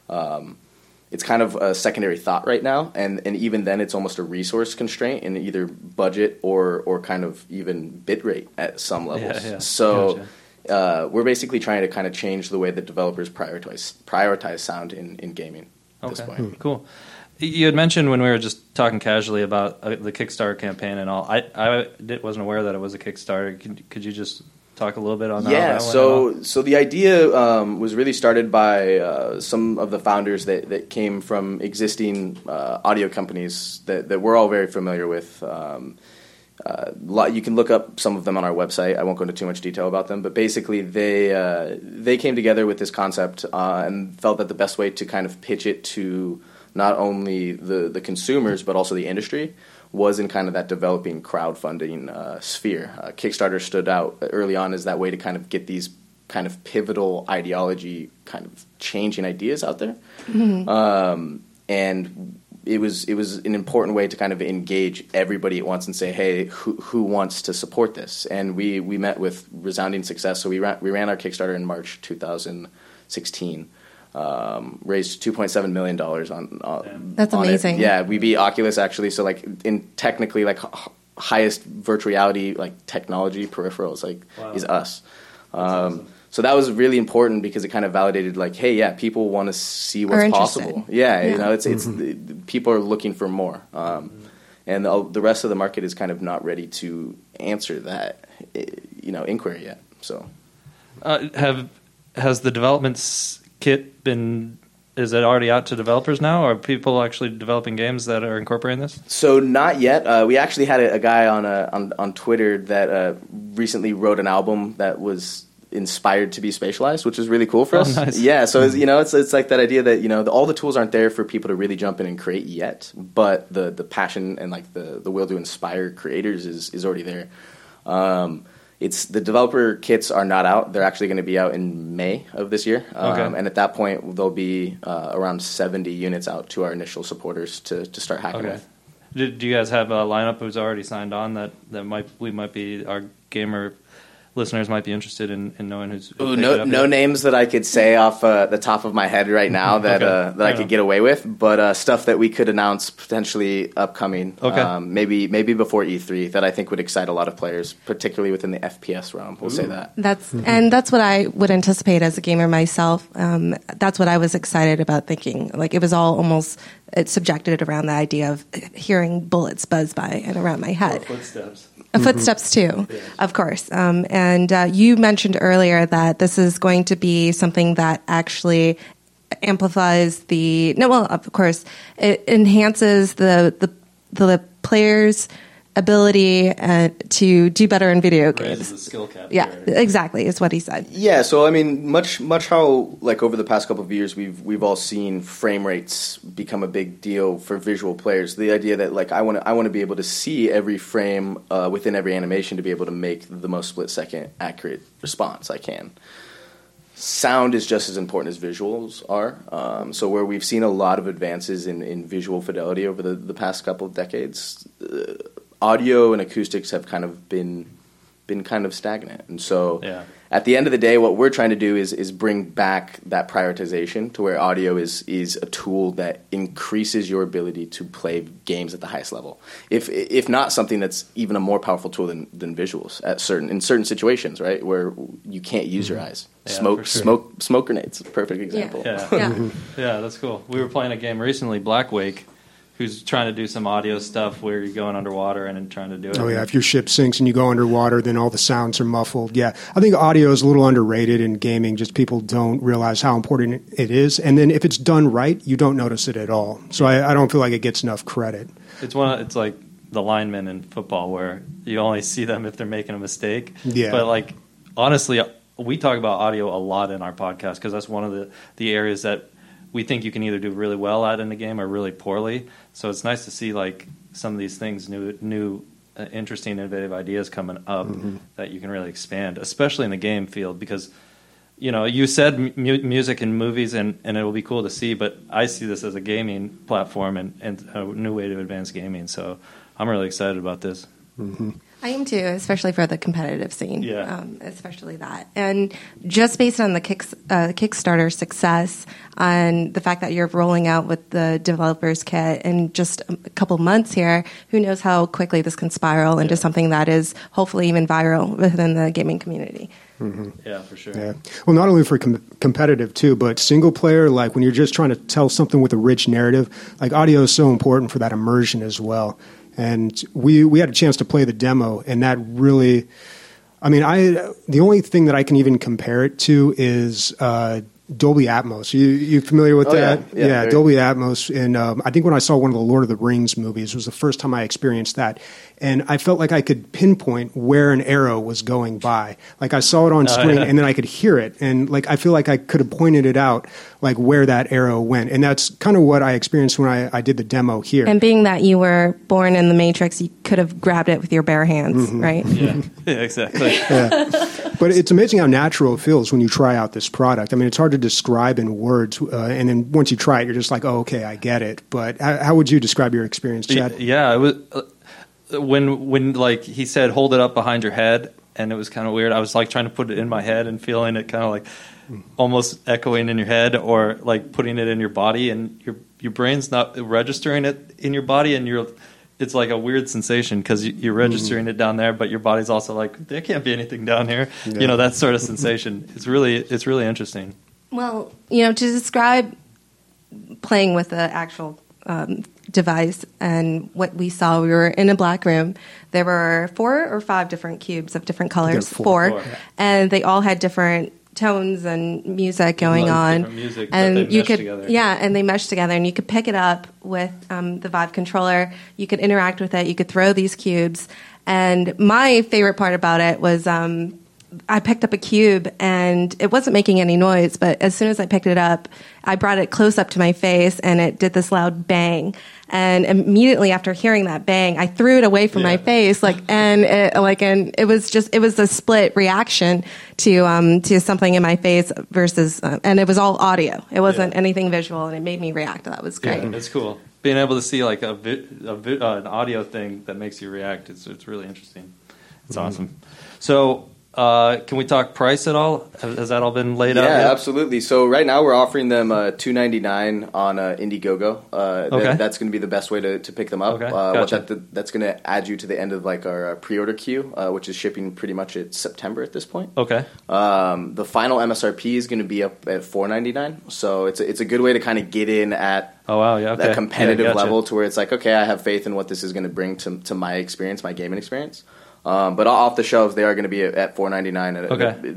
It's kind of a secondary thought right now, and even then it's almost a resource constraint in either budget or kind of even bit rate at some levels. Yeah. So. Gotcha. We're basically trying to kind of change the way that developers prioritize sound in gaming at this point. Cool. You had mentioned when we were just talking casually about the Kickstarter campaign and all. I wasn't aware that it was a Kickstarter. Could you just talk a little bit on that? Yeah. So the idea was really started by some of the founders that came from existing audio companies that we're all very familiar with. You can look up some of them on our website. I won't go into too much detail about them, but basically they came together with this concept and felt that the best way to kind of pitch it to not only the consumers but also the industry was in kind of that developing crowdfunding sphere. Kickstarter stood out early on as that way to kind of get these kind of pivotal ideology kind of changing ideas out there. Mm-hmm. And it was an important way to kind of engage everybody at once and say, hey, who wants to support this? And we met with resounding success. So we ran our Kickstarter in March 2016, raised $2.7 million on That's amazing. It. Yeah, we beat Oculus actually. So in technically highest virtual reality technology peripherals is us. Awesome. So that was really important because it kind of validated hey, yeah, people want to see what's possible. Yeah, it's people are looking for more, and the rest of the market is kind of not ready to answer that inquiry yet. So, has the development kit been? Is it already out to developers now? Are people actually developing games that are incorporating this? So not yet. We actually had a guy on Twitter that recently wrote an album that was inspired to be spatialized, which is really cool for us. Nice. Yeah, so it's like that idea that all the tools aren't there for people to really jump in and create yet, but the passion and the will to inspire creators is already there. It's the developer kits are not out. They're actually going to be out in May of this year. And at that point there'll be around 70 units out to our initial supporters to start hacking with. Do you guys have a lineup who's already signed on that we might be our gamer listeners might be interested in knowing who's Ooh, picked it no, up no yet? names that I could say off the top of my head right now that Okay. that I could get away with, but stuff that we could announce potentially upcoming. Okay. Maybe before E3 that I think would excite a lot of players, particularly within the FPS realm. We'll say that. That's what I would anticipate as a gamer myself. That's what I was excited about thinking. Like it was all almost subjected around the idea of hearing bullets buzz by and around my head. Footsteps. Footsteps too, of course. And you mentioned earlier that this is going to be something that actually amplifies of course, it enhances the player's ability to do better in video Raises games. the skill cap. Yeah, exactly, is what he said. Yeah, so I mean, much how like over the past couple of years, we've all seen frame rates become a big deal for visual players. The idea that like I want to be able to see every frame within every animation to be able to make the most split-second accurate response I can. Sound is just as important as visuals are. So where we've seen a lot of advances in visual fidelity over the past couple of decades, audio and acoustics have kind of been kind of stagnant. And so at the end of the day, what we're trying to do is bring back that prioritization to where audio is a tool that increases your ability to play games at the highest level. If not something that's even a more powerful tool than visuals in certain situations, right, where you can't use your eyes. Yeah, Smoke grenades, perfect example. Yeah, that's cool. We were playing a game recently, Black Wake, who's trying to do some audio stuff where you're going underwater and trying to do it. Oh, yeah. If your ship sinks and you go underwater, then all the sounds are muffled. Yeah. I think audio is a little underrated in gaming. Just people don't realize how important it is. And then if it's done right, you don't notice it at all. So I don't feel like it gets enough credit. It's like the linemen in football where you only see them if they're making a mistake. Yeah. But, like, honestly, we talk about audio a lot in our podcast because that's one of the areas that we think you can either do really well at in the game or really poorly. So it's nice to see like some of these things, new interesting, innovative ideas coming up that you can really expand, especially in the game field. Because you said music and movies, and it will be cool to see. But I see this as a gaming platform and a new way to advance gaming. So I'm really excited about this. I am too, especially for the competitive scene. Yeah. Especially that. And just based on the Kickstarter success and the fact that you're rolling out with the developer's kit in just a couple months here, who knows how quickly this can spiral into something that is hopefully even viral within the gaming community. Yeah, for sure. Yeah. Well, not only for competitive too, but single player, like when you're just trying to tell something with a rich narrative, like audio is so important for that immersion as well. And we had a chance to play the demo, and that really, the only thing that I can even compare it to is Dolby Atmos. You familiar with that? Yeah, Dolby Atmos. And I think when I saw one of the Lord of the Rings movies, it was the first time I experienced that. And I felt like I could pinpoint where an arrow was going by. Like I saw it on screen, and then I could hear it. And like I feel like I could have pointed it out, like where that arrow went. And that's kind of what I experienced when I did the demo here. And being that you were born in the Matrix, you could have grabbed it with your bare hands, right? Yeah, exactly. But it's amazing how natural it feels when you try out this product. I mean, it's hard to describe in words. And then once you try it, you're just like, oh, okay, I get it. But how would you describe your experience, Chad? Yeah, it was when like he said, hold it up behind your head, and it was kind of weird. I was like trying to put it in my head and feeling it kind of like almost echoing in your head, or like putting it in your body, and your brain's not registering it in your body, and it's like a weird sensation because you're registering it down there, but your body's also like, there can't be anything down here. Yeah. That sort of sensation. It's really interesting. Well, to describe playing with the actual device and what we saw, we were in a black room. There were 4 or 5 different cubes of different colors. Four. And they all had different tones and music going on. Different music, and but they you mesh could, together. and they meshed together, and you could pick it up with the Vive controller. You could interact with it. You could throw these cubes. And my favorite part about it was I picked up a cube, and it wasn't making any noise, but as soon as I picked it up, I brought it close up to my face, and it did this loud bang. And immediately after hearing that bang, I threw it away from my face, and it was a split reaction to something in my face versus, and it was all audio. It wasn't anything visual, and it made me react. That was great. Yeah, it's cool. Being able to see like an audio thing that makes you react, it's really interesting. It's awesome. So Can we talk price at all? Has that all been laid out? Yeah, absolutely. So right now we're offering them $299 on Indiegogo. Okay. That's going to be the best way to pick them up. Okay, gotcha. That's going to add you to the end of like our pre-order queue, which is shipping pretty much at September at this point. Okay. The final MSRP is going to be up at $499. So it's a good way to kind of get in at Oh wow, yeah, okay. that competitive Yeah, gotcha. level to where it's like, okay, I have faith in what this is going to bring to my experience, my gaming experience. But off the shelves, they are going to be at $499.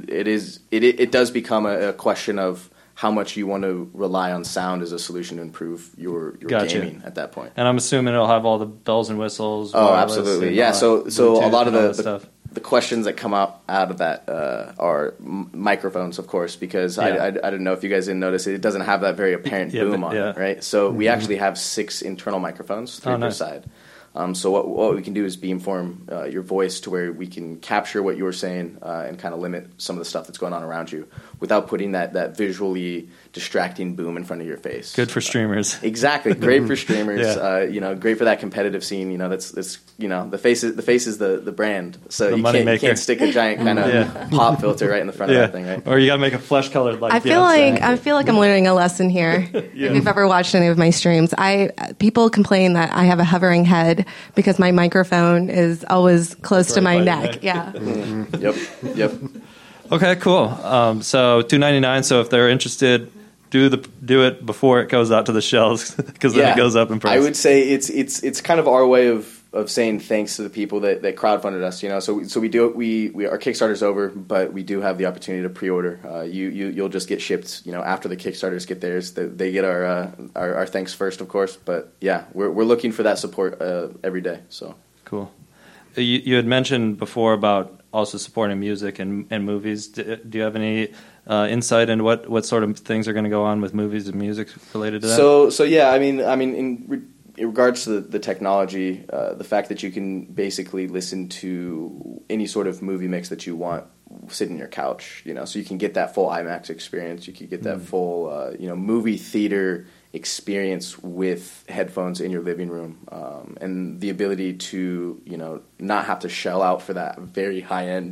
Okay. It does become a question of how much you want to rely on sound as a solution to improve your Gotcha. gaming at that point. And I'm assuming it'll have all the bells and whistles. Oh, wireless, absolutely. and Yeah. all So that, a Bluetooth lot of and all that the stuff. the questions that come out of that are microphones, of course, because Yeah. I don't know if you guys didn't notice it doesn't have that very apparent Yeah, boom but- on yeah. it, right? So we actually have 6 internal microphones, 3 Oh, per nice. side. So what we can do is beamform your voice to where we can capture what you're saying and kind of limit some of the stuff that's going on around you without putting that visually distracting boom in front of your face. Good for streamers. Exactly, great for streamers. Yeah. Great for that competitive scene. That's the face is the brand. So The you moneymaker. can't stick a giant kind of Yeah. pop filter right in the front of that thing, right? Or you got to make a flesh colored like I feel like I'm learning a lesson here. If you've ever watched any of my streams, people complain that I have a hovering head because my microphone is always close to Right my by neck. your neck. Yeah. Yep. Okay, cool. So $299. So if they're interested, do it before it goes out to the shelves because then it goes up in price. I would say it's kind of our way of saying thanks to the people that crowdfunded us. So we do our Kickstarter's over, but we do have the opportunity to pre-order. You'll just get shipped. After the Kickstarters get theirs, they get our thanks first, of course. But yeah, we're looking for that support every day. So Cool. You had mentioned before about also supporting music and movies. Do you have any insight into what sort of things are going to go on with movies and music related to that? So yeah, I mean, in regards to the technology, the fact that you can basically listen to any sort of movie mix that you want sitting on your couch, so you can get that full IMAX experience, you could get that full, movie theater experience with headphones in your living room, and the ability to, not have to shell out for that very high-end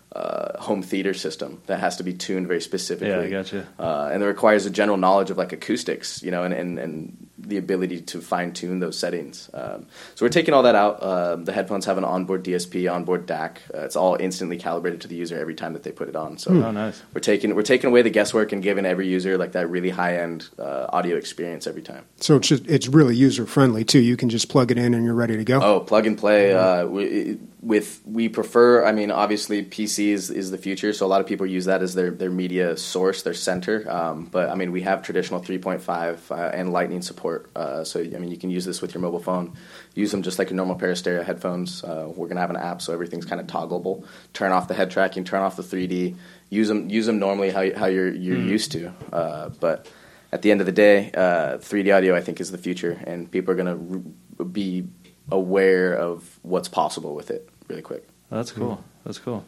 home theater system that has to be tuned very specifically. Yeah, I gotcha. And it requires a general knowledge of like acoustics, and the ability to fine tune those settings. So we're taking all that out. The headphones have an onboard DSP, onboard DAC. It's all instantly calibrated to the user every time that they put it on. So nice. we're taking away the guesswork and giving every user like that really high end audio experience every time. So it's really user friendly too. You can just plug it in and you're ready to go. Oh, plug and play. We prefer. I mean, obviously, PC is the future. So a lot of people use that as their media source, their center. But I mean, we have traditional 3.5 and Lightning support. So I mean, you can use this with your mobile phone. Use them just like a normal pair of stereo headphones. We're gonna have an app, so everything's kind of toggleable. Turn off the head tracking. Turn off the 3D. Use them normally how you're used to. But at the end of the day, 3D audio I think is the future, and people are gonna be aware of what's possible with it really quick. That's cool. That's cool.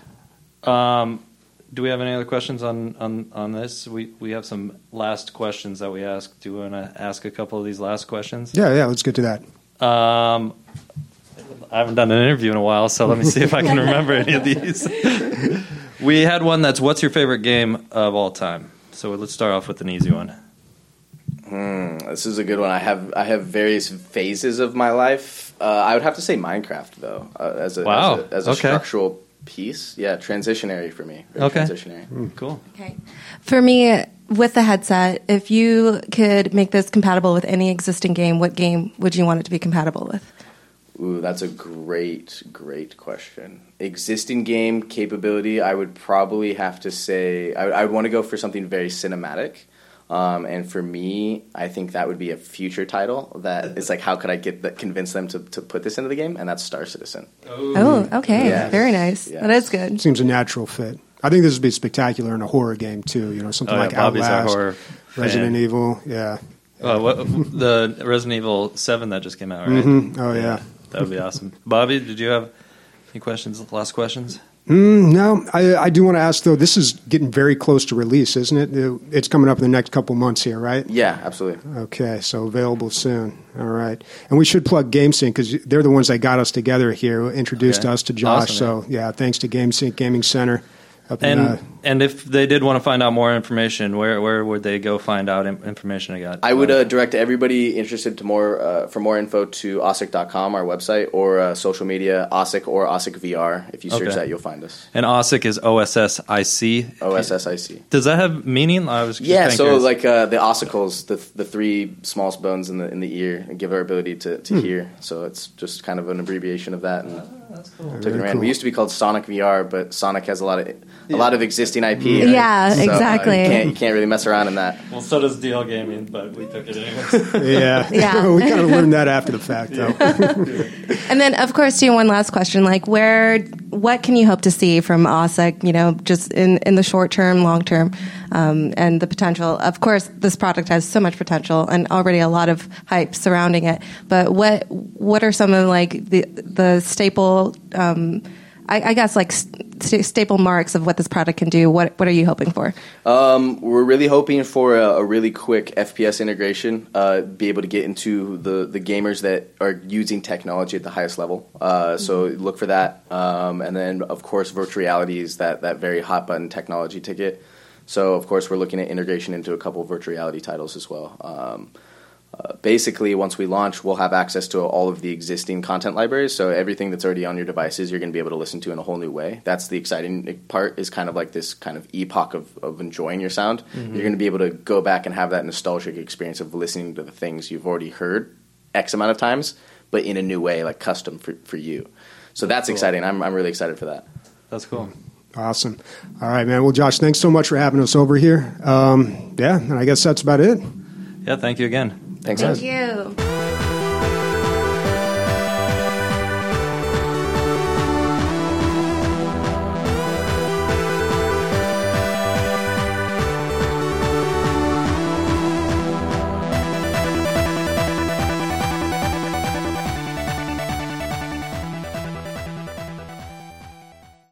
Do we have any other questions on this? We have some last questions that we ask. Do you want to ask a couple of these last questions? Yeah, let's get to that. I haven't done an interview in a while, so let me see if I can remember any of these. We had one that's what's your favorite game of all time? So let's start off with an easy one. This is a good one. I have various phases of my life. I would have to say Minecraft though, as a structural piece. Yeah, transitionary for me. Very transitionary. Cool. Okay. For me, with the headset, if you could make this compatible with any existing game, what game would you want it to be compatible with? Ooh, that's a great question. Existing game capability, I would probably have to say I would want to go for something very cinematic. And for me, I think that would be a future title that is like, how could I convince them to put this into the game? And that's Star Citizen. Oh, okay. Yes. Very nice. Yes. That is good. Seems a natural fit. I think this would be spectacular in a horror game too. Something like Bobby's our Outlast, horror Resident fan. Evil. Yeah. The Resident Evil 7 that just came out, right? Mm-hmm. Oh yeah. That would be awesome. Bobby, did you have any questions? Last questions? No, I do want to ask, though, this is getting very close to release, isn't it? It's coming up in the next couple months here, right? Yeah, absolutely. Okay, so available soon. All right. And we should plug GameSync because they're the ones that got us together here, introduced us to Josh. Awesome, so, yeah, thanks to GameSync Gaming Center. And if they did want to find out more information, where would they go find out information again? I would direct everybody interested to for more info to OSIC.com, our website, or social media, OSIC or OSIC VR. If you search that, you'll find us. And OSIC is OSSIC. OSSIC. Does that have meaning? I was just so curious. like the ossicles, the three smallest bones in the ear, give our ability to hear. So it's just kind of an abbreviation of that. And that's cool. Took it around. We used to be called Sonic VR, but Sonic has a lot of existing IP. Right? Yeah, So, exactly. You can't really mess around in that. Well, so does DL Gaming, but we took it anyway. Yeah. We kind of learned that after the fact, though. And then, of course, to one last question, like what can you hope to see from OSIC, just in the short term, long term, and the potential? Of course, this product has so much potential and already a lot of hype surrounding it. But what are some of like the staple, I guess, like staple marks of what this product can do? What are you hoping for? We're really hoping for a really quick FPS integration, be able to get into the gamers that are using technology at the highest level. So look for that. And then, of course, virtual reality is that very hot button technology ticket. So, of course, we're looking at integration into a couple of virtual reality titles as well. Basically, once we launch, we'll have access to all of the existing content libraries. So everything that's already on your devices, you're going to be able to listen to in a whole new way. That's the exciting part, is kind of like this kind of epoch of enjoying your sound. Mm-hmm. You're going to be able to go back and have that nostalgic experience of listening to the things you've already heard X amount of times, but in a new way, like custom for you. So that's cool. Exciting. I'm really excited for that. That's cool. Awesome. All right, man. Well, Josh, thanks so much for having us over here. And I guess that's about it. Yeah, thank you again. Thanks, Thank you.